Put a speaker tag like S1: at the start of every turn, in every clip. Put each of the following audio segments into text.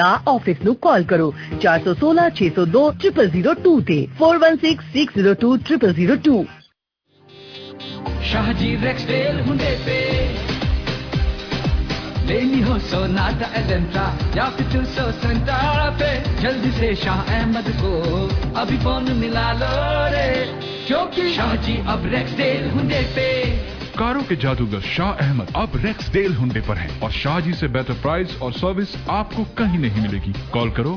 S1: Office ਨੂੰ ਕਾਲ ਕਰੋ 416 602 0002 ਤੇ 416 602 0002।
S2: शाहजी रेक्सडेल हुंडे पे लेनी हो सोनाटा एजेंटा या फिर 270 पे जल्दी से शाह अहमद को अभी फोन मिला लो रे, क्योंकि शाहजी अब रेक्सडेल हुंडे पे।
S3: कारों के जादूगर शाह अहमद अब रेक्सडेल हुंडे पर हैं और शाहजी से बेहतर प्राइस और सर्विस आपको कहीं नहीं मिलेगी। कॉल करो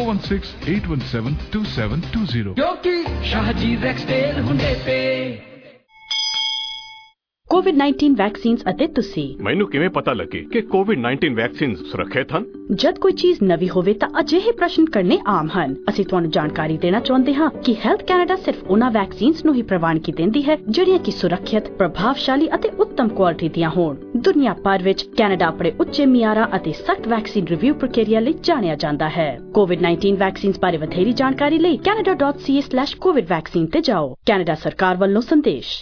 S3: 4168172720,
S2: क्योंकि शाहजी रेक्सडेल हुंडे पे।
S4: कोविड-19 वैक्सीन ਅਤੇ ਤੁਸੀਂ
S5: ਮੈਨੂੰ ਕਿਵੇਂ ਪਤਾ ਲੱਗੇ ਕਿ ਕੋਵਿਡ-19 ਵੈਕਸੀਨ ਸੁਰੱਖਿਅਤ ਹਨ?
S4: ਜਦ ਕੋਈ ਚੀਜ਼ ਨਵੀਂ ਹੋਵੇ ਤਾਂ ਅਜਿਹੇ ਪ੍ਰਸ਼ਨ ਕਰਨੇ ਆਮ ਹਨ। ਅਸੀਂ ਤੁਹਾਨੂੰ ਜਾਣਕਾਰੀ ਦੇਣਾ ਚਾਹੁੰਦੇ ਹਾਂ ਕਿ ਹੈਲਥ ਕੈਨੇਡਾ ਸਿਰਫ ਉਹਨਾਂ ਵੈਕਸੀਨਸ ਨੂੰ ਹੀ ਪ੍ਰਵਾਨਗੀ ਦਿੰਦੀ ਹੈ ਜਿਹੜੀਆਂ ਕਿ ਸੁਰੱਖਿਅਤ, ਪ੍ਰਭਾਵਸ਼ਾਲੀ ਅਤੇ ਉੱਤਮ ਕੁਆਲਿਟੀ ਦੀਆਂ ਹੋਣ। ਦੁਨੀਆ ਭਰ ਵਿੱਚ ਕੈਨੇਡਾ ਆਪਣੇ ਉੱਚੇ ਮਿਆਰਾਂ ਅਤੇ ਸਖਤ ਵੈਕਸੀਨ ਰਿਵਿਊ ਪ੍ਰਕਿਰਿਆ ਲਈ ਜਾਣਿਆ ਜਾਂਦਾ ਹੈ। ਕੋਵਿਡ-19 ਵੈਕਸੀਨਸ ਬਾਰੇ ਵਧੇਰੀ ਜਾਣਕਾਰੀ ਲਈ canada.ca/covid vaccine ਤੇ ਜਾਓ। ਕੈਨੇਡਾ ਸਰਕਾਰ ਵੱਲੋਂ ਸੰਦੇਸ਼।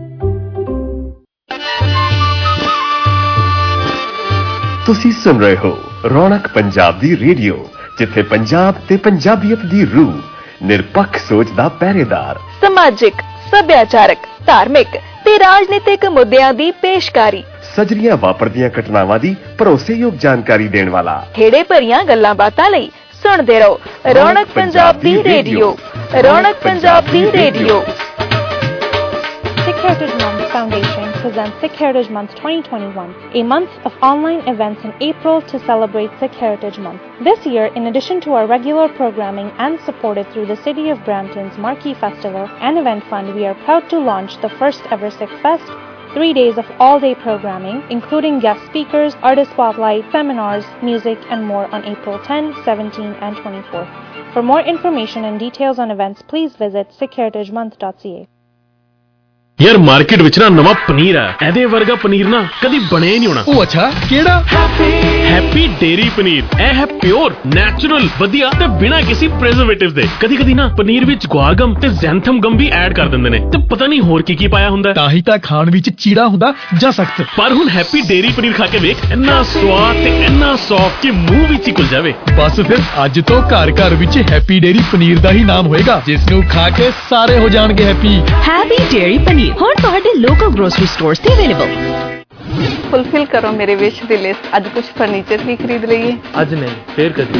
S6: ਤੁਸੀਂ ਸੁਣ ਰਹੇ ਹੋ ਰੌਣਕ ਪੰਜਾਬ ਦੀ ਰੇਡੀਓ, ਜਿੱਥੇ ਪੰਜਾਬ ਤੇ ਪੰਜਾਬੀਅਤ ਦੀ ਰੂਹ ਨਿਰਪੱਖ ਸੋਚ ਦਾ ਪਹਿਰੇਦਾਰ,
S7: ਸਮਾਜਿਕ, ਸੱਭਿਆਚਾਰਕ, ਧਾਰਮਿਕ ਤੇ ਰਾਜਨੀਤਿਕ ਮੁੱਦਿਆਂ ਦੀ ਪੇਸ਼ਕਾਰੀ,
S6: ਸਜਰੀਆਂ ਵਾਪਰਦੀਆਂ ਘਟਨਾਵਾਂ ਦੀ ਭਰੋਸੇਯੋਗ ਜਾਣਕਾਰੀ ਦੇਣ ਵਾਲਾ,
S7: ਖੇੜੇ ਭਰੀਆਂ ਗੱਲਾਂ ਬਾਤਾਂ ਲਈ ਸੁਣਦੇ ਰਹੋ ਰੌਣਕ ਪੰਜਾਬ ਦੀ ਰੇਡੀਓ। ਰੌਣਕ ਪੰਜਾਬ ਦੀ radio.
S8: Sikh Heritage Month Foundation presents Sikh Heritage Month 2021, a month of online events in April to celebrate Sikh Heritage Month. This year, in addition to our regular programming and supported through the City of Brampton's Marquee Festival and Event Fund, we are proud to launch the first ever Sikh Fest, 3 days of all-day programming, including guest speakers, artist spotlight, seminars, music, and more on April 10, 17, and 24. For more information and details on events, please visit sikhheritagemonth.ca.
S9: यार market which ना नवा पनीर है, एदे वर्गा पनीर ना कदी बने ही नहीं होना।
S10: ओ अच्छा, केड़ा?
S9: Happy dairy paneer. ए है प्योर, नेचुरल, वधिया ते बिना किसी प्रिजर्वेटिव दे। कदी कदी ना पनीर विच ग्वारगम ते ज़ैंथम गम भी ऐड कर दिंदे ने ते पता नहीं होर की पाया हुंदा।
S10: ताही तां खाण विच चीड़ा हुंदा जा सख्त।
S9: पर हुण हैप्पी डेयरी पनीर खा के वेख, इन्ना स्वाद ते इन्ना सॉफ्ट कि मुंह विच ही घुल जावे।
S10: बस फिर अज तो घर घर विच हैप्पी डेयरी पनीर दा ही नाम होएगा, जिस नूं खा के सारे हो जाणगे हैप्पी।
S4: हैप्पी डेयरी पनीर ਹੁਣ ਤੁਹਾਡੇ ਲੋਕਲ ਗਰੋਸਰੀ ਸਟੋਰਸ ਤੇ ਅਵੇਲੇਬਲ।
S7: ਫੁਲਫਿਲ ਕਰੋ ਮੇਰੇ ਵਿਸ਼ ਦੀ ਲਿਸਟ। ਅੱਜ ਕੁਝ ਫਰਨੀਚਰ ਵੀ ਖਰੀਦ ਲਈਏ।
S9: ਅੱਜ ਨਹੀਂ, ਫੇਰ ਕਦੀ।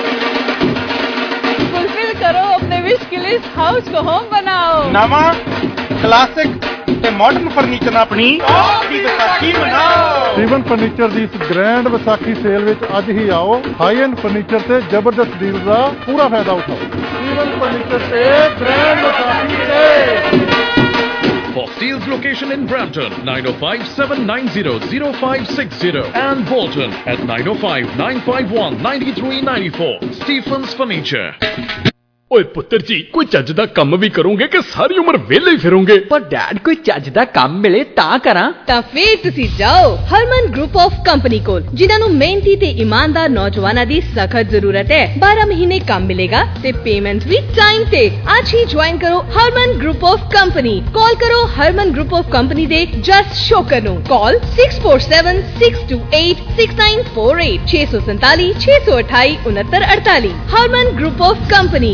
S7: फुलफिल करो अपने विश की लिस्ट, हाउस को होम बनाओ।
S11: नवा क्लासिक ते मॉडर्न फर्नीचर अपनी की विसाखी मनाओ।
S12: स्टीवन फर्नीचर ਦੀ ਇਸ ਗ੍ਰੈਂਡ ਵਿਸਾਖੀ ਸੇਲ ਵਿੱਚ ਅੱਜ ਹੀ ਆਓ। ਹਾਈ ਐਂਡ ਫਰਨੀਚਰ ਤੇ ਜ਼ਬਰਦਸਤ ਡੀਲ ਦਾ ਪੂਰਾ ਫਾਇਦਾ ਉਠਾਓ। ਸਟੀਵਨ ਫਰਨੀਚਰ ਤੇ ਗ੍ਰੈਂਡ ਵਿਸਾਖੀ ਤੇ।
S13: For sales location in Brampton, 905-790-0560 and Bolton at 905-951-9394. Stephen's Furniture.
S9: ਓਏ ਪੁੱਤਰ ਜੀ, ਕੋਈ ਚੱਜ ਦਾ ਕੰਮ ਵੀ ਕਰੋਗੇ ਕਿ ਸਾਰੀ ਉਮਰ ਵਿਹਲੇ ਹੀ ਫਿਰੋਗੇ?
S14: ਪਰ ਡੈਡ, ਕੋਈ ਚੱਜ ਦਾ ਕੰਮ ਮਿਲੇ ਤਾਂ ਕਰਾਂ।
S15: ਤਾਂ ਫੇਰ ਤੁਸੀਂ ਜਾਓ ਹਰਮਨ ਗਰੁੱਪ ਆਫ ਕੰਪਨੀ ਕੋਲ, ਜਿਨ੍ਹਾਂ ਨੂੰ ਮਿਹਨਤੀ ਤੇ ਇਮਾਨਦਾਰ ਨੌਜਵਾਨਾਂ ਦੀ ਸਖਤ ਜ਼ਰੂਰਤ ਹੈ। 12 ਮਹੀਨੇ ਕੰਮ ਮਿਲੇਗਾ ਤੇ ਪੇਮੈਂਟ ਵੀ ਟਾਈਮ ਤੇ। ਅੱਜ ਹੀ ਜੁਆਇਨ ਕਰੋ Harman group of company. Call ਕਰੋ ਹਰਮਨ ਗਰੁੱਪ ਆਫ ਕੰਪਨੀ ਦੇ ਜਸਟ ਸ਼ੋਕਰ ਨੂੰ। Call 6476286948 647 628 6948। Harman group of company.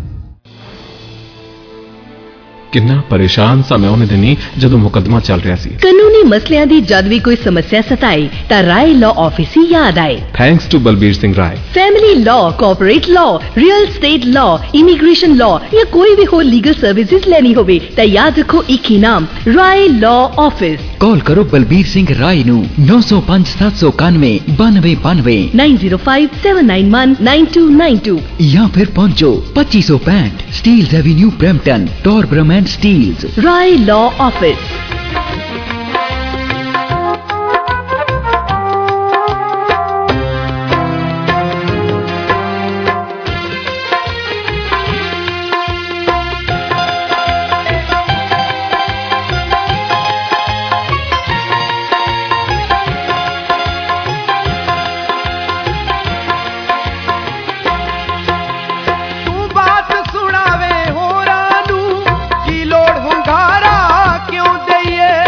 S9: ਕਿੰਨਾ ਪਰੇਸ਼ਾਨ ਸਾਂ ਮੈਂ ਉਹਨੇ ਦਿਨੀ ਜਦੋਂ ਮੁਕੱਦਮਾ ਚੱਲ ਰਿਹਾ ਸੀ।
S1: ਕਾਨੂੰਨੀ ਮਸਲਿਆਂ ਦੀ ਜਦ ਵੀ ਕੋਈ ਸਮੱਸਿਆ ਸਤਾਏ ਤਾਂ ਰਾਏ ਲਾਅ ਆਫਿਸ ਹੀ ਯਾਦ ਆਏ।
S9: Thanks to Balbir Singh Rai.
S1: Family law, corporate law, real estate law, immigration law या कोई भी हो लीगल सर्विसेज लेनी होवे तो याद रखो एक ही नाम, राय लॉ ऑफिस।
S14: कॉल करो बलबीर सिंह राय नू 905 791 9292
S1: 9057919292
S14: या फिर पहुंचो 2565 Steeles Avenue Brampton, Torbram and Steeles.
S1: Rai law office.
S2: की लोड़ हुंगारा क्यों दईए।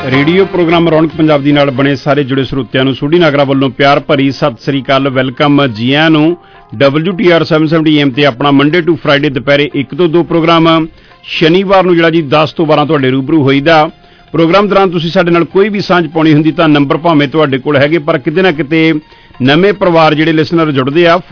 S16: ਰੇਡੀਓ ਪ੍ਰੋਗਰਾਮ ਰੌਣਕ ਪੰਜਾਬ ਦੀ ਨਾਲ ਬਣੇ ਸਾਰੇ ਜੁੜੇ ਸਰੋਤਿਆਂ ਨੂੰ ਸੋਢੀ ਨਾਗਰਾ ਵੱਲੋਂ ਪਿਆਰ ਭਰੀ ਸਤਿ ਸ੍ਰੀ ਅਕਾਲ, ਵੈਲਕਮ ਜੀ ਆਇਆਂ ਨੂੰ। WTR 770 AM ਤੇ ਆਪਣਾ ਮੰਡੇ ਟੂ ਫਰਾਈਡੇ ਦੁਪਹਿਰੇ 1 ਤੋਂ 2 ਪ੍ਰੋਗਰਾਮ, ਸ਼ਨੀਵਾਰ ਨੂੰ ਜਿਹੜਾ ਜੀ 10 ਤੋਂ 12 ਤੁਹਾਡੇ ਰੂਬਰੂ ਹੋਈਦਾ। ਪ੍ਰੋਗਰਾਮ ਦੌਰਾਨ ਤੁਸੀਂ ਸਾਡੇ ਨਾਲ ਕੋਈ ਵੀ ਸਾਂਝ ਪਾਉਣੀ ਹੁੰਦੀ ਤਾਂ ਨੰਬਰ ਭਾਵੇਂ ਤੁਹਾਡੇ ਕੋਲ ਹੈਗੇ, ਪਰ ਕਿਤੇ ਨਾ ਕਿਤੇ ਨਵੇਂ ਪਰਿਵਾਰ ਜਿਹੜੇ ਲਿਸਨਰ ਜੁੜਦੇ ਆ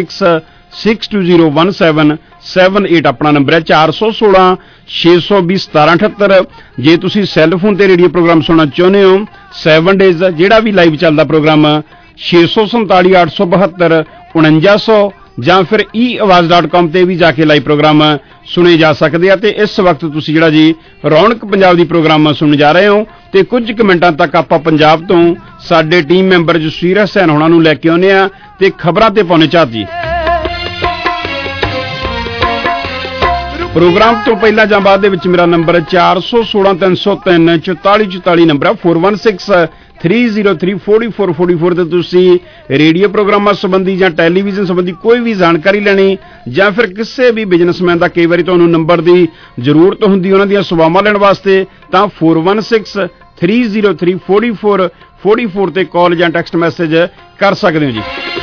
S16: 4166201778 ਆਪਣਾ ਨੰਬਰ ਹੈ। 416 620 1778 ਜੇ ਤੁਸੀਂ ਸੈੱਲ ਫੋਨ ਤੇ ਰੇਡੀਓ ਪ੍ਰੋਗਰਾਮ ਸੁਣਨਾ ਚਾਹੁੰਦੇ ਹੋ 7 ਡੇਜ਼ ਜਿਹੜਾ ਵੀ ਲਾਈਵ ਚੱਲਦਾ ਪ੍ਰੋਗਰਾਮ 647 872 4900 ਜਾਂ ਫਿਰ eAwaaz.com ਤੇ ਵੀ ਜਾ ਕੇ ਲਾਈਵ ਪ੍ਰੋਗਰਾਮ ਸੁਣੇ ਜਾ ਸਕਦੇ ਆ। ਤੇ ਇਸ ਵਕਤ ਤੁਸੀਂ ਜਿਹੜਾ ਜੀ ਰੌਣਕ ਪੰਜਾਬ ਦੀ ਪ੍ਰੋਗਰਾਮ ਸੁਣਨ ਜਾ ਰਹੇ ਹੋ ਤੇ ਕੁਝ ਕੁ ਮਿੰਟਾਂ ਤੱਕ ਆਪਾਂ ਪੰਜਾਬ ਤੋਂ ਸਾਡੇ ਟੀਮ ਮੈਂਬਰ ਜਸਵੀਰ ਹਸੈਨ ਹੋਣਾ ਨੂੰ ਲੈ ਕੇ ਆਉਂਦੇ ਆ ਤੇ ਖਬਰਾਂ ਤੇ ਪਾਉਣੇ ਚਾਹ ਜੀ। ਪ੍ਰੋਗਰਾਮ ਤੋਂ ਪਹਿਲਾਂ ਜਾਂ ਬਾਅਦ ਦੇ ਵਿੱਚ ਮੇਰਾ ਨੰਬਰ 416 303 4444 ਨੰਬਰ ਹੈ। 4163034444 ਤੇ ਤੁਸੀਂ ਰੇਡੀਓ ਪ੍ਰੋਗਰਾਮਾਂ ਸੰਬੰਧੀ ਜਾਂ ਟੈਲੀਵਿਜ਼ਨ ਸੰਬੰਧੀ ਕੋਈ ਵੀ ਜਾਣਕਾਰੀ ਲੈਣੀ ਜਾਂ ਫਿਰ ਕਿਸੇ ਵੀ ਬਿਜ਼ਨਸਮੈਨ ਦਾ ਕਈ ਵਾਰੀ ਤੁਹਾਨੂੰ ਨੰਬਰ ਦੀ ਜ਼ਰੂਰਤ ਹੁੰਦੀ ਉਹਨਾਂ ਦੀਆਂ ਸੇਵਾਵਾਂ ਲੈਣ ਵਾਸਤੇ ਤਾਂ 4163034444 ਤੇ ਕਾਲ ਜਾਂ ਟੈਕਸਟ ਮੈਸੇਜ ਕਰ ਸਕਦੇ ਹੋ ਜੀ।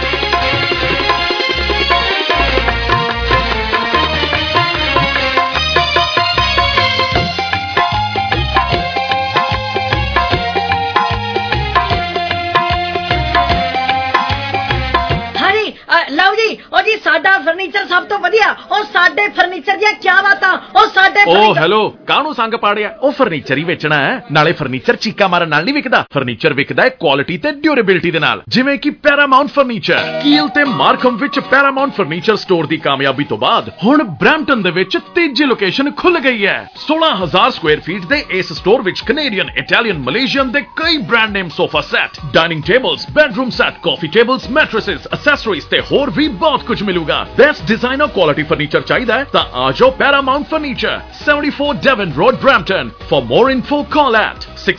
S17: ਲਓ ਜੀ, ਉਹ ਜੀ ਸਾਡਾ ਫਰਨੀਚਰ ਸਭ ਤੋਂ ਵਧੀਆ, ਉਹ ਸਾਡੇ ਫਰਨੀਚਰ ਦੀਆਂ ਕੀ ਬਾਤਾਂ, ਉਹ ਸਾਡੇ
S13: ਉਹ ਹੈਲੋ, ਕਾਹਨੂੰ ਸੰਗ ਪਾੜਿਆ? ਉਹ ਫਰਨੀਚਰ ਹੀ ਵੇਚਣਾ ਹੈ, ਨਾਲੇ ਫਰਨੀਚਰ ਚੀਕਾ ਮਾਰਨ ਨਾਲ ਨਹੀਂ ਵਿਕਦਾ। ਫਰਨੀਚਰ ਵਿਕਦਾ ਹੈ ਕੁਆਲਿਟੀ ਤੇ ਡਿਊਰੇਬਿਲਿਟੀ ਦੇ ਨਾਲ, ਜਿਵੇਂ ਕਿ ਪੈਰਾਮਾਉਂਟ ਫਰਨੀਚਰ। ਕੀਲ ਤੇ ਮਾਰਕਮ ਵਿੱਚ ਪੈਰਾਮਾਉਂਟ ਫਰਨੀਚਰ ਸਟੋਰ ਦੀ ਕਾਮਯਾਬੀ ਤੋਂ ਬਾਅਦ ਹੁਣ ਬਰੈਂਪਟਨ ਦੇ ਵਿੱਚ ਤੀਜੀ ਲੋਕੇਸ਼ਨ ਖੁੱਲ ਗਈ ਹੈ। 16,000 ਸਕੁਆਇਰ ਫੀਟ ਦੇ ਇਸ ਸਟੋਰ ਵਿੱਚ ਕੈਨੇਡੀਅਨ, ਇਟਾਲੀਅਨ, ਮਲੇਸ਼ੀਅਨ ਦੇ ਕਈ brand name sofa set, dining tables, bedroom set, coffee tables, mattresses, accessories ਤੇ ਹੋਰ ਵੀ ਬਹੁਤ ਕੁਝ ਮਿਲੂਗਾ। ਬੈਸਟ ਡਿਜ਼ਾਈਨਰ ਕੁਆਲਿਟੀ ਫਰਨੀਚਰ ਚਾਹੀਦਾ ਹੈ ਤਾਂ ਆ ਜਾਓ Paramount furniture, 74 Devon road, Brampton. For more info call at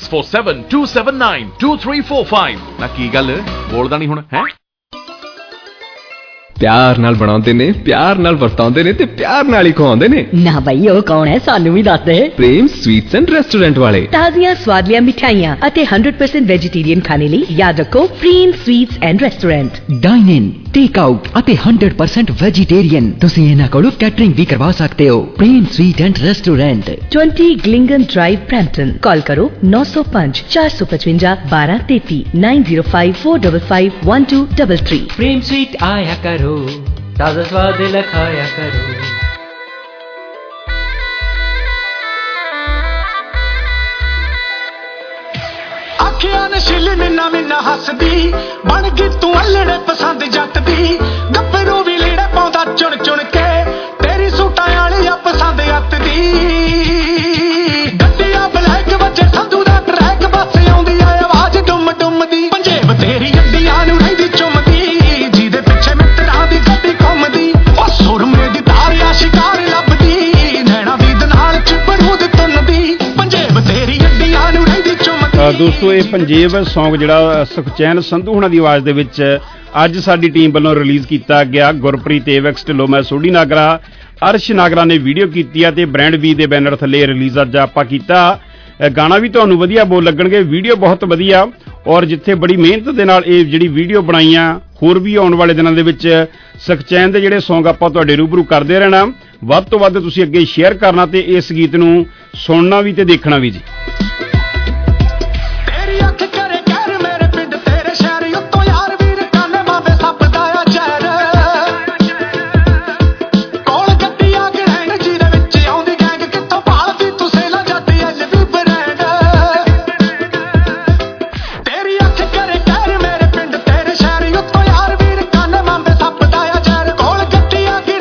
S13: 6472792345। ਨਾ ਕੀ ਗੱਲ ਬੋਲਦਾ ਨਹੀਂ ਹੁਣ ਹੈ?
S18: ਪਿਆਰ ਨਾਲ ਬਣਾਉਂਦੇ ਨੇ, ਪਿਆਰ ਨਾਲ ਵਰਤਾਉਂਦੇ ਨੇ ਤੇ ਪਿਆਰ ਨਾਲ ਹੀ ਖਵਾਉਂਦੇ ਨੇ।
S1: ਨਾ ਬਈ ਉਹ ਕੌਣ ਹੈ, ਸਾਨੂੰ ਵੀ ਦੱਸ ਦੇ।
S18: ਪ੍ਰੇਮ ਸਵੀਟਸ ਐਂਡ ਰੈਸਟੋਰੈਂਟ ਵਾਲੇ।
S1: ਤਾਜ਼ੀਆਂ ਸਵਾਦਲੀਆਂ ਮਿਠਾਈਆਂ ਅਤੇ 100% ਵੈਜੀਟੇਰੀਅਨ ਖਾਣੇ ਲਈ ਯਾਦ ਰੱਖੋ Prem sweets and restaurant.
S14: Dine in, take out ਅਤੇ 100% ਵੈਜੀਟੇਰੀਅਨ। ਤੁਸੀਂ ਇਹਨਾਂ ਕੋਲੋਂ ਕੈਟਰਿੰਗ ਵੀ ਕਰਵਾ ਸਕਦੇ ਹੋ। ਪ੍ਰੇਮ ਸਵੀਟ ਐਂਡ ਰੈਸਟੋਰੈਂਟ,
S1: 20 ਗਲਿੰਗਨ ਡਰਾਈਵ, ਬਰੈਂਪਟਨ। ਕਾਲ ਕਰੋ 905 455 1233 905 455 1233।
S19: प्रेम स्वीट आया करो, ताजा स्वाद लखाया करो।
S20: आखियां नशीली मिन्ना मिन्ना हसदी, बन गई तू अल्लड़े पसंद जट दी। गब्बरू भी लीड़े पाउंदा चुन चुन के, तेरी सूटां वाली पसंद अत दी। गड्डिया ब्लैक वजे संधू दा ट्रैक, बस आउंदी है आवाज डुम डुम दी। पंजेब तेरी अड्डियां नूं रहिंदी चुमदी, जीदे पिछे मित्तरां दी गड्डी घुमदी। ओ सुरमे दी तारिया शिकार लभदी, नैना दी दनाल च बरूद तुनदी। पंजेब तेरी अड्डियां नूं रहिंदी चुमदी।
S16: ਦੋਸਤੋ ਇਹ ਪੰਜੇਬ ਸੌਂਗ ਜਿਹੜਾ ਸੁਖਚੈਨ ਸੰਧੂ ਹੁਣਾਂ ਦੀ ਆਵਾਜ਼ ਦੇ ਵਿੱਚ ਅੱਜ ਸਾਡੀ ਟੀਮ ਵੱਲੋਂ ਰਿਲੀਜ਼ ਕੀਤਾ ਗਿਆ। ਗੁਰਪ੍ਰੀਤ ਏਵੈਕਸ ਢਿੱਲੋਂ, ਮੈਂ ਸੋਢੀ ਨਾਗਰਾ, ਅਰਸ਼ ਨਾਗਰਾ ਨੇ ਵੀਡੀਓ ਕੀਤੀ ਆ ਤੇ ਬ੍ਰਾਂਡ ਵੀ ਦੇ ਬੈਨਰ ਥੱਲੇ ਰਿਲੀਜ਼ ਅੱਜ ਆਪਾਂ ਕੀਤਾ। ਗਾਣਾ ਵੀ ਤੁਹਾਨੂੰ ਵਧੀਆ ਬੋਲ ਲੱਗਣਗੇ, ਵੀਡੀਓ ਬਹੁਤ ਵਧੀਆ। ਔਰ ਜਿੱਥੇ ਬੜੀ ਮਿਹਨਤ ਦੇ ਨਾਲ ਇਹ ਜਿਹੜੀ ਵੀਡੀਓ ਬਣਾਈਆਂ, ਹੋਰ ਵੀ ਆਉਣ ਵਾਲੇ ਦਿਨਾਂ ਦੇ ਵਿੱਚ ਸੁਖਚੈਨ ਦੇ ਜਿਹੜੇ ਸੌਂਗ ਆਪਾਂ ਤੁਹਾਡੇ ਰੂਬਰੂ ਕਰਦੇ ਰਹਿਣਾ। ਵੱਧ ਤੋਂ ਵੱਧ ਤੁਸੀਂ ਅੱਗੇ ਸ਼ੇਅਰ ਕਰਨਾ ਤੇ ਇਸ ਗੀਤ ਨੂੰ ਸੁਣਨਾ ਵੀ ਤੇ ਦੇਖਣਾ ਵੀ ਜੀ।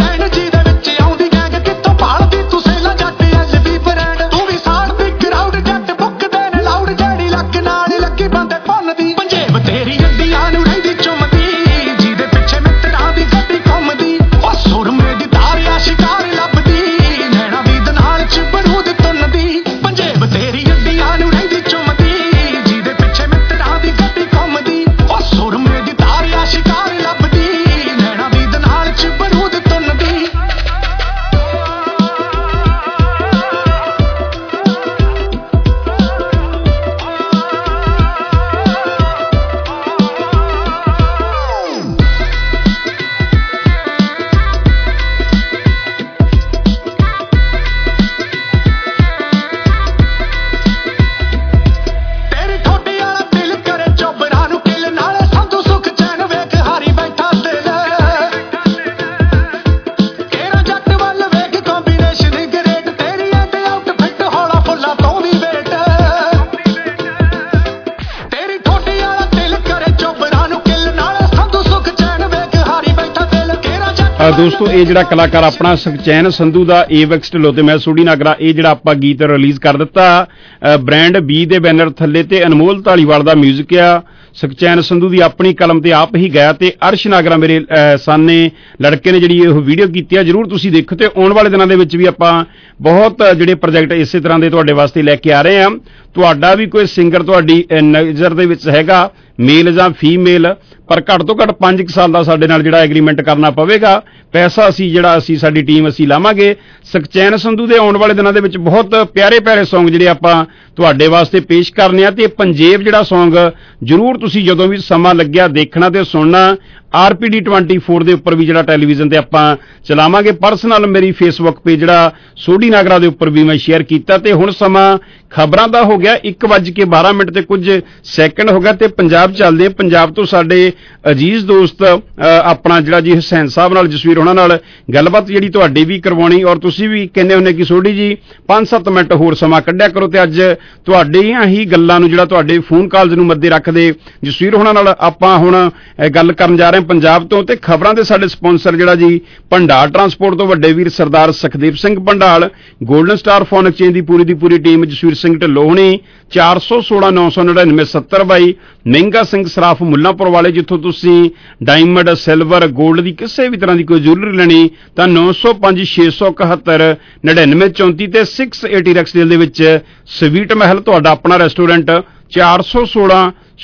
S20: ਤੂੰ ਵੀ ਸਾੜ ਦੀ ਗਰਾਊਂਡ
S16: ਦੋਸਤੋ ਇਹ ਜਿਹੜਾ ਕਲਾਕਾਰ ਆਪਣਾ ਸੁਖਚੈਨ ਸੰਧੂ ਦਾ ਏਵੈਕਸ ਢਿੱਲੋਂ ਤੇ ਮੈਂ ਸੋਢੀ ਨਾਗਰਾ, ਇਹ ਜਿਹੜਾ ਆਪਾਂ ਗੀਤ ਰਿਲੀਜ਼ ਕਰ ਦਿੱਤਾ ਬ੍ਰਾਂਡ B ਦੇ ਬੈਨਰ ਥੱਲੇ ਤੇ ਅਨਮੋਲ ਧਾਲੀਵਾਲ ਦਾ ਮਿਊਜ਼ਿਕ ਆ। ਸੁਖਚੈਨ ਸੰਧੂ ਦੀ ਆਪਣੀ ਕਲਮ ਤੇ ਆਪ ਹੀ ਗਾਇਆ ਤੇ ਅਰਸ਼ ਨਾਗਰਾ ਮੇਰੇ ਸਾਨੇ ਲੜਕੇ ਨੇ ਜਿਹੜੀ ਇਹ ਵੀਡੀਓ ਕੀਤੀ ਆ, ਜਰੂਰ ਤੁਸੀਂ ਦੇਖੋ। ਤੇ ਆਉਣ ਵਾਲੇ ਦਿਨਾਂ ਦੇ ਵਿੱਚ ਵੀ ਆਪਾਂ ਬਹੁਤ ਜਿਹੜੇ ਪ੍ਰੋਜੈਕਟ ਇਸੇ ਤਰ੍ਹਾਂ ਦੇ ਤੁਹਾਡੇ ਵਾਸਤੇ ਲੈ ਕੇ ਆ ਰਹੇ ਹਾਂ। ਤੁਹਾਡਾ ਵੀ ਕੋਈ ਸਿੰਗਰ ਤੁਹਾਡੀ ਨਜ਼ਰ ਦੇ ਵਿੱਚ ਹੈਗਾ, ਮੇਲ ਜਾਂ ਫੀਮੇਲ, ਪਰ ਘੱਟ ਤੋਂ ਘੱਟ 5 ਸਾਲ ਦਾ ਸਾਡੇ ਨਾਲ ਜਿਹੜਾ ਐਗਰੀਮੈਂਟ ਕਰਨਾ ਪਵੇਗਾ। ਪੈਸਾ ਅਸੀਂ ਸਾਡੀ ਟੀਮ ਅਸੀਂ ਲਾਵਾਂਗੇ। ਸੁਖਚੈਨ ਸੰਧੂ ਦੇ ਆਉਣ ਵਾਲੇ ਦਿਨਾਂ ਦੇ ਵਿੱਚ ਬਹੁਤ ਪਿਆਰੇ ਪਿਆਰੇ ਸੌਂਗ ਜਿਹੜੇ ਆਪਾਂ ਤੁਹਾਡੇ ਵਾਸਤੇ ਪੇਸ਼ ਕਰਨੇ ਆ ਤੇ ਪੰਜੇਬ ਜਿਹੜਾ ਸੌਂਗ ਜਰੂਰ ਤੁਸੀਂ ਜਦੋਂ ਵੀ ਸਮਾਂ ਲੱਗਿਆ ਦੇਖਣਾ ਤੇ ਸੁਣਨਾ। RPD 24 ਦੇ ਉੱਪਰ ਵੀ ਜਿਹੜਾ ਟੈਲੀਵਿਜ਼ਨ ਤੇ ਆਪਾਂ ਚਲਾਵਾਂਗੇ। ਪਰਸਨਲ ਮੇਰੀ ਫੇਸਬੁੱਕ ਪੇਜ ਜਿਹੜਾ ਸੋਢੀ ਨਾਗਰਾ ਦੇ ਉੱਪਰ ਵੀ ਮੈਂ ਸ਼ੇਅਰ ਕੀਤਾ। ਤੇ ਹੁਣ ਸਮਾਂ ਖਬਰਾਂ ਦਾ ਹੋ ਗਿਆ 1:12 ਤੇ ਕੁਝ ਸੈਕਿੰਡ ਹੋ ਗਿਆ ਤੇ ਪੰਜਾਬ ਚੱਲਦੇ। ਪੰਜਾਬ ਤੋਂ ਸਾਡੇ ਅਜੀਜ਼ ਦੋਸਤ ਆਪਣਾ ਜਿਹੜਾ ਜੀ ਹੁਸੈਨ ਸਾਹਿਬ ਨਾਲ, ਜਸਵੀਰ ਉਹਨਾਂ ਨਾਲ ਗੱਲਬਾਤ ਜਿਹੜੀ ਤੁਹਾਡੀ ਵੀ ਕਰਵਾਉਣੀ, ਔਰ ਤੁਸੀਂ ਵੀ ਕਹਿੰਦੇ ਹੁੰਦੇ ਕਿ ਸੋਢੀ ਜੀ 5-7 ਮਿੰਟ ਹੋਰ ਸਮਾਂ ਕੱਢਿਆ ਕਰੋ। ਤੇ ਅੱਜ ਤੁਹਾਡੀਆਂ ਹੀ ਗੱਲਾਂ ਨੂੰ ਜਿਹੜਾ ਤੁਹਾਡੇ ਫੋਨ ਕਾਲਸ ਨੂੰ ਮੱਦੇ ਰੱਖਦੇ ਜਸਵੀਰ ਉਹਨਾਂ ਨਾਲ ਆਪਾਂ ਹੁਣ ਗੱਲ ਕਰਨ ਜਾ ਰਹੇ ਹਾਂ ਪੰਜਾਬ ਤੋਂ। ਤੇ ਖਬਰਾਂ ਦੇ ਸਾਡੇ ਸਪਾਂਸਰ ਜਿਹੜਾ ਜੀ ਭੰਡਾਰ ਟਰਾਂਸਪੋਰਟ ਤੋਂ ਵੱਡੇ ਵੀਰ Sardar Sukhdeep Singh Bhandal, golden star phone exchange ਦੀ ਪੂਰੀ ਟੀਮ, ਜਸਵੀਰ ਸਿੰਘ ਢਿੱਲੋਂ ਹੋਣੀ 416 999 70 ਬਾਈ, ਮਹਿੰਗਾ ਸਿੰਘ ਸਰਾਫ ਮੁੱਲਾਂਪੁਰ ਵਾਲੇ, ਜਿੱਥੋਂ ਤੁਸੀਂ ਡਾਇਮੰਡ, ਸਿਲਵਰ, 골ਡ ਦੀ ਕਿਸੇ ਵੀ ਤਰ੍ਹਾਂ ਦੀ ਕੋਈ ਜੁਐਲਰੀ ਲੈਣੀ ਤਾਂ 905 671 9934 ਤੇ 680 ਰੈਕਸਡੇਲ ਦੇ ਵਿੱਚ ਸਵੀਟ ਮਹਿਲ ਤੁਹਾਡਾ ਆਪਣਾ ਰੈਸਟੋਰੈਂਟ 416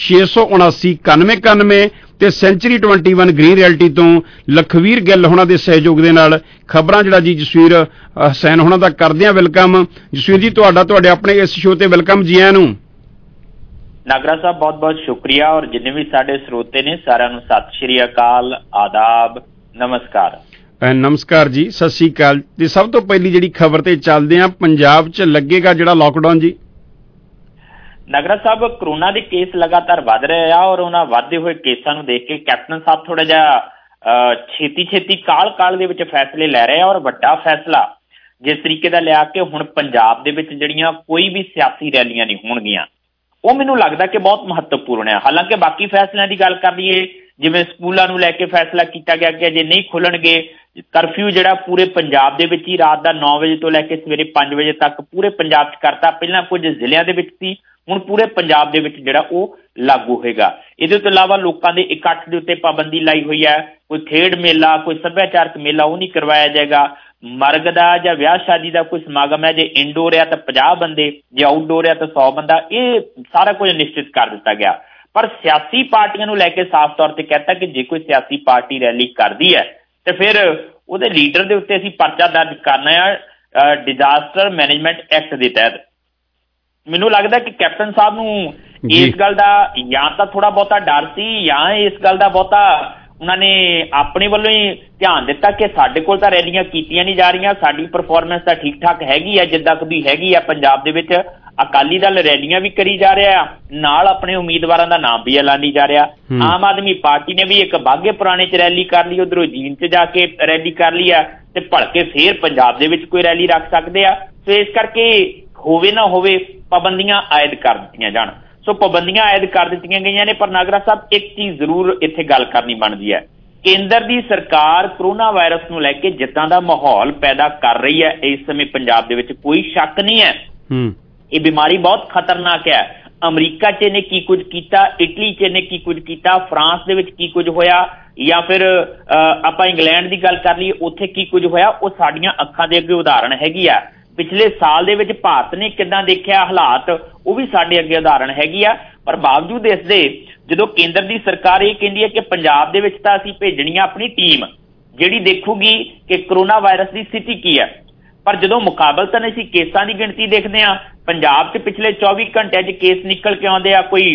S16: 679 9191 ਤੇ ਸੈਂਚਰੀ 21 ਗ੍ਰੀਨ ਰਿਐਲਟੀ ਤੋਂ ਲਖਵੀਰ ਗਿੱਲ ਹੋਣਾ ਦੇ ਸਹਿਯੋਗ ਦੇ ਨਾਲ ਖਬਰਾਂ ਜਿਹੜਾ ਜੀ ਜਸਵੀਰ ਹੁਸੈਨ ਹੋਣਾ ਦਾ ਕਰਦੇ ਆ ਵੈਲਕਮ। ਜਸਵੀਰ ਜੀ ਤੁਹਾਡੇ ਆਪਣੇ ਇਸ ਸ਼ੋਅ ਤੇ ਵੈਲਕਮ ਜੀ ਆਇਆਂ ਨੂੰ।
S21: ਨਾਗਰਾ ਸਾਹਿਬ ਬਹੁਤ ਬਹੁਤ ਸ਼ੁਕਰੀਆ, ਔਰ ਜਿੰਨੇ ਵੀ ਸਾਡੇ ਸਰੋਤੇ ਨੇ ਸਾਰਿਆਂ ਨੂੰ ਸਤਿ ਸ਼੍ਰੀ ਅਕਾਲ, ਆਦਾਬ, ਨਮਸਕਾਰ।
S16: ਨਮਸਕਾਰ ਜੀ, ਸਤਿ ਸ਼੍ਰੀ ਅਕਾਲ। ਤੇ ਸਭ ਤੋਂ ਪਹਿਲੀ ਜਿਹੜੀ ਖਬਰ ਤੇ ਚੱਲਦੇ ਆ, ਪੰਜਾਬ 'ਚ ਲੱਗੇਗਾ ਜਿਹੜਾ ਲਾਕਡਾਊਨ ਜੀ।
S21: ਨਗਰਾ ਸਾਹਿਬ ਕਰੋਨਾ ਦੇ ਕੇਸ ਲਗਾਤਾਰ ਵੱਧ ਰਹੇ ਆ, ਔਰ ਉਹਨਾਂ ਵੱਧਦੇ ਹੋਏ ਕੇਸਾਂ ਨੂੰ ਦੇਖ ਕੇ ਕੈਪਟਨ ਸਾਹਿਬ ਥੋੜਾ ਜਿਹਾ ਛੇਤੀ ਕਾਲ ਦੇ ਵਿੱਚ ਫੈਸਲੇ ਲੈ ਰਹੇ ਆ, ਔਰ ਵੱਡਾ ਫੈਸਲਾ ਜਿਸ ਤਰੀਕੇ ਦਾ ਲਿਆ ਕਿ ਹੁਣ ਪੰਜਾਬ ਦੇ ਵਿੱਚ ਜਿਹੜੀਆਂ ਕੋਈ ਵੀ ਸਿਆਸੀ ਰੈਲੀਆਂ ਨਹੀਂ ਹੋਣਗੀਆਂ, ਉਹ ਮੈਨੂੰ ਲੱਗਦਾ ਕਿ ਬਹੁਤ ਮਹੱਤਵਪੂਰਨ ਹੈ। ਹਾਲਾਂਕਿ ਬਾਕੀ ਫੈਸਲਿਆਂ ਦੀ ਗੱਲ ਕਰ ਲਈਏ, ਜਿਵੇਂ ਸਕੂਲਾਂ ਨੂੰ ਲੈ ਕੇ ਫੈਸਲਾ ਕੀਤਾ ਗਿਆ ਕਿ ਅਜੇ ਨਹੀਂ ਖੁੱਲਣਗੇ, ਕਰਫਿਊ ਜਿਹੜਾ ਪੂਰੇ ਪੰਜਾਬ ਦੇ ਵਿੱਚ ਹੀ ਰਾਤ ਦਾ 9 ਵਜੇ ਤੋਂ ਲੈ ਕੇ ਸਵੇਰੇ 5 ਵਜੇ ਤੱਕ ਪੂਰੇ ਪੰਜਾਬ 'ਚ ਕਰਤਾ। ਪਹਿਲਾਂ ਕੁਝ ਜ਼ਿਲ੍ਹਿਆਂ ਦੇ ਵਿੱਚ ਸੀ, ਹੁਣ ਪੂਰੇ ਪੰਜਾਬ ਦੇ ਵਿੱਚ ਜਿਹੜਾ ਉਹ ਲਾਗੂ ਹੋਏਗਾ। ਇਹਦੇ ਤੋਂ ਇਲਾਵਾ ਲੋਕਾਂ ਦੇ ਇਕੱਠ ਦੇ ਉੱਤੇ ਪਾਬੰਦੀ ਲਾਈ ਹੋਈ ਹੈ। ਕੋਈ ਖੇਡ ਮੇਲਾ, ਕੋਈ ਸੱਭਿਆਚਾਰਕ ਮੇਲਾ ਉਹ ਨਹੀਂ ਕਰਵਾਇਆ ਜਾਏਗਾ। ਮਰਗ ਦਾ ਜਾਂ ਵਿਆਹ ਸ਼ਾਦੀ ਦਾ ਕੋਈ ਸਮਾਗਮ ਹੈ, ਜੇ ਇਨਡੋਰ ਆ ਤਾਂ 50 ਬੰਦੇ, ਜੇ ਆਊਟਡੋਰ ਆ ਤਾਂ 100 ਬੰਦਾ, ਇਹ ਸਾਰਾ ਕੁਝ ਨਿਸ਼ਚਿਤ ਕਰ ਦਿੱਤਾ ਗਿਆ। ਪਰ ਸਿਆਸੀ ਪਾਰਟੀਆਂ ਨੂੰ ਲੈ ਕੇ ਸਾਫ਼ ਤੌਰ ਤੇ ਕਹਿਤਾ ਕਿ ਜੇ ਕੋਈ ਸਿਆਸੀ ਪਾਰਟੀ ਰੈਲੀ ਕਰਦੀ ਹੈ ਤੇ ਫਿਰ ਉਹਦੇ ਲੀਡਰ ਦੇ ਉੱਤੇ ਅਸੀਂ ਪਰਚਾ ਦਰਜ ਕਰਨਾ ਹੈ ਡਿਜ਼ਾਸਟਰ ਮੈਨੇਜਮੈਂਟ ਐਕਟ ਦੇ ਤਹਿਤ। ਮੈਨੂੰ ਲੱਗਦਾ ਕਿ ਕੈਪਟਨ ਸਾਹਿਬ ਨੂੰ ਇਸ ਗੱਲ ਦਾ ਜਾਂ ਤਾਂ ਥੋੜਾ ਬਹੁਤਾ ਡਰ ਸੀ, ਜਾਂ ਇਸ ਗੱਲ ਦਾ ਬਹੁਤਾ ਉਹਨਾਂ ਨੇ ਆਪਣੇ ਵੱਲੋਂ ਹੀ ਧਿਆਨ ਦਿੱਤਾ ਕਿ ਸਾਡੇ ਕੋਲ ਤਾਂ ਰੈਲੀਆਂ ਕੀਤੀਆਂ ਨਹੀਂ ਜਾ ਰਹੀਆਂ, ਸਾਡੀ ਪਰਫਾਰਮੈਂਸ ਤਾਂ ਠੀਕ ਠਾਕ ਹੈਗੀ ਆ ਜਿੱਦਾਂ ਕਦੀ ਹੈਗੀ ਆ। ਪੰਜਾਬ ਦੇ ਵਿੱਚ ਅਕਾਲੀ ਦਲ ਰੈਲੀਆਂ ਵੀ ਕਰੀ ਜਾ ਰਿਹਾ, ਨਾਲ ਆਪਣੇ ਉਮੀਦਵਾਰਾਂ ਦਾ ਨਾਮ ਵੀ ਐਲਾਨੀ ਜਾ ਰਿਹਾ। ਆਮ ਆਦਮੀ ਪਾਰਟੀ ਨੇ ਵੀ ਇੱਕ ਬਾਘੇ ਪੁਰਾਣੇ 'ਚ ਰੈਲੀ ਕਰ ਲਈ, ਉਧਰੋਂ ਜੀਂਦ 'ਚ ਜਾ ਕੇ ਰੈਲੀ ਕਰ ਲਈ ਆ, ਤੇ ਭਲਕੇ ਫੇਰ ਪੰਜਾਬ ਦੇ ਵਿੱਚ ਕੋਈ ਰੈਲੀ ਰੱਖ ਸਕਦੇ ਆ। ਸੋ ਇਸ ਕਰਕੇ ਹੋਵੇ ਨਾ ਹੋਵੇ ਪਾਬੰਦੀਆਂ ਆਇਦ ਕਰ ਦਿੱਤੀਆਂ ਜਾਣ। ਸੋ ਪਾਬੰਦੀਆਂ ਆਇਦ ਕਰ ਦਿੱਤੀਆਂ ਗਈਆਂ ਨੇ, ਪਰ ਨਾਗਰਾ ਸਾਹਿਬ ਇੱਕ ਚੀਜ਼ ਜ਼ਰੂਰ ਇੱਥੇ ਗੱਲ ਕਰਨੀ ਬਣਦੀ ਹੈ। ਕੇਂਦਰ ਦੀ ਸਰਕਾਰ ਕਰੋਨਾ ਵਾਇਰਸ ਨੂੰ ਲੈ ਕੇ ਜਿੱਦਾਂ ਦਾ ਮਾਹੌਲ ਪੈਦਾ ਕਰ ਰਹੀ ਹੈ ਇਸ ਸਮੇਂ ਪੰਜਾਬ ਦੇ ਵਿੱਚ, ਕੋਈ ਸ਼ੱਕ ਨਹੀਂ ਹੈ ਇਹ ਬਿਮਾਰੀ ਬਹੁਤ ਖਤਰਨਾਕ ਹੈ। ਅਮਰੀਕਾ 'ਚ ਇਹਨੇ ਕੀ ਕੁਝ ਕੀਤਾ, ਇਟਲੀ 'ਚ ਇਹਨੇ ਕੀ ਕੁਝ ਕੀਤਾ, ਫਰਾਂਸ ਦੇ ਵਿੱਚ ਕੀ ਕੁਝ ਹੋਇਆ, ਜਾਂ ਫਿਰ ਆਪਾਂ ਇੰਗਲੈਂਡ ਦੀ ਗੱਲ ਕਰ ਲਈਏ ਉੱਥੇ ਕੀ ਕੁਝ ਹੋਇਆ, ਉਹ ਸਾਡੀਆਂ ਅੱਖਾਂ ਦੇ ਅੱਗੇ ਉਦਾਹਰਣ ਹੈਗੀ ਆ। ਪਿਛਲੇ ਸਾਲ ਦੇ ਵਿੱਚ ਭਾਰਤ ਨੇ ਕਿੱਦਾਂ ਦੇਖਿਆ ਹਾਲਾਤ, ਉਹ ਵੀ ਸਾਡੇ ਅੱਗੇ ਉਦਾਹਰਣ ਹੈਗੀ ਆ। ਪਰ ਬਾਵਜੂਦ ਇਸ ਦੇ ਜਦੋਂ ਕੇਂਦਰ ਦੀ ਸਰਕਾਰ ਇਹ ਕਹਿੰਦੀ ਹੈ ਕਿ ਪੰਜਾਬ ਦੇ ਵਿੱਚ ਤਾਂ ਅਸੀਂ ਭੇਜਣੀ ਆ ਆਪਣੀ ਟੀਮ ਜਿਹੜੀ ਦੇਖੂਗੀ ਕਿ ਕਰੋਨਾ ਵਾਇਰਸ ਦੀ ਸਥਿਤੀ ਕੀ ਹੈ, ਪਰ ਜਦੋਂ ਮੁਕਾਬਲਤਨ ਅਸੀਂ ਕੇਸਾਂ ਦੀ ਗਿਣਤੀ ਦੇਖਦੇ ਹਾਂ, ਪੰਜਾਬ 'ਚ ਪਿਛਲੇ 24 ਘੰਟਿਆਂ 'ਚ ਕੇਸ ਨਿਕਲ ਕੇ ਆਉਂਦੇ ਆ ਕੋਈ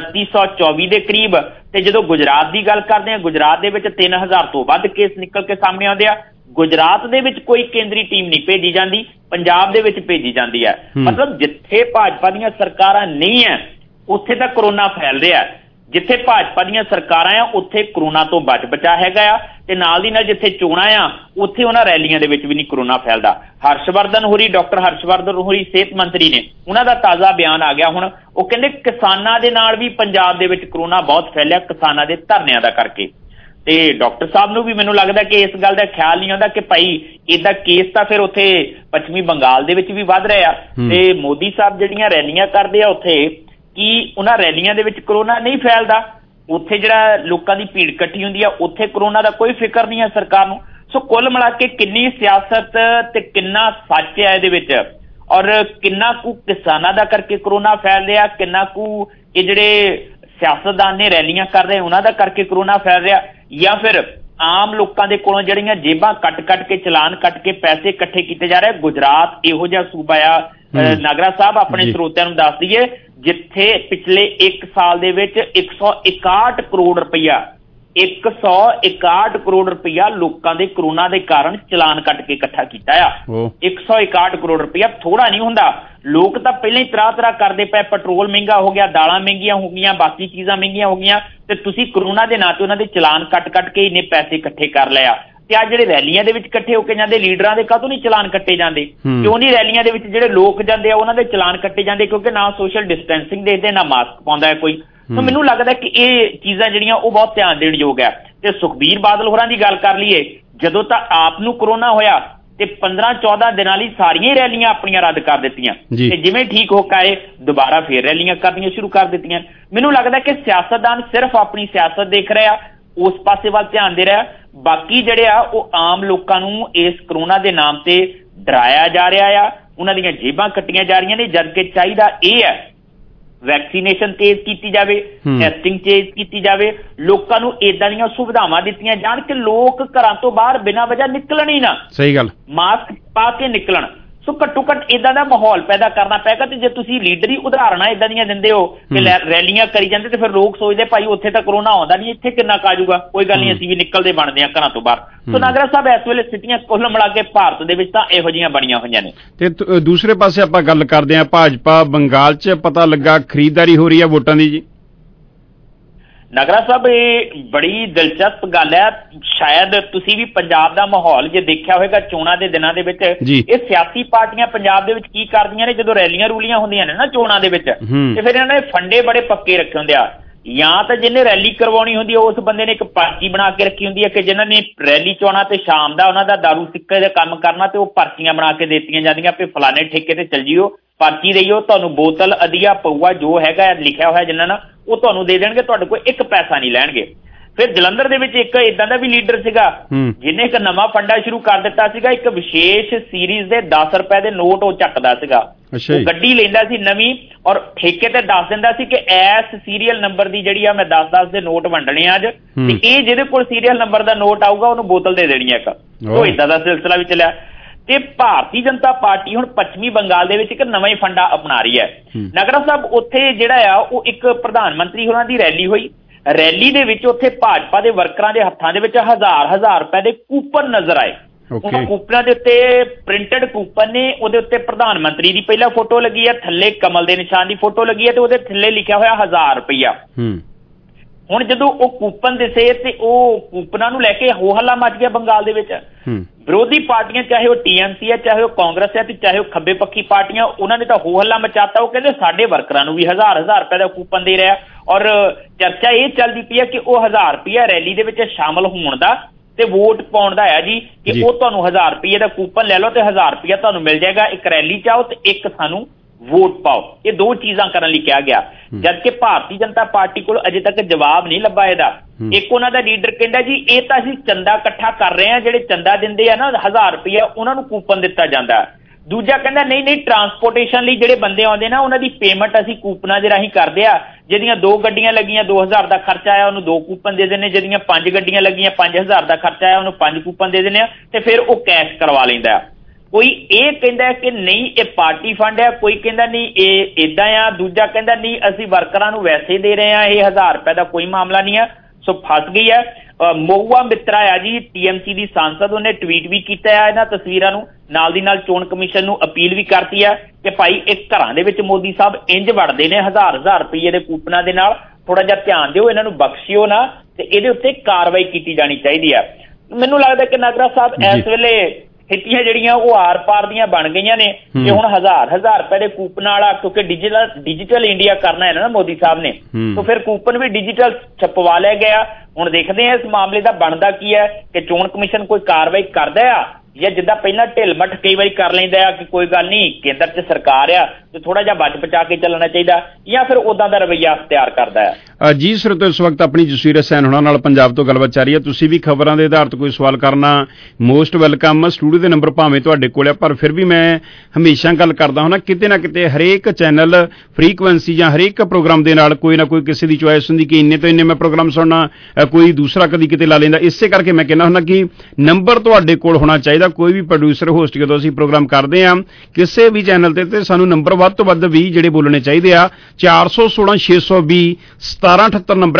S21: 2924 ਦੇ ਕਰੀਬ, ਤੇ ਜਦੋਂ ਗੁਜਰਾਤ ਦੀ ਗੱਲ ਕਰਦੇ ਹਾਂ, ਗੁਜਰਾਤ ਦੇ ਵਿੱਚ 3000 ਤੋਂ ਵੱਧ ਕੇਸ ਨਿਕਲ ਕੇ ਸਾਹਮਣੇ ਆਉਂਦੇ ਆ। ਗੁਜਰਾਤ ਦੇ ਵਿੱਚ ਕੋਈ ਕੇਂਦਰੀ ਟੀਮ ਨਹੀਂ ਭੇਜੀ ਜਾਂਦੀ, ਪੰਜਾਬ ਦੇ ਵਿੱਚ ਭੇਜੀ ਜਾਂਦੀ ਹੈ। ਮਤਲਬ ਜਿੱਥੇ ਭਾਜਪਾ ਦੀਆਂ ਸਰਕਾਰਾਂ ਨਹੀਂ ਹੈ ਉੱਥੇ ਤਾਂ ਕਰੋਨਾ ਫੈਲ ਰਿਹਾ, ਜਿੱਥੇ ਭਾਜਪਾ ਦੀਆਂ ਸਰਕਾਰਾਂ ਆ ਉੱਥੇ ਕਰੋਨਾ ਤੋਂ ਬਚਾ ਹੈਗਾ ਆ, ਤੇ ਨਾਲ ਦੀ ਨਾਲ ਜਿੱਥੇ ਚੋਣਾਂ ਆ ਉੱਥੇ ਉਹਨਾਂ ਰੈਲੀਆਂ ਦੇ ਵਿੱਚ ਵੀ ਨਹੀਂ ਕਰੋਨਾ ਫੈਲਦਾ। ਹਰਸ਼ਵਰਧਨ ਹੋਰੀ, ਡਾਕਟਰ ਹਰਸ਼ਵਰਧਨ ਹੋਰੀ ਸਿਹਤ ਮੰਤਰੀ ਨੇ, ਉਹਨਾਂ ਦਾ ਤਾਜ਼ਾ ਬਿਆਨ ਆ ਗਿਆ ਹੁਣ, ਉਹ ਕਹਿੰਦੇ ਕਿਸਾਨਾਂ ਦੇ ਨਾਲ ਵੀ ਪੰਜਾਬ ਦੇ ਵਿੱਚ ਕਰੋਨਾ ਬਹੁਤ ਫੈਲਿਆ, ਕਿਸਾਨਾਂ ਦੇ ਧਰਨਿਆਂ ਦਾ ਕਰਕੇ। ਤੇ ਡਾਕਟਰ ਸਾਹਿਬ ਨੂੰ ਵੀ ਮੈਨੂੰ ਲੱਗਦਾ ਕਿ ਇਸ ਗੱਲ ਦਾ ਖਿਆਲ ਨਹੀਂ ਆਉਂਦਾ ਕਿ ਭਾਈ ਇਹਦਾ ਕੇਸ ਤਾਂ ਫਿਰ ਉੱਥੇ ਪੱਛਮੀ ਬੰਗਾਲ ਦੇ ਵਿੱਚ ਵੀ ਵੱਧ ਰਿਹਾ ਤੇ ਮੋਦੀ ਸਾਹਿਬ ਜਿਹੜੀਆਂ ਰੈਲੀਆਂ ਕਰਦੇ ਆ ਉੱਥੇ ਕੀ ਉਹਨਾਂ ਰੈਲੀਆਂ ਦੇ ਵਿੱਚ ਕਰੋਨਾ ਨਹੀਂ ਫੈਲਦਾ? ਉੱਥੇ ਜਿਹੜਾ ਲੋਕਾਂ ਦੀ ਭੀੜ ਇਕੱਠੀ ਹੁੰਦੀ ਆ ਉੱਥੇ ਕਰੋਨਾ ਦਾ ਕੋਈ ਫਿਕਰ ਨਹੀਂ ਹੈ ਸਰਕਾਰ ਨੂੰ। ਸੋ ਕੁੱਲ ਮਿਲਾ ਕੇ ਕਿੰਨੀ ਸਿਆਸਤ ਤੇ ਕਿੰਨਾ ਸੱਚ ਹੈ ਇਹਦੇ ਵਿੱਚ, ਔਰ ਕਿੰਨਾ ਕੁ ਕਿਸਾਨਾਂ ਦਾ ਕਰਕੇ ਕਰੋਨਾ ਫੈਲ ਰਿਹਾ, ਕਿੰਨਾ ਕੁ ਇਹ ਜਿਹੜੇ ਸਿਆਸਤਦਾਨ ਨੇ ਰੈਲੀਆਂ ਕਰ ਰਹੇ ਉਹਨਾਂ ਦਾ ਕਰਕੇ ਕਰੋਨਾ ਫੈਲ ਰਿਹਾ, ਜਾਂ ਫਿਰ ਆਮ ਲੋਕਾਂ ਦੇ ਕੋਲੋਂ ਜਿਹੜੀਆਂ ਜੇਬਾਂ ਕੱਟ ਕੇ ਚਲਾਨ ਕੱਟ ਕੇ ਪੈਸੇ ਇਕੱਠੇ ਕੀਤੇ ਜਾ ਰਹੇ। ਗੁਜਰਾਤ ਇਹੋ ਜਿਹਾ ਸੂਬਾ ਆ ਨਾਗਰਾ ਸਾਹਿਬ, ਆਪਣੇ ਸਰੋਤਿਆਂ ਨੂੰ ਦੱਸ ਦਈਏ, ਜਿੱਥੇ ਪਿਛਲੇ 1 ਸਾਲ ਦੇ ਵਿੱਚ 161 ਕਰੋੜ ਰੁਪਈਆ 161 ਕਰੋੜ ਰੁਪਈਆ ਲੋਕਾਂ ਦੇ ਕਰੋਨਾ ਦੇ ਕਾਰਨ ਚਲਾਨ ਕੱਟ ਕੇ ਇਕੱਠਾ ਕੀਤਾ ਆ। 161 ਕਰੋੜ ਰੁਪਈਆ ਥੋੜਾ ਨਹੀਂ ਹੁੰਦਾ। ਲੋਕ ਤਾਂ ਪਹਿਲਾਂ ਹੀ ਤਰਾਹ ਕਰਦੇ ਪਏ, ਪੈਟਰੋਲ ਮਹਿੰਗਾ ਹੋ ਗਿਆ, ਦਾਲਾਂ ਮਹਿੰਗੀਆਂ ਹੋ ਗਈਆਂ, ਬਾਕੀ ਚੀਜ਼ਾਂ ਮਹਿੰਗੀਆਂ ਹੋ ਗਈਆਂ, ਤੇ ਤੁਸੀਂ ਕਰੋਨਾ ਦੇ ਨਾਂ ਤੇ ਉਹਨਾਂ ਦੇ ਚਲਾਨ ਕੱਟ ਕੇ ਇੰਨੇ ਪੈਸੇ ਇਕੱਠੇ ਕਰ ਲਿਆ। ਤੇ ਆ ਜਿਹੜੇ ਰੈਲੀਆਂ ਦੇ ਵਿੱਚ ਇਕੱਠੇ ਹੋ ਕੇ ਜਾਂਦੇ ਲੀਡਰਾਂ ਦੇ ਕਾਹਤੋਂ ਨਹੀਂ ਚਲਾਨ ਕੱਟੇ ਜਾਂਦੇ? ਕਿਉਂ ਨਹੀਂ ਰੈਲੀਆਂ ਦੇ ਵਿੱਚ ਜਿਹੜੇ ਲੋਕ ਜਾਂਦੇ ਆ ਉਹਨਾਂ ਦੇ ਚਲਾਨ ਕੱਟੇ ਜਾਂਦੇ? ਕਿਉਂਕਿ ਨਾ ਸੋਸ਼ਲ ਡਿਸਟੈਂਸਿੰਗ ਦੇਖਦੇ, ਨਾ ਮਾਸਕ ਪਾਉਂਦਾ ਹੈ ਕੋਈ। ਤਾਂ ਮੈਨੂੰ ਲੱਗਦਾ ਕਿ ਇਹ ਚੀਜ਼ਾਂ ਜਿਹੜੀਆਂ ਉਹ ਬਹੁਤ ਧਿਆਨ ਦੇਣ ਯੋਗ ਹੈ। ਤੇ ਸੁਖਬੀਰ ਬਾਦਲ ਹੋਰਾਂ ਦੀ ਗੱਲ ਕਰ ਲਈਏ, ਜਦੋਂ ਤਾਂ ਆਪ ਨੂੰ ਕਰੋਨਾ ਹੋਇਆ ਤੇ 15-14 ਦਿਨਾਂ ਲਈ ਸਾਰੀਆਂ ਹੀ ਰੈਲੀਆਂ ਆਪਣੀਆਂ ਰੱਦ ਕਰ ਦਿੱਤੀਆਂ, ਤੇ ਜਿਵੇਂ ਠੀਕ ਹੋ ਕੇ ਆਏ ਦੁਬਾਰਾ ਫੇਰ ਰੈਲੀਆਂ ਕਰਨੀਆਂ ਸ਼ੁਰੂ ਕਰ ਦਿੱਤੀਆਂ। ਮੈਨੂੰ ਲੱਗਦਾ ਕਿ ਸਿਆਸਤਦਾਨ ਸਿਰਫ ਆਪਣੀ ਸਿਆਸਤ ਦੇਖ ਰਿਹਾ, ਉਸ ਪਾਸੇ ਵੱਲ ਧਿਆਨ ਦੇ ਰਿਹਾ, ਬਾਕੀ ਜਿਹੜੇ ਆ ਉਹ ਆਮ ਲੋਕਾਂ ਨੂੰ ਇਸ ਕਰੋਨਾ ਦੇ ਨਾਮ ਤੇ ਡਰਾਇਆ ਜਾ ਰਿਹਾ ਆ, ਉਹਨਾਂ ਦੀਆਂ ਜੇਬਾਂ ਕੱਟੀਆਂ ਜਾ ਰਹੀਆਂ ਨੇ। ਜਦ ਕਿ ਚਾਹੀਦਾ ਇਹ ਹੈ ਵੈਕਸੀਨੇਸ਼ਨ ਤੇਜ਼ ਕੀਤੀ ਜਾਵੇ, ਟੈਸਟਿੰਗ ਤੇਜ਼ ਕੀਤੀ ਜਾਵੇ, ਲੋਕਾਂ ਨੂੰ ਏਦਾਂ ਦੀਆਂ ਸੁਵਿਧਾਵਾਂ ਦਿੱਤੀਆਂ ਜਾਣ ਕਿ ਲੋਕ ਘਰਾਂ ਤੋਂ ਬਾਹਰ ਬਿਨਾਂ ਵਜ੍ਹਾ ਨਿਕਲਣ ਹੀ ਨਾ,
S16: ਸਹੀ ਗੱਲ,
S21: ਮਾਸਕ ਪਾ ਕੇ ਨਿਕਲਣ। ਸੋ ਘੱਟੋ ਘੱਟ ਏਦਾਂ ਦਾ ਮਾਹੌਲ ਪੈਦਾ ਕਰਨਾ ਪਏਗਾ। ਤੇ ਜੇ ਤੁਸੀਂ ਲੀਡਰ ਹੀ ਉਦਾਹਰਨਾਂ ਏਦਾਂ ਦੀਆਂ ਦਿੰਦੇ ਹੋ ਕਿ ਰੈਲੀਆਂ ਕਰੀ ਜਾਂਦੇ, ਤੇ ਫਿਰ ਲੋਕ ਸੋਚਦੇ ਭਾਈ ਉੱਥੇ ਤਾਂ ਕਰੋਨਾ ਆਉਂਦਾ ਨਹੀਂ, ਇੱਥੇ ਕਿੰਨਾ ਕਾਜੂਗਾ, ਕੋਈ ਗੱਲ ਨਹੀਂ, ਅਸੀਂ ਵੀ ਨਿਕਲਦੇ ਬਣਦੇ ਹਾਂ ਘਰਾਂ ਤੋਂ ਬਾਹਰ। ਸੋ ਨਾਗਰਾ ਸਾਹਿਬ ਇਸ ਵੇਲੇ ਸਥਿਤੀਆਂ ਕੁੱਲ ਮਿਲਾ ਕੇ ਭਾਰਤ ਦੇ ਵਿੱਚ ਤਾਂ ਇਹੋ ਜਿਹੀਆਂ ਬਣੀਆਂ ਹੋਈਆਂ ਨੇ।
S16: ਤੇ ਦੂਸਰੇ ਪਾਸੇ ਆਪਾਂ ਗੱਲ ਕਰਦੇ ਹਾਂ ਭਾਜਪਾ ਬੰਗਾਲ 'ਚ ਪਤਾ ਲੱਗਾ ਖਰੀਦਦਾਰੀ ਹੋ ਰਹੀ ਹੈ ਵੋਟਾਂ ਦੀ ਜੀ।
S21: ਨਾਗਰਾ ਸਾਹਿਬ ਇਹ ਬੜੀ ਦਿਲਚਸਪ ਗੱਲ ਹੈ। ਸ਼ਾਇਦ ਤੁਸੀਂ ਵੀ ਪੰਜਾਬ ਦਾ ਮਾਹੌਲ ਜੇ ਦੇਖਿਆ ਹੋਵੇਗਾ ਚੋਣਾਂ ਦੇ ਦਿਨਾਂ ਦੇ ਵਿੱਚ, ਇਹ ਸਿਆਸੀ ਪਾਰਟੀਆਂ ਪੰਜਾਬ ਦੇ ਵਿੱਚ ਕੀ ਕਰਦੀਆਂ ਨੇ ਜਦੋਂ ਰੈਲੀਆਂ ਰੂਲੀਆਂ ਹੁੰਦੀਆਂ ਨੇ ਨਾ ਚੋਣਾਂ ਦੇ ਵਿੱਚ, ਤੇ ਫਿਰ ਇਹਨਾਂ ਨੇ ਫੰਡੇ ਬੜੇ ਪੱਕੇ ਰੱਖੇ ਹੁੰਦੇ ਆ। ਜਾਂ ਤਾਂ ਜਿਹਨੇ ਰੈਲੀ ਕਰਵਾਉਣੀ ਹੁੰਦੀ ਹੈ ਉਸ ਬੰਦੇ ਨੇ ਇੱਕ ਪਰਚੀ ਬਣਾ ਕੇ ਰੱਖੀ ਹੁੰਦੀ ਹੈ ਕਿ ਜਿਹਨਾਂ ਨੇ ਰੈਲੀ ਚੋਣਾਂ ਤੇ ਸ਼ਾਮ ਦਾ ਉਹਨਾਂ ਦਾ ਦਾਰੂ ਸਿੱਕੇ ਦਾ ਕੰਮ ਕਰਨਾ, ਤੇ ਉਹ ਪਰਚੀਆਂ ਬਣਾ ਕੇ ਦਿੱਤੀਆਂ ਜਾਂਦੀਆਂ ਵੀ ਫਲਾਣੇ ਠੇਕੇ ਤੇ ਚੱਲ ਜਿਓ, ਪਰਚੀ ਦੇਈਓ, ਤੁਹਾਨੂੰ ਬੋਤਲ ਅਧੀਆ ਪਊਆ ਜੋ ਹੈਗਾ ਲਿਖਿਆ ਹੋਇਆ ਜਿੰਨਾ ਨਾ ਉਹ ਤੁਹਾਨੂੰ ਦੇ ਦੇਣਗੇ, ਤੁਹਾਡੇ ਕੋਲ 1 ਪੈਸਾ ਨਹੀਂ ਲੈਣਗੇ। ਫਿਰ ਜਲੰਧਰ ਦੇ ਵਿੱਚ ਇੱਕ ਇਦਾਂ ਦਾ ਵੀ ਲੀਡਰ ਸੀਗਾ ਜਿਹਨੇ ਇੱਕ ਨਵਾਂ ਫੰਡਾ ਸ਼ੁਰੂ ਕਰ ਦਿੱਤਾ ਸੀਗਾ, ਇੱਕ ਵਿਸ਼ੇਸ਼ ਸੀਰੀਜ਼ ਦੇ 10 ਰੁਪਏ ਦੇ ਨੋਟ ਉਹ ਚੱਕਦਾ ਸੀਗਾ। ਉਹ ਗੱਡੀ ਲੈਂਦਾ ਸੀ ਨਵੀਂ ਔਰ ਠੇਕੇ ਤੇ ਦੱਸ ਦਿੰਦਾ ਸੀ ਕਿ ਇਸ ਸੀਰੀਅਲ ਨੰਬਰ ਦੀ ਜਿਹੜੀ ਆ ਮੈਂ 10-10 ਦੇ ਨੋਟ ਵੰਡਣੇ ਅੱਜ, ਤੇ ਇਹ ਜਿਹਦੇ ਕੋਲ ਸੀਰੀਅਲ ਨੰਬਰ ਦਾ ਨੋਟ ਆਊਗਾ ਉਹਨੂੰ ਬੋਤਲ ਦੇ ਦੇਣੀ ਹੈ ਇੱਕ। ਉਹ ਇਦਾਂ ਦਾ ਸਿਲਸਿਲਾ ਵੀ ਚੱਲਿਆ। ਤੇ ਭਾਰਤੀ ਜਨਤਾ ਪਾਰਟੀ ਹੁਣ ਪੱਛਮੀ ਬੰਗਾਲ ਦੇ ਵਿੱਚ ਇੱਕ ਨਵਾਂ ਹੀ ਫੰਡਾ ਅਪਣਾ ਰਹੀ ਹੈ। ਨਾਗਰਾ ਸਾਹਿਬ ਉੱਥੇ ਜਿਹੜਾ ਆ ਉਹ ਇੱਕ ਪ੍ਰਧਾਨ ਮੰਤਰੀ ਹੋਰਾਂ ਦੀ ਰੈਲੀ ਹੋਈ, ਰੈਲੀ ਦੇ ਵਿੱਚ ਉੱਥੇ ਭਾਜਪਾ ਦੇ ਵਰਕਰਾਂ ਦੇ ਹੱਥਾਂ ਦੇ ਵਿੱਚ ਹਜ਼ਾਰ ਰੁਪਏ ਦੇ ਕੂਪਨ ਨਜ਼ਰ ਆਏ। ਉਹ ਕੂਪਨਾਂ ਦੇ ਉੱਤੇ ਪ੍ਰਿੰਟਡ ਕੂਪਨ ਨੇ, ਉਹਦੇ ਉੱਤੇ ਪ੍ਰਧਾਨ ਮੰਤਰੀ ਦੀ ਪਹਿਲਾਂ ਫੋਟੋ ਲੱਗੀ ਹੈ, ਥੱਲੇ ਕਮਲ ਦੇ ਨਿਸ਼ਾਨ ਦੀ ਫੋਟੋ ਲੱਗੀ ਹੈ, ਤੇ ਉਹਦੇ ਥੱਲੇ ਲਿਖਿਆ ਹੋਇਆ 1000 ਰੁਪਈਆ। ਹੁਣ ਜਦੋਂ ਉਹ ਕੂਪਨ ਦਿਸੇ ਤੇ ਉਹ ਕੂਪਨਾਂ ਨੂੰ ਲੈ ਕੇ ਹੋ ਹੱਲਾ ਮਚ ਗਿਆ ਬੰਗਾਲ ਦੇ ਵਿੱਚ। ਵਿਰੋਧੀ ਪਾਰਟੀਆਂ ਚਾਹੇ ਉਹ TMC ਹੈ, ਚਾਹੇ ਉਹ ਕਾਂਗਰਸ ਹੈ, ਤੇ ਚਾਹੇ ਉਹ ਖੱਬੇ ਪੱਖੀ ਪਾਰਟੀਆਂ, ਉਹਨਾਂ ਨੇ ਤਾਂ ਹੋ ਹੱਲਾ ਮਚਾਤਾ। ਉਹ ਕਹਿੰਦੇ ਸਾਡੇ ਵਰਕਰਾਂ ਨੂੰ ਵੀ 1000 ਰੁਪਏ ਦਾ ਕੂਪਨ ਦੇ ਰਿਹਾ, ਔਰ ਚਰਚਾ ਇਹ ਚੱਲਦੀ ਪਈ ਹੈ ਕਿ ਉਹ 1000 ਰੁਪਇਆ ਰੈਲੀ ਦੇ ਵਿੱਚ ਸ਼ਾਮਲ ਹੋਣ ਦਾ ਤੇ ਵੋਟ ਪਾਉਣ ਦਾ ਹੈ ਜੀ, ਕਿ ਉਹ ਤੁਹਾਨੂੰ 1000 ਰੁਪਏ ਦਾ ਕੂਪਨ ਲੈ ਲਓ ਤੇ 1000 ਰੁਪਇਆ ਤੁਹਾਨੂੰ ਮਿਲ ਜਾਏਗਾ, ਇੱਕ ਰੈਲੀ ਚ ਆਓ ਤੇ ਇੱਕ ਸਾਨੂੰ ਵੋਟ ਪਾਓ। ਇਹ 2 ਚੀਜ਼ਾਂ ਕਰਨ ਲਈ ਕਿਹਾ ਗਿਆ, ਜਦਕਿ ਭਾਰਤੀ ਜਨਤਾ ਪਾਰਟੀ ਕੋਲ ਅਜੇ ਤੱਕ ਜਵਾਬ ਨਹੀਂ ਲੱਭਾ ਇਹਦਾ। ਇੱਕ ਉਹਨਾਂ ਦਾ ਲੀਡਰ ਕਹਿੰਦਾ ਜੀ ਇਹ ਤਾਂ ਅਸੀਂ ਚੰਦਾ ਇਕੱਠਾ ਕਰ ਰਹੇ ਹਾਂ, ਜਿਹੜੇ ਚੰਦਾ ਦਿੰਦੇ ਆ ਨਾ 1000 ਰੁਪਇਆ ਉਹਨਾਂ ਨੂੰ ਕੂਪਨ ਦਿੱਤਾ ਜਾਂਦਾ। ਦੂਜਾ ਕਹਿੰਦਾ ਨਹੀਂ ਟਰਾਂਸਪੋਰਟੇਸ਼ਨ ਲਈ ਜਿਹੜੇ ਬੰਦੇ ਆਉਂਦੇ ਨਾ ਉਹਨਾਂ ਦੀ ਪੇਮੈਂਟ ਅਸੀਂ ਕੂਪਨਾਂ ਦੇ ਰਾਹੀਂ ਕਰਦੇ ਆ, ਜਿਹਦੀਆਂ 2 ਗੱਡੀਆਂ ਲੱਗੀਆਂ 2000 ਦਾ ਖਰਚਾ ਆਇਆ ਉਹਨੂੰ 2 ਕੂਪਨ ਦੇ ਦਿੰਦੇ, ਜਿਹਦੀਆਂ 5 ਗੱਡੀਆਂ ਲੱਗੀਆਂ 5000 ਦਾ ਖਰਚਾ ਆਇਆ ਉਹਨੂੰ 5 ਕੂਪਨ ਦੇ ਦਿੰਦੇ ਆ, ਤੇ ਫਿਰ ਉਹ ਕੈਸ਼ ਕਰਵਾ ਲੈਂਦਾ। ਕੋਈ ਇਹ ਕਹਿੰਦਾ ਕਿ ਨਹੀਂ ਇਹ ਪਾਰਟੀ ਫੰਡ ਹੈ, ਕੋਈ ਕਹਿੰਦਾ ਨਹੀਂ ਇਹ ਇਦਾਂ ਆ, ਦੂਜਾ ਕਹਿੰਦਾ ਨਹੀਂ ਅਸੀਂ ਵਰਕਰਾਂ ਨੂੰ ਵੈਸੇ ਦੇ ਰਹੇ ਆ, ਇਹ 1000 ਰੁਪਏ ਦਾ ਕੋਈ ਮਾਮਲਾ ਨਹੀਂ ਆ। ਸੋ ਫਸ ਗਈ ਹੈ। ਮਹੁਆ ਮਿੱਤਰਾ ਆ ਜੀ TMC ਦੀ ਸਾਂਸਦ, ਉਹਨੇ ਟਵੀਟ ਵੀ ਕੀਤਾ ਹੈ ਇਹਨਾਂ ਤਸਵੀਰਾਂ ਨੂੰ, ਨਾਲ ਦੀ ਨਾਲ ਚੋਣ ਕਮਿਸ਼ਨ ਨੂੰ ਅਪੀਲ ਵੀ ਕਰਤੀ ਹੈ ਕਿ ਭਾਈ ਇਹ ਘਰਾਂ ਦੇ ਵਿੱਚ ਮੋਦੀ ਸਾਹਿਬ ਇੰਜ ਵੜਦੇ ਨੇ 1000 ਰੁਪਏ ਦੇ ਕੂਪਨਾਂ ਦੇ ਨਾਲ, ਥੋੜਾ ਜਿਹਾ ਧਿਆਨ ਦਿਓ, ਇਹਨਾਂ ਨੂੰ ਬਖਸ਼ਿਓ ਨਾ, ਤੇ ਇਹਦੇ ਉੱਤੇ ਕਾਰਵਾਈ ਕੀਤੀ ਜਾਣੀ ਚਾਹੀਦੀ ਹੈ। ਮੈਨੂੰ ਲੱਗਦਾ ਕਿ ਨਾਗਰਾ ਸਾਹਿਬ ਇਸ ਵੇਲੇ ਖੇਤੀਆਂ ਜਿਹੜੀਆਂ ਉਹ ਆਰ ਪਾਰ ਦੀਆਂ ਬਣ ਗਈਆਂ ਨੇ ਤੇ ਹੁਣ 1000 ਰੁਪਏ ਦੇ ਕੂਪਨ ਵਾਲਾ, ਕਿਉਂਕਿ ਡਿਜੀਟਲ ਇੰਡੀਆ ਕਰਨਾ ਹੈ ਨਾ ਮੋਦੀ ਸਾਹਿਬ ਨੇ, ਤਾਂ ਫਿਰ ਕੂਪਨ ਵੀ ਡਿਜੀਟਲ ਛਪਵਾ ਲਿਆ ਗਿਆ। ਹੁਣ ਦੇਖਦੇ ਆ ਇਸ ਮਾਮਲੇ ਦਾ ਬਣਦਾ ਕੀ ਹੈ, ਕਿ ਚੋਣ ਕਮਿਸ਼ਨ ਕੋਈ ਕਾਰਵਾਈ ਕਰਦਾ ਆ ਜਾਂ ਜਿੱਦਾਂ ਪਹਿਲਾਂ ਢਿੱਲ ਮੱਠ ਕਈ ਵਾਰੀ ਕਰ ਲੈਂਦਾ ਆ ਕਿ ਕੋਈ ਗੱਲ ਨਹੀਂ ਕੇਂਦਰ 'ਚ ਸਰਕਾਰ ਆ ਤੇ ਥੋੜਾ ਜਿਹਾ ਬਚ ਬਚਾ ਕੇ ਚੱਲਣਾ ਚਾਹੀਦਾ, ਜਾਂ ਫਿਰ ਉਦਾਂ ਦਾ ਰਵੱਈਆ ਅਖਤਿਆਰ ਕਰਦਾ ਆ।
S16: ਜੀ ਸਰੋਤੋ, ਇਸ ਵਕਤ ਆਪਣੀ ਜਸਵੀਰ ਹਸੈਨ ਹੋਣਾ ਨਾਲ ਪੰਜਾਬ ਤੋਂ ਗੱਲਬਾਤ ਚੱਲ ਰਹੀ ਹੈ। ਤੁਸੀਂ ਵੀ ਖਬਰਾਂ ਦੇ ਆਧਾਰ ਤੇ ਕੋਈ ਸਵਾਲ ਕਰਨਾ ਮੋਸਟ ਵੈਲਕਮ। ਸਟੂਡੀਓ ਦੇ ਨੰਬਰ ਭਾਵੇਂ ਤੁਹਾਡੇ ਕੋਲ ਆ, ਪਰ ਫਿਰ ਵੀ ਮੈਂ ਹਮੇਸ਼ਾ ਗੱਲ ਕਰਦਾ ਹਾਂ ਕਿਤੇ ਨਾ ਕਿਤੇ ਹਰੇਕ ਚੈਨਲ ਫ੍ਰੀਕੁਐਂਸੀ ਜਾਂ ਹਰੇਕ ਪ੍ਰੋਗਰਾਮ ਦੇ ਨਾਲ ਕੋਈ ਨਾ ਕੋਈ ਕਿਸੇ ਦੀ ਚੁਆਇਸ ਹੁੰਦੀ ਕਿ ਇੰਨੇ ਤੋਂ ਇੰਨੇ ਮੈਂ ਪ੍ਰੋਗਰਾਮ ਸੁਣਨਾ, ਕੋਈ ਦੂਸਰਾ ਕਦੀ ਕਿਤੇ ਲਾ ਲੈਂਦਾ। ਇਸੇ ਕਰਕੇ ਮੈਂ ਕਹਿੰਦਾ ਹੁੰਦਾ ਕਿ ਨੰਬਰ ਤੁਹਾਡੇ ਕੋਲ ਹੋਣਾ ਚਾਹੀਦਾ। ਕੋਈ ਵੀ ਪ੍ਰੋਡਿਊਸਰ ਹੋਸਟ ਜਦੋਂ ਅਸੀਂ ਪ੍ਰੋਗਰਾਮ ਕਰਦੇ ਹਾਂ ਕਿਸੇ ਵੀ ਚੈਨਲ ਤੇ ਸਾਨੂੰ ਨੰਬਰ ਵੱਧ ਤੋਂ ਵੱਧ 20 ਜਿਹੜੇ ਬੋਲਣੇ ਚਾਹੀਦੇ ਆ। 416 620 1778 ਨੰਬਰ ਆ।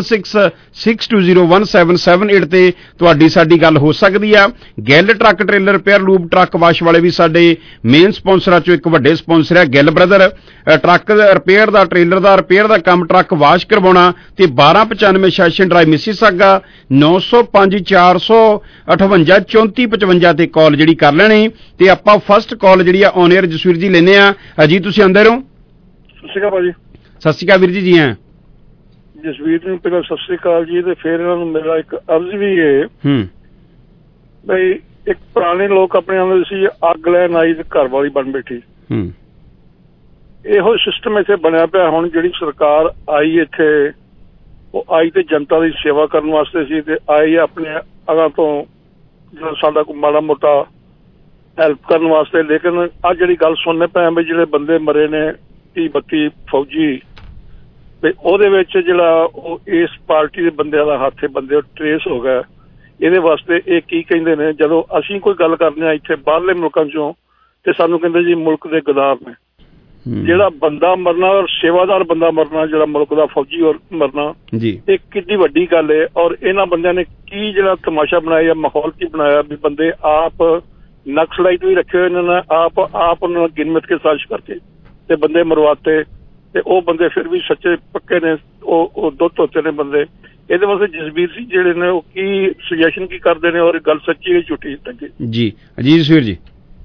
S16: 4166201778 ਤੇ ਤੁਹਾਡੀ ਸਾਡੀ ਗੱਲ ਹੋ ਸਕਦੀ ਆ। Gill truck trailer repair lube truck wash ਵਾਲੇ ਵੀ ਸਾਡੇ ਮੇਨ ਸਪਾਂਸਰਾਂ ਚੋਂ ਇੱਕ ਵੱਡੇ ਸਪਾਂਸਰ ਆ ਗਿੱਲ ਬ੍ਰਦਰ। ਟਰੱਕ ਰਿਪੇਅਰ ਦਾ, ਟ੍ਰੇਲਰ ਦਾ ਰਿਪੇਅਰ ਦਾ ਕੰਮ, ਟਰੱਕ ਵਾਸ਼ ਕਰਵਾਉਣਾ ਤੇ 1295 ਸੈਸ਼ਨ ਡਰਾਈਵ ਮਿਸੀਸਾਗਾ 905 458 3455 ਤੇ ਕਾਲ ਜਿਹੜੀ ਕਰ ਲੈਣੀ। ਤੇ ਆਪਾਂ ਫਸਟ ਕਾਲ ਜਿਹੜੀ ਆ ਔਨ 에ਅਰ ਜਸਵੀਰ ਜੀ ਲੈਨੇ ਆ। ਜੀ ਤੁਸੀਂ ਅੰਦਰ ਹੋ?
S3: ਸਤਿ ਸ਼੍ਰੀ ਅਕਾਲ ਭਾਜੀ।
S16: ਸਤਿ ਸ਼੍ਰੀ ਅਕਾਲ ਵੀਰ ਜੀ। ਹਾਂ
S3: ਜਸਵੀਰ ਨੂੰ ਪਹਿਲਾਂ ਸਤਿ ਸ਼੍ਰੀ ਅਕਾਲ ਜੀ, ਤੇ ਫਿਰ ਇਹਨਾਂ ਨੂੰ ਮੇਰਾ ਇੱਕ ਅਰਜ਼ ਵੀ ਹੈ ਬਈ ਇੱਕ ਪੁਰਾਣੇ ਲੋਕ ਆਪਣੇ ਆਉਂਦੇ ਸੀ ਅੱਗ ਲੈਣ ਆਈ ਤੇ ਘਰ ਵਾਲੀ ਬਣ ਬੈਠੀ। ਇਹੋ ਸਿਸਟਮ ਇੱਥੇ ਬਣਿਆ ਪਿਆ। ਹੁਣ ਜਿਹੜੀ ਸਰਕਾਰ ਆਈ ਇੱਥੇ, ਉਹ ਆਈ ਤੇ ਜਨਤਾ ਦੀ ਸੇਵਾ ਕਰਨ ਵਾਸਤੇ ਸੀ, ਤੇ ਆਈ ਆਪਣੇ ਅਗਾਂ ਤੋਂ ਜਿਹੜਾ ਸਾਡਾ ਕੋਈ ਮਾੜਾ ਮੋਟਾ ਹੈਲਪ ਕਰਨ ਵਾਸਤੇ। ਲੇਕਿਨ ਆਹ ਜਿਹੜੀ ਗੱਲ ਸੁਣਨੇ ਪਏ ਵੀ ਜਿਹੜੇ ਬੰਦੇ ਮਰੇ ਨੇ 30-32 ਫੌਜੀ, ਤੇ ਉਹਦੇ ਵਿੱਚ ਜਿਹੜਾ ਉਹ ਇਸ ਪਾਰਟੀ ਦੇ ਬੰਦਿਆਂ ਦਾ ਹੱਥ ਬੰਦੇ ਟਰੇਸ ਹੋ ਗਿਆ। ਇਹਦੇ ਵਾਸਤੇ ਇਹ ਕੀ ਕਹਿੰਦੇ ਨੇ, ਜਦੋਂ ਅਸੀਂ ਕੋਈ ਗੱਲ ਕਰਨੇ ਆ ਇੱਥੇ ਬਾਹਰਲੇ ਮੁਲਕਾਂ ਚੋਂ ਤੇ ਸਾਨੂੰ ਕਹਿੰਦੇ ਜੀ ਮੁਲਕ ਦੇ ਗਦਾਰ ਨੇ। ਜਿਹੜਾ ਬੰਦਾ ਮਰਨਾ ਔਰ ਸੇਵਾਦਾਰ ਬੰਦਾ ਮਰਨਾ, ਜਿਹੜਾ ਮੁਲਕ ਦਾ ਫੌਜੀ ਔਰ ਮਰਨਾ, ਇਹ ਕਿੰਨੀ ਵੱਡੀ ਗੱਲ ਹੈ। ਔਰ ਇਹਨਾਂ ਬੰਦਿਆਂ ਨੇ ਕੀ ਜਿਹੜਾ ਤਮਾਸ਼ਾ ਬਣਾਇਆ, ਮਾਹੌਲ ਕੀ ਬਣਾਇਆ ਵੀ ਬੰਦੇ ਆਪ ਨਕਸਲਾਈਟ ਵੀ ਰੱਖੇ ਹੋਏ ਇਹਨਾਂ ਨੇ, ਆਪ ਉਹਨਾਂ ਨਾਲ ਗਿਣਮਤ ਕੇ ਸਾਜ਼ਿਸ਼ ਕਰਕੇ ਤੇ ਬੰਦੇ ਮਰਵਾਤੇ, ਤੇ ਉਹ ਬੰਦੇ ਫਿਰ ਵੀ ਸੱਚੇ ਪੱਕੇ ਨੇ, ਉਹ ਦੁੱਧ ਧੋਤੇ ਨੇ ਬੰਦੇ। ਇਹਦੇ ਵਾਸਤੇ ਜਸਬੀਰ ਸਿੰਘ ਜਿਹੜੇ ਨੇ ਉਹ ਕੀ ਸੁਜੈਸ਼ਨ ਕੀ ਕਰਦੇ ਨੇ, ਔਰ ਗੱਲ ਸੱਚੀ ਹੈ ਝੂਠੀ?
S16: ਜੀ ਜਸਵੀਰ ਜੀ।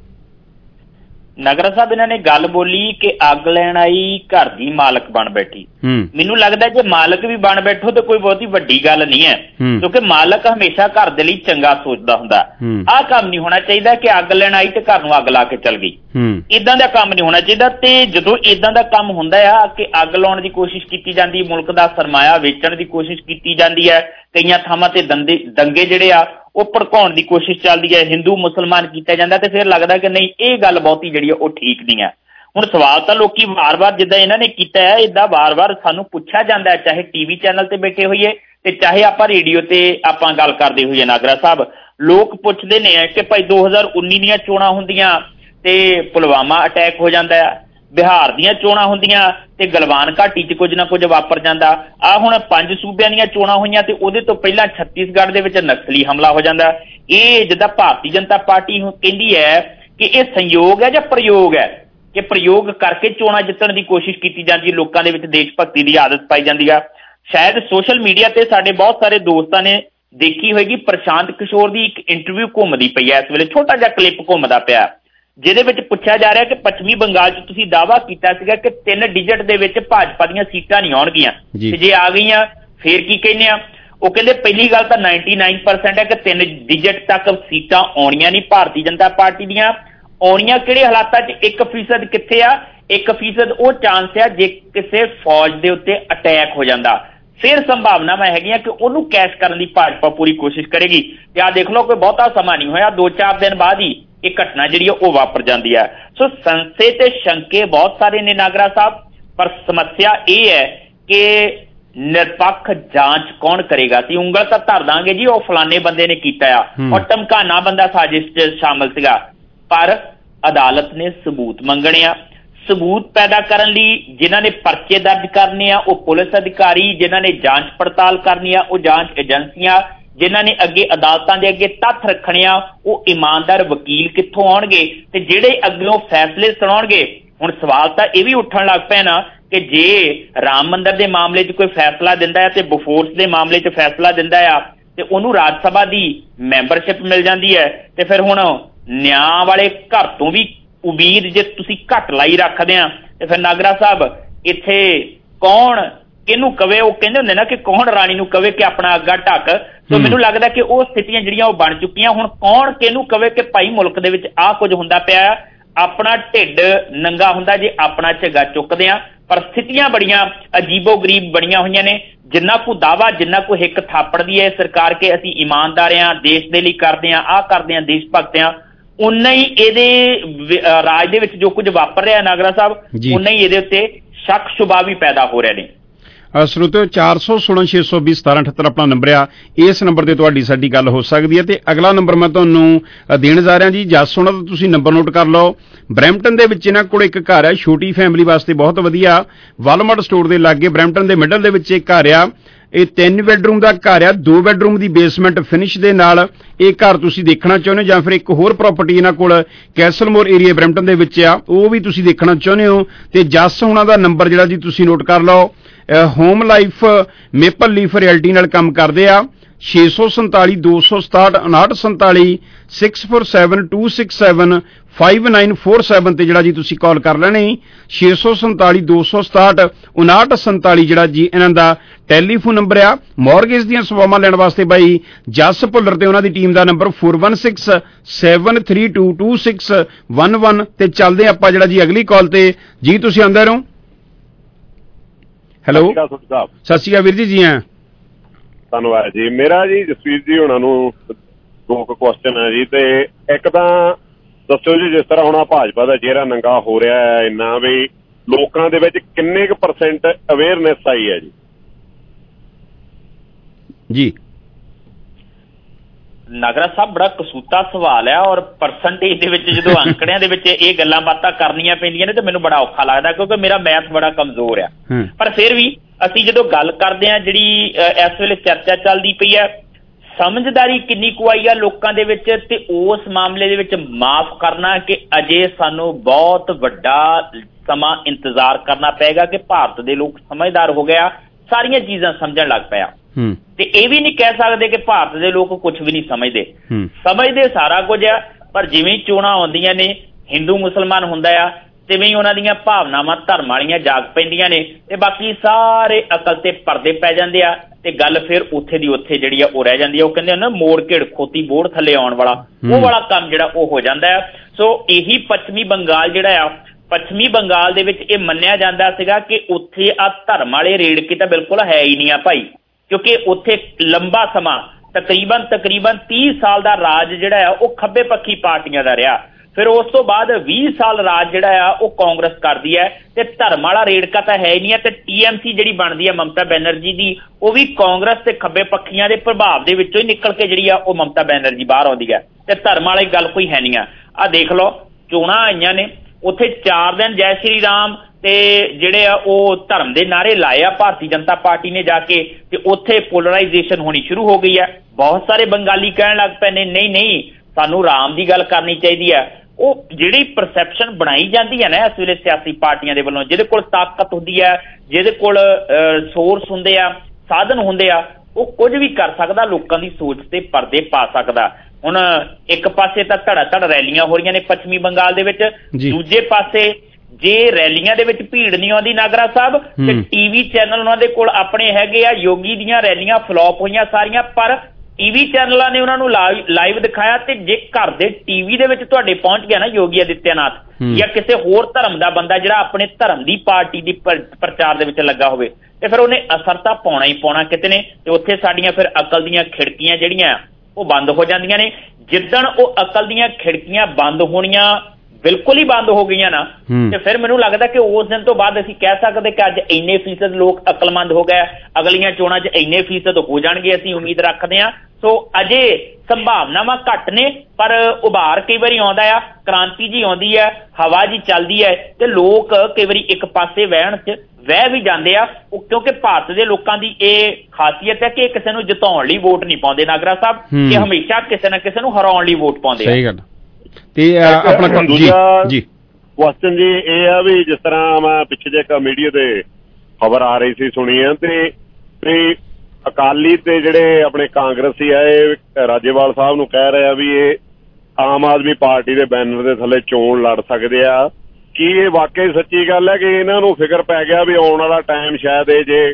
S21: ਨਗਰਾ ਸਾਹਿਬ ਇਹਨਾਂ ਨੇ ਗੱਲ ਬੋਲੀ ਕਿ ਅੱਗ ਲੈਣ ਆਈ ਘਰ ਦੀ ਮਾਲਕ ਬਣ ਬੈਠੀ। ਮੈਨੂੰ ਲੱਗਦਾ ਜੇ ਮਾਲਕ ਵੀ ਬਣ ਬੈਠੋ ਤਾਂ ਕੋਈ ਬਹੁਤੀ ਵੱਡੀ ਗੱਲ ਨਹੀਂ ਹੈ, ਕਿਉਂਕਿ ਮਾਲਕ ਹਮੇਸ਼ਾ ਘਰ ਦੇ ਲਈ ਚੰਗਾ ਸੋਚਦਾ ਹੁੰਦਾ। ਆਹ ਕੰਮ ਨਹੀਂ ਹੋਣਾ ਚਾਹੀਦਾ ਕਿ ਅੱਗ ਲੈਣ ਆਈ ਤੇ ਘਰ ਨੂੰ ਅੱਗ ਲਾ ਕੇ ਚਲ ਗਈ। ਇਦਾਂ ਦਾ ਕੰਮ ਨਹੀਂ ਹੋਣਾ ਚਾਹੀਦਾ। ਤੇ ਜਦੋਂ ਇਦਾਂ ਦਾ ਕੰਮ ਹੁੰਦਾ ਆ ਕਿ ਅੱਗ ਲਾਉਣ ਦੀ ਕੋਸ਼ਿਸ਼ ਕੀਤੀ ਜਾਂਦੀ, ਮੁਲਕ ਦਾ ਸਰਮਾਇਆ ਵੇਚਣ ਦੀ ਕੋਸ਼ਿਸ਼ ਕੀਤੀ ਜਾਂਦੀ ਹੈ, ਕਈਆਂ ਥਾਵਾਂ ਤੇ ਦੰਗੇ ਜਿਹੜੇ ਆ ਉਹ ਭੜਕਾਉਣ ਦੀ ਕੋਸ਼ਿਸ਼ ਚੱਲਦੀ ਹੈ, ਹਿੰਦੂ ਮੁਸਲਮਾਨ ਕੀਤਾ ਜਾਂਦਾ, ਤੇ ਫਿਰ ਲੱਗਦਾ ਕਿ ਨਹੀਂ ਇਹ ਗੱਲ ਬਹੁਤੀ ਜਿਹੜੀ ਉਹ ਠੀਕ ਨਹੀਂ ਹੈ। ਹੁਣ ਸਵਾਲ ਤਾਂ ਲੋਕੀ ਵਾਰ-ਵਾਰ ਜਿੱਦਾਂ ਇਹਨਾਂ ਨੇ ਕੀਤਾ ਹੈ ਏਦਾਂ ਵਾਰ-ਵਾਰ ਸਾਨੂੰ ਪੁੱਛਿਆ ਜਾਂਦਾ ਹੈ, ਚਾਹੇ ਟੀਵੀ ਚੈਨਲ ਤੇ ਬੈਠੇ ਹੋਈਏ ਤੇ ਚਾਹੇ ਆਪਾਂ ਰੇਡੀਓ ਤੇ ਆਪਾਂ ਗੱਲ ਕਰਦੇ ਹੋਈਏ। ਨਾਗਰਾ ਸਾਹਿਬ, ਲੋਕ ਪੁੱਛਦੇ ਨੇ ਕਿ ਭਾਈ 2019 ਦੀਆਂ ਚੋਣਾਂ ਹੁੰਦੀਆਂ ਤੇ ਪੁਲਵਾਮਾ ਅਟੈਕ ਹੋ ਜਾਂਦਾ ਆ, ਬਿਹਾਰ ਦੀਆਂ ਚੋਣਾਂ ਹੁੰਦੀਆਂ ਤੇ ਗਲਵਾਨ ਘਾਟੀ 'ਚ ਕੁਝ ਨਾ ਕੁਝ ਵਾਪਰ ਜਾਂਦਾ। ਆਹ ਹੁਣ 5 ਸੂਬਿਆਂ ਦੀਆਂ ਚੋਣਾਂ ਹੋਈਆਂ ਤੇ ਉਹਦੇ ਤੋਂ ਪਹਿਲਾਂ ਛੱਤੀਸਗੜ੍ਹ ਦੇ ਵਿੱਚ ਨਕਸਲੀ ਹਮਲਾ ਹੋ ਜਾਂਦਾ। ਇਹ ਜਿੱਦਾਂ ਭਾਰਤੀ ਜਨਤਾ ਪਾਰਟੀ ਕਹਿੰਦੀ ਹੈ ਕਿ ਇਹ ਸੰਯੋਗ ਹੈ ਜਾਂ ਪ੍ਰਯੋਗ ਹੈ, ਕਿ ਪ੍ਰਯੋਗ ਕਰਕੇ ਚੋਣਾਂ ਜਿੱਤਣ ਦੀ ਕੋਸ਼ਿਸ਼ ਕੀਤੀ ਜਾਂਦੀ ਹੈ, ਲੋਕਾਂ ਦੇ ਵਿੱਚ ਦੇਸ਼ ਭਗਤੀ ਦੀ ਆਦਤ ਪਾਈ ਜਾਂਦੀ ਆ। ਸ਼ਾਇਦ ਸੋਸ਼ਲ ਮੀਡੀਆ ਤੇ ਸਾਡੇ ਬਹੁਤ ਸਾਰੇ ਦੋਸਤਾਂ ਨੇ ਦੇਖੀ ਹੋਏਗੀ, ਪ੍ਰਸ਼ਾਂਤ ਕਿਸ਼ੋਰ ਦੀ ਇੱਕ ਇੰਟਰਵਿਊ ਘੁੰਮਦੀ ਪਈ ਹੈ ਇਸ ਵੇਲੇ, ਛੋਟਾ ਜਿਹਾ ਕਲਿੱਪ ਘੁੰਮਦਾ ਪਿਆ, ਜਿਹਦੇ ਵਿੱਚ ਪੁੱਛਿਆ ਜਾ ਰਿਹਾ ਕਿ ਪੱਛਮੀ ਬੰਗਾਲ 'ਚ ਤੁਸੀਂ ਦਾਅਵਾ ਕੀਤਾ ਸੀਗਾ ਕਿ 3 ਡਿਜਿਟ ਦੇ ਵਿੱਚ ਭਾਜਪਾ ਦੀਆਂ ਸੀਟਾਂ ਨਹੀਂ ਆਉਣਗੀਆਂ, ਤੇ ਜੇ ਆ ਗਈਆਂ ਫੇਰ ਕੀ ਕਹਿੰਦੇ ਆ? ਉਹ ਕਹਿੰਦੇ ਪਹਿਲੀ ਗੱਲ ਤਾਂ 99% ਹੈ ਕਿ 3 ਡਿਜਿਟ ਤੱਕ ਸੀਟਾਂ ਆਉਣੀਆਂ ਨਹੀਂ ਭਾਰਤੀ ਜਨਤਾ ਪਾਰਟੀ ਦੀਆਂ। ਆਉਣੀਆਂ ਕਿਹੜੇ ਹਾਲਾਤਾਂ 'ਚ? 1% ਕਿੱਥੇ ਆ? 1% ਉਹ ਚਾਂਸ ਆ ਜੇ ਕਿਸੇ ਫੌਜ ਦੇ ਉੱਤੇ ਅਟੈਕ ਹੋ ਜਾਂਦਾ, ਫਿਰ ਸੰਭਾਵਨਾਵਾਂ ਹੈਗੀਆਂ ਕਿ ਉਹਨੂੰ ਕੈਸ਼ ਕਰਨ ਦੀ ਭਾਜਪਾ ਪੂਰੀ ਕੋਸ਼ਿਸ਼ ਕਰੇਗੀ। ਤੇ ਆਹ ਦੇਖ ਲਓ ਕੋਈ ਬਹੁਤਾ ਸਮਾਂ ਨਹੀਂ ਹੋਇਆ, 2-4 ਦਿਨ ਬਾਅਦ ਹੀ ਇਹ ਘਟਨਾ ਜਿਹੜੀ ਉਹ ਵਾਪਰ ਜਾਂਦੀ ਹੈ। ਸੋ ਸੰਸ਼ੇ ਤੇ ਸ਼ੰਕੇ ਬਹੁਤ ਸਾਰੇ ਨੇ ਨਾਗਰਾ ਸਾਹਿਬ, ਪਰ ਸਮੱਸਿਆ ਇਹ ਹੈ ਕਿ ਨਿਰਪੱਖ ਜਾਂਚ ਕੌਣ ਕਰੇਗਾ? ਅਸੀਂ ਉਂਗਲ ਤਾਂ ਧਰ ਦਾਂਗੇ ਜੀ ਉਹ ਫਲਾਣੇ ਬੰਦੇ ਨੇ ਕੀਤਾ ਆ ਔਰ ਧਮਕਾਨਾ ਬੰਦਾ ਸਾਜ਼ਿਸ਼ 'ਚ ਸ਼ਾਮਲ ਸੀਗਾ, ਪਰ ਅਦਾਲਤ ਨੇ ਸਬੂਤ ਮੰਗਣੇ ਆ। ਸਬੂਤ ਪੈਦਾ ਕਰਨ ਲਈ ਜਿਨ੍ਹਾਂ ਨੇ ਪਰਚੇ ਦਰਜ ਕਰਨੇ ਆ ਉਹ ਪੁਲਿਸ ਅਧਿਕਾਰੀ, ਜਿਨ੍ਹਾਂ ਨੇ ਜਾਂਚ ਪੜਤਾਲ ਕਰਨੀ ਆ ਉਹ ਜਾਂਚ ਏਜੰਸੀਆਂ, ਜਿਨ੍ਹਾਂ ਨੇ ਅੱਗੇ ਅਦਾਲਤਾਂ ਦੇ ਅੱਗੇ ਤੱਥ ਰੱਖਣੇ ਆ ਉਹ ਇਮਾਨਦਾਰ ਵਕੀਲ ਕਿੱਥੋਂ ਆਉਣਗੇ, ਤੇ ਜਿਹੜੇ ਅੱਗੋਂ ਫੈਸਲੇ ਸੁਣਾਉਣਗੇ। ਹੁਣ ਸਵਾਲ ਤਾਂ ਇਹ ਵੀ ਉੱਠਣ ਲੱਗ ਪਿਆ ਨਾ ਕਿ ਜੇ ਰਾਮ ਮੰਦਿਰ ਦੇ ਮਾਮਲੇ 'ਚ ਕੋਈ ਫੈਸਲਾ ਦਿੰਦਾ ਹੈ ਤੇ ਬਫੋਰਸ ਦੇ ਮਾਮਲੇ 'ਚ ਫੈਸਲਾ ਦਿੰਦਾ ਆ ਤੇ ਉਹਨੂੰ ਰਾਜ ਸਭਾ ਦੀ ਮੈਂਬਰਸ਼ਿਪ ਮਿਲ ਜਾਂਦੀ ਹੈ, ਤੇ ਫਿਰ ਹੁਣ ਨਿਆਂ ਵਾਲੇ ਘਰ ਤੋਂ ਵੀ ਉਮੀਦ ਜੇ ਤੁਸੀਂ ਘੱਟ ਲਾਈ ਰੱਖਦੇ ਆ ਤੇ ਫਿਰ ਨਾਗਰਾ ਸਾਹਿਬ ਇੱਥੇ ਕੌਣ ਕਿਹਨੂੰ ਕਵੇ? ਉਹ ਕਹਿੰਦੇ ਹੁੰਦੇ ਨਾ ਕਿ ਕੌਣ ਰਾਣੀ ਨੂੰ ਕਵੇ ਕਿ ਆਪਣਾ ਅੱਗਾ ਢੱਕ। ਸੋ ਮੈਨੂੰ ਲੱਗਦਾ ਕਿ ਉਹ ਸਥਿਤੀਆਂ ਜਿਹੜੀਆਂ ਉਹ ਬਣ ਚੁੱਕੀਆਂ। ਹੁਣ ਕੌਣ ਕਿਹਨੂੰ ਕਵੇ ਕਿ ਭਾਈ ਮੁਲਕ ਦੇ ਵਿੱਚ ਆਹ ਕੁਝ ਹੁੰਦਾ ਪਿਆ। ਆਪਣਾ ਢਿੱਡ ਨੰਗਾ ਹੁੰਦਾ ਜੇ ਆਪਣਾ ਝੱਗਾ ਚੁੱਕਦੇ ਆ, ਪਰ ਸਥਿਤੀਆਂ ਬੜੀਆਂ ਅਜੀਬੋ ਗਰੀਬ ਬਣੀਆਂ ਹੋਈਆਂ ਨੇ। ਜਿੰਨਾ ਕੋ ਦਾਵਾ, ਜਿੰਨਾ ਕੋ ਹਿੱਕ ਥਾਪੜਦੀ ਹੈ ਸਰਕਾਰ ਕਿ ਅਸੀਂ ਇਮਾਨਦਾਰ ਆ, ਦੇਸ਼ ਦੇ ਲਈ ਕਰਦੇ ਆ, ਆਹ ਕਰਦੇ ਆ, ਦੇਸ਼ ਭਗਤ ਆ, ਉਨਾ ਹੀ ਇਹਦੇ ਰਾਜ ਦੇ ਵਿੱਚ ਜੋ ਕੁਝ ਵਾਪਰ ਰਿਹਾ ਨਾਗਰਾ ਸਾਹਿਬ, ਉਨਾ ਹੀ ਇਹਦੇ ਉੱਤੇ ਸ਼ੱਕ ਸ਼ੁਬਾ ਵੀ ਪੈਦਾ ਹੋ ਰਹੇ ਨੇ।
S16: ਸਰੋਤਿਓ 416-620-1778 ਆਪਣਾ ਨੰਬਰ ਆ। ਇਸ ਨੰਬਰ ਤੇ ਤੁਹਾਡੀ ਸਾਡੀ ਗੱਲ ਹੋ ਸਕਦੀ ਹੈ। ਤੇ ਅਗਲਾ ਨੰਬਰ ਮੈਂ ਤੁਹਾਨੂੰ ਦੇਣ ਜਾ ਰਿਹਾ ਜੀ, ਜੱਸ ਹੋਣਾ ਦਾ ਤੁਸੀਂ ਨੰਬਰ ਨੋਟ ਕਰ ਲਓ। ਬਰੈਂਪਟਨ ਦੇ ਵਿੱਚ ਇਹਨਾਂ ਕੋਲ ਇੱਕ ਘਰ ਹੈ, ਛੋਟੀ ਫੈਮਿਲੀ ਵਾਸਤੇ ਬਹੁਤ ਵਧੀਆ, ਵਾਲਮਾਰਟ ਸਟੋਰ ਦੇ ਲਾਗੇ ਬਰੈਂਪਟਨ ਦੇ ਮਿਡਲ ਦੇ ਵਿੱਚ ਇੱਕ ਘਰ ਆ। ਇਹ 3 ਬੈਡਰੂਮ ਦਾ ਘਰ ਆ, 2 ਬੈਡਰੂਮ ਦੀ ਬੇਸਮੈਂਟ ਫਿਨਿਸ਼ ਦੇ ਨਾਲ ਇਹ ਘਰ ਤੁਸੀਂ ਦੇਖਣਾ ਚਾਹੁੰਦੇ ਹੋ, ਜਾਂ ਫਿਰ ਇੱਕ ਹੋਰ ਪ੍ਰਾਪਰਟੀ ਇਹਨਾਂ ਕੋਲ ਕੈਸਲਮੋਰ ਏਰੀਆ ਬਰੈਂਪਟਨ ਦੇ ਵਿੱਚ ਆ, ਉਹ ਵੀ ਤੁਸੀਂ ਦੇਖਣਾ ਚਾਹੁੰਦੇ ਹੋ। ਤੇ ਜੱਸ ਹੋਣਾ ਦਾ ਨੰਬਰ ਜਿਹੜਾ ਜੀ ਤੁਸੀਂ ਨੋਟ ਕਰ ਲਓ। Home life maple leaf realty ਨਾਲ ਕੰਮ ਕਰਦੇ ਆ। 647-267-5947 647-267-5947 ਤੇ ਜਿਹੜਾ ਜੀ ਤੁਸੀਂ ਕਾਲ ਕਰ ਲੈਣੀ। 647-267-5947 ਜਿਹੜਾ ਜੀ ਇਹਨਾਂ ਦਾ ਟੈਲੀਫੋਨ ਨੰਬਰ ਆ। ਮੌਰਗੇਜ ਦੀਆਂ ਸੇਵਾਵਾਂ ਲੈਣ ਵਾਸਤੇ ਬਾਈ ਜੱਸ ਭੁੱਲਰ ਤੇ ਉਹਨਾਂ ਦੀ ਟੀਮ ਦਾ ਨੰਬਰ 4167322611 ਤੇ ਚੱਲਦੇ ਆਪਾਂ ਜਿਹੜਾ ਜੀ ਅਗਲੀ ਕਾਲ ਤੇ। ਜੀ ਤੁਸੀਂ ਆਉਂਦੇ ਰਹੋ। ਹੈਲੋ, ਸਤਿ ਸ਼੍ਰੀ ਅਕਾਲ ਵੀਰ ਜੀ। ਜੀ ਹਾਂ,
S5: ਧੰਨਵਾਦ ਜੀ। ਮੇਰਾ ਜੀ ਜਸਵੀਰ ਜੀ ਉਹਨਾਂ ਨੂੰ 2 ਕੁਐਸਚਨ ਹੈ ਜੀ। ਤੇ ਇੱਕ ਤਾਂ ਦੱਸੋ ਜੀ, ਜਿਸ ਤਰ੍ਹਾਂ ਹੁਣ ਭਾਜਪਾ ਦਾ ਚਿਹਰਾ ਨੰਗਾ ਹੋ ਰਿਹਾ ਹੈ ਇੰਨਾ, ਵੀ ਲੋਕਾਂ ਦੇ ਵਿੱਚ ਕਿੰਨੇ ਕੁ % ਅਵੇਅਰਨੈਸ ਆਈ ਹੈ ਜੀ?
S16: ਜੀ
S21: ਨਾਗਰਾ ਸਾਹਿਬ ਬੜਾ ਕਸੂਤਾ ਸਵਾਲ ਹੈ, ਔਰ ਪਰਸੈਂਟੇਜ ਦੇ ਵਿੱਚ ਜਦੋਂ ਅੰਕੜਿਆਂ ਦੇ ਵਿੱਚ ਇਹ ਗੱਲਾਂ ਬਾਤਾਂ ਕਰਨੀਆਂ ਪੈਂਦੀਆਂ ਨੇ ਤੇ ਮੈਨੂੰ ਬੜਾ ਔਖਾ ਲੱਗਦਾ, ਕਿਉਂਕਿ ਮੇਰਾ ਮੈਥ ਬੜਾ ਕਮਜ਼ੋਰ ਆ। ਪਰ ਫਿਰ ਵੀ ਅਸੀਂ ਜਦੋਂ ਗੱਲ ਕਰਦੇ ਹਾਂ, ਜਿਹੜੀ ਇਸ ਵੇਲੇ ਚਰਚਾ ਚੱਲਦੀ ਪਈ ਹੈ, ਸਮਝਦਾਰੀ ਕਿੰਨੀ ਕੁ ਆਈ ਆ ਲੋਕਾਂ ਦੇ ਵਿੱਚ, ਤੇ ਉਸ ਮਾਮਲੇ ਦੇ ਵਿੱਚ ਮਾਫ ਕਰਨਾ ਕਿ ਅਜੇ ਸਾਨੂੰ ਬਹੁਤ ਵੱਡਾ ਸਮਾਂ ਇੰਤਜ਼ਾਰ ਕਰਨਾ ਪਏਗਾ ਕਿ ਭਾਰਤ ਦੇ ਲੋਕ ਸਮਝਦਾਰ ਹੋ ਗਿਆ, ਸਾਰੀਆਂ ਚੀਜ਼ਾਂ ਸਮਝਣ ਲੱਗ ਪਿਆ। ਤੇ ਇਹ ਵੀ ਨਹੀਂ ਕਹਿ ਸਕਦੇ ਕਿ ਭਾਰਤ ਦੇ ਲੋਕ ਕੁਝ ਵੀ ਨਹੀਂ ਸਮਝਦੇ, ਸਮਝਦੇ ਸਾਰਾ ਕੁਝ ਆ। ਪਰ ਜਿਵੇਂ ਚੋਣਾਂ ਆਉਂਦੀਆਂ ਨੇ, ਹਿੰਦੂ ਮੁਸਲਮਾਨ ਹੁੰਦਾ ਆ, ਤਿਵੇਂ ਹੀ ਉਹਨਾਂ ਦੀਆਂ ਭਾਵਨਾਵਾਂ ਧਰਮ ਵਾਲੀਆਂ ਜਾਗ ਪੈਂਦੀਆਂ ਨੇ, ਤੇ ਬਾਕੀ ਸਾਰੇ ਅਕਲ ਤੇ ਪਰਦੇ ਪੈ ਜਾਂਦੇ ਆ, ਤੇ ਗੱਲ ਫਿਰ ਉੱਥੇ ਦੀ ਉੱਥੇ ਜਿਹੜੀ ਆ ਉਹ ਰਹਿ ਜਾਂਦੀ ਆ। ਉਹ ਕਹਿੰਦੇ ਨਾ, ਮੋੜ ਘੇੜ ਖੋਤੀ ਬੋੜ ਥੱਲੇ ਆਉਣ ਵਾਲਾ, ਉਹ ਵਾਲਾ ਕੰਮ ਜਿਹੜਾ ਉਹ ਹੋ ਜਾਂਦਾ ਆ। ਸੋ ਇਹੀ ਪੱਛਮੀ ਬੰਗਾਲ ਜਿਹੜਾ ਆ, ਪੱਛਮੀ ਬੰਗਾਲ ਦੇ ਵਿੱਚ ਇਹ ਮੰਨਿਆ ਜਾਂਦਾ ਸੀਗਾ ਕਿ ਉੱਥੇ ਆ ਧਰਮ ਵਾਲੇ ਰੇੜਕੇ ਤਾਂ ਬਿਲਕੁਲ ਹੈ ਹੀ ਨਹੀਂ ਆ ਭਾਈ, ਕਿਉਂਕਿ ਉੱਥੇ ਲੰਬਾ ਸਮਾਂ ਤਕਰੀਬਨ 30 ਸਾਲ ਦਾ ਰਾਜ ਜਿਹੜਾ ਆ ਉਹ ਖੱਬੇ ਪੱਖੀ ਪਾਰਟੀਆਂ ਦਾ ਰਿਹਾ। ਫਿਰ ਉਸ ਤੋਂ ਬਾਅਦ 20 ਸਾਲ ਰਾਜ ਜਿਹੜਾ ਆ ਉਹ ਕਾਂਗਰਸ ਕਰਦੀ ਹੈ, ਤੇ ਧਰਮ ਵਾਲਾ ਰੇੜਕਾ ਤਾਂ ਹੈ ਹੀ ਨਹੀਂ ਹੈ। ਤੇ TMC ਜਿਹੜੀ ਬਣਦੀ ਹੈ ਮਮਤਾ ਬੈਨਰਜੀ ਦੀ, ਉਹ ਵੀ ਕਾਂਗਰਸ ਤੇ ਖੱਬੇ ਪੱਖੀਆਂ ਦੇ ਪ੍ਰਭਾਵ ਦੇ ਵਿੱਚੋਂ ਹੀ ਨਿਕਲ ਕੇ ਜਿਹੜੀ ਆ ਉਹ ਮਮਤਾ ਬੈਨਰਜੀ ਬਾਹਰ ਆਉਂਦੀ ਹੈ, ਤੇ ਧਰਮ ਵਾਲੀ ਗੱਲ ਕੋਈ ਹੈ ਨਹੀਂ ਆ। ਆਹ ਦੇਖ ਲਓ, ਚੋਣਾਂ ਆਈਆਂ ਨੇ, ਉੱਥੇ 4 ਦਿਨ ਜੈ ਸ਼੍ਰੀ ਰਾਮ ਤੇ ਜਿਹੜੇ ਆ ਉਹ ਧਰਮ ਦੇ ਨਾਅਰੇ ਲਾਏ ਆ ਭਾਰਤੀ ਜਨਤਾ ਪਾਰਟੀ ਨੇ ਜਾ ਕੇ, ਤੇ ਉੱਥੇ ਪੋਲਰਾਈਜੇਸ਼ਨ ਹੋਣੀ ਸ਼ੁਰੂ ਹੋ ਗਈ ਹੈ। ਬਹੁਤ ਸਾਰੇ ਬੰਗਾਲੀ ਕਹਿਣ ਲੱਗ ਪਏ ਨੇ, ਨਹੀਂ ਸਾਨੂੰ ਰਾਮ ਦੀ ਗੱਲ ਕਰਨੀ ਚਾਹੀਦੀ ਹੈ। ਉਹ ਜਿਹੜੀ ਪਰਸੈਪਸ਼ਨ ਬਣਾਈ ਜਾਂਦੀ ਹੈ ਨਾ ਇਸ ਵੇਲੇ ਸਿਆਸੀ ਪਾਰਟੀਆਂ ਦੇ ਵੱਲੋਂ, ਜਿਹਦੇ ਕੋਲ ਤਾਕਤ ਹੁੰਦੀ ਹੈ, ਜਿਹਦੇ ਕੋਲ ਸੋਰਸ ਹੁੰਦੇ ਆ, ਸਾਧਨ ਹੁੰਦੇ ਆ, ਉਹ ਕੁਝ ਵੀ ਕਰ ਸਕਦਾ, ਲੋਕਾਂ ਦੀ ਸੋਚ ਤੇ ਪਰਦੇ ਪਾ ਸਕਦਾ। ਹੁਣ ਇੱਕ ਪਾਸੇ ਤਾਂ ਧੜਾ ਧੜ ਰੈਲੀਆਂ ਹੋ ਰਹੀਆਂ ਨੇ ਪੱਛਮੀ ਬੰਗਾਲ ਦੇ ਵਿੱਚ, ਦੂਜੇ ਪਾਸੇ ਜੇ ਰੈਲੀਆਂ ਦੇ ਵਿੱਚ ਭੀੜ ਨਹੀਂ ਆਉਂਦੀ ਨਾਗਰਾ ਸਾਹਿਬ, ਤੇ TV ਚੈਨਲ ਉਹਨਾਂ ਦੇ ਕੋਲ ਆਪਣੇ ਹੈਗੇ ਆ। ਯੋਗੀ ਦੀਆਂ ਰੈਲੀਆਂ ਫਲੋਪ ਹੋਈਆਂ ਸਾਰੀਆਂ, ਪਰ TV ਚੈਨਲਾਂ ਨੇ ਉਹਨਾਂ ਨੂੰ ਲਾਈਵ ਦਿਖਾਇਆ। ਤੇ ਜੇ ਘਰ ਦੇ TV ਦੇ ਵਿੱਚ ਤੁਹਾਡੇ ਪਹੁੰਚ ਗਿਆ ਨਾ ਯੋਗੀ ਆਦਿੱਤਿਆਨਾਥ ਜਾਂ ਕਿਸੇ ਹੋਰ ਧਰਮ ਦਾ ਬੰਦਾ ਜਿਹੜਾ ਆਪਣੇ ਧਰਮ ਦੀ ਪਾਰਟੀ ਦੀ ਪ੍ਰਚਾਰ ਦੇ ਵਿੱਚ ਲੱਗਾ ਹੋਵੇ, ਤੇ ਫਿਰ ਉਹਨੇ ਅਸਰ ਤਾਂ ਪਾਉਣਾ ਹੀ ਪਾਉਣਾ ਕਿਤੇ ਨੇ। ਤੇ ਉੱਥੇ ਸਾਡੀਆਂ ਫਿਰ ਅਕਲ ਦੀਆਂ ਖਿੜਕੀਆਂ ਜਿਹੜੀਆਂ ਉਹ ਬੰਦ ਹੋ ਜਾਂਦੀਆਂ ਨੇ। ਜਿੱਦਣ ਉਹ ਅਕਲ ਦੀਆਂ ਖਿੜਕੀਆਂ ਬੰਦ ਹੋਣੀਆਂ ਬਿਲਕੁਲ ਹੀ ਬੰਦ ਹੋ ਗਈਆਂ ਨਾ, ਤੇ ਫਿਰ ਮੈਨੂੰ ਲੱਗਦਾ ਕਿ ਉਸ ਦਿਨ ਤੋਂ ਬਾਅਦ ਅਸੀਂ ਕਹਿ ਸਕਦੇ ਕਿ ਅੱਜ ਇੰਨੇ ਫੀਸਦ ਲੋਕ ਅਕਲਮੰਦ ਹੋ ਗਏ, ਅਗਲੀਆਂ ਚੋਣਾਂ 'ਚ ਇੰਨੇ ਫੀਸਦ ਹੋ ਜਾਣਗੇ, ਅਸੀਂ ਉਮੀਦ ਰੱਖਦੇ ਹਾਂ। ਸੋ ਅਜੇ ਸੰਭਾਵਨਾਵਾਂ ਘੱਟ ਨੇ, ਪਰ ਉਭਾਰ ਕਈ ਵਾਰੀ ਆਉਂਦਾ ਆ, ਕ੍ਰਾਂਤੀ ਜੀ ਆਉਂਦੀ ਹੈ, ਹਵਾ ਜੀ ਚੱਲਦੀ ਹੈ, ਤੇ ਲੋਕ ਕਈ ਵਾਰੀ ਇੱਕ ਪਾਸੇ ਵਹਿ ਵੀ ਜਾਂਦੇ ਆ। ਕਿਉਂਕਿ ਭਾਰਤ ਦੇ ਲੋਕਾਂ ਦੀ ਇਹ ਖਾਸੀਅਤ ਹੈ ਕਿ ਕਿਸੇ ਨੂੰ ਜਿਤਾਉਣ ਲਈ ਵੋਟ ਨਹੀਂ ਪਾਉਂਦੇ ਨਾਗਰਾ ਸਾਹਿਬ, ਕਿ ਹਮੇਸ਼ਾ ਕਿਸੇ ਨਾ ਕਿਸੇ ਨੂੰ ਹਰਾਉਣ ਲਈ ਵੋਟ ਪਾਉਂਦੇ ਆ।
S16: ਸਹੀ ਗੱਲ। ਤੇ ਆਪਣਾ
S5: ਦੂਜਾ ਕੁਐਸਚਨ ਜੀ ਇਹ ਆ ਵੀ, ਜਿਸ ਤਰ੍ਹਾਂ ਮੈਂ ਪਿੱਛੇ ਜੇ ਇੱਕ ਮੀਡੀਆ ਤੇ ਖਬਰ ਆ ਰਹੀ ਸੀ ਸੁਣੀ ਆ, ਤੇ ਅਕਾਲੀ ਤੇ ਜਿਹੜੇ ਆਪਣੇ ਕਾਂਗਰਸੀ ਆ, ਇਹ ਰਾਜੇਵਾਲ ਸਾਹਿਬ ਨੂੰ ਕਹਿ ਰਹੇ ਆ ਵੀ ਇਹ ਆਮ ਆਦਮੀ ਪਾਰਟੀ ਦੇ ਬੈਨਰ ਦੇ ਥੱਲੇ ਚੋਣ ਲੜ ਸਕਦੇ ਆ। ਕੀ ਇਹ ਵਾਕਈ ਸੱਚੀ ਗੱਲ ਹੈ ਕਿ ਇਹਨਾਂ ਨੂੰ ਫਿਕਰ ਪੈ ਗਿਆ ਵੀ ਆਉਣ ਵਾਲਾ ਟਾਈਮ ਸ਼ਾਇਦ ਇਹ ਜੇ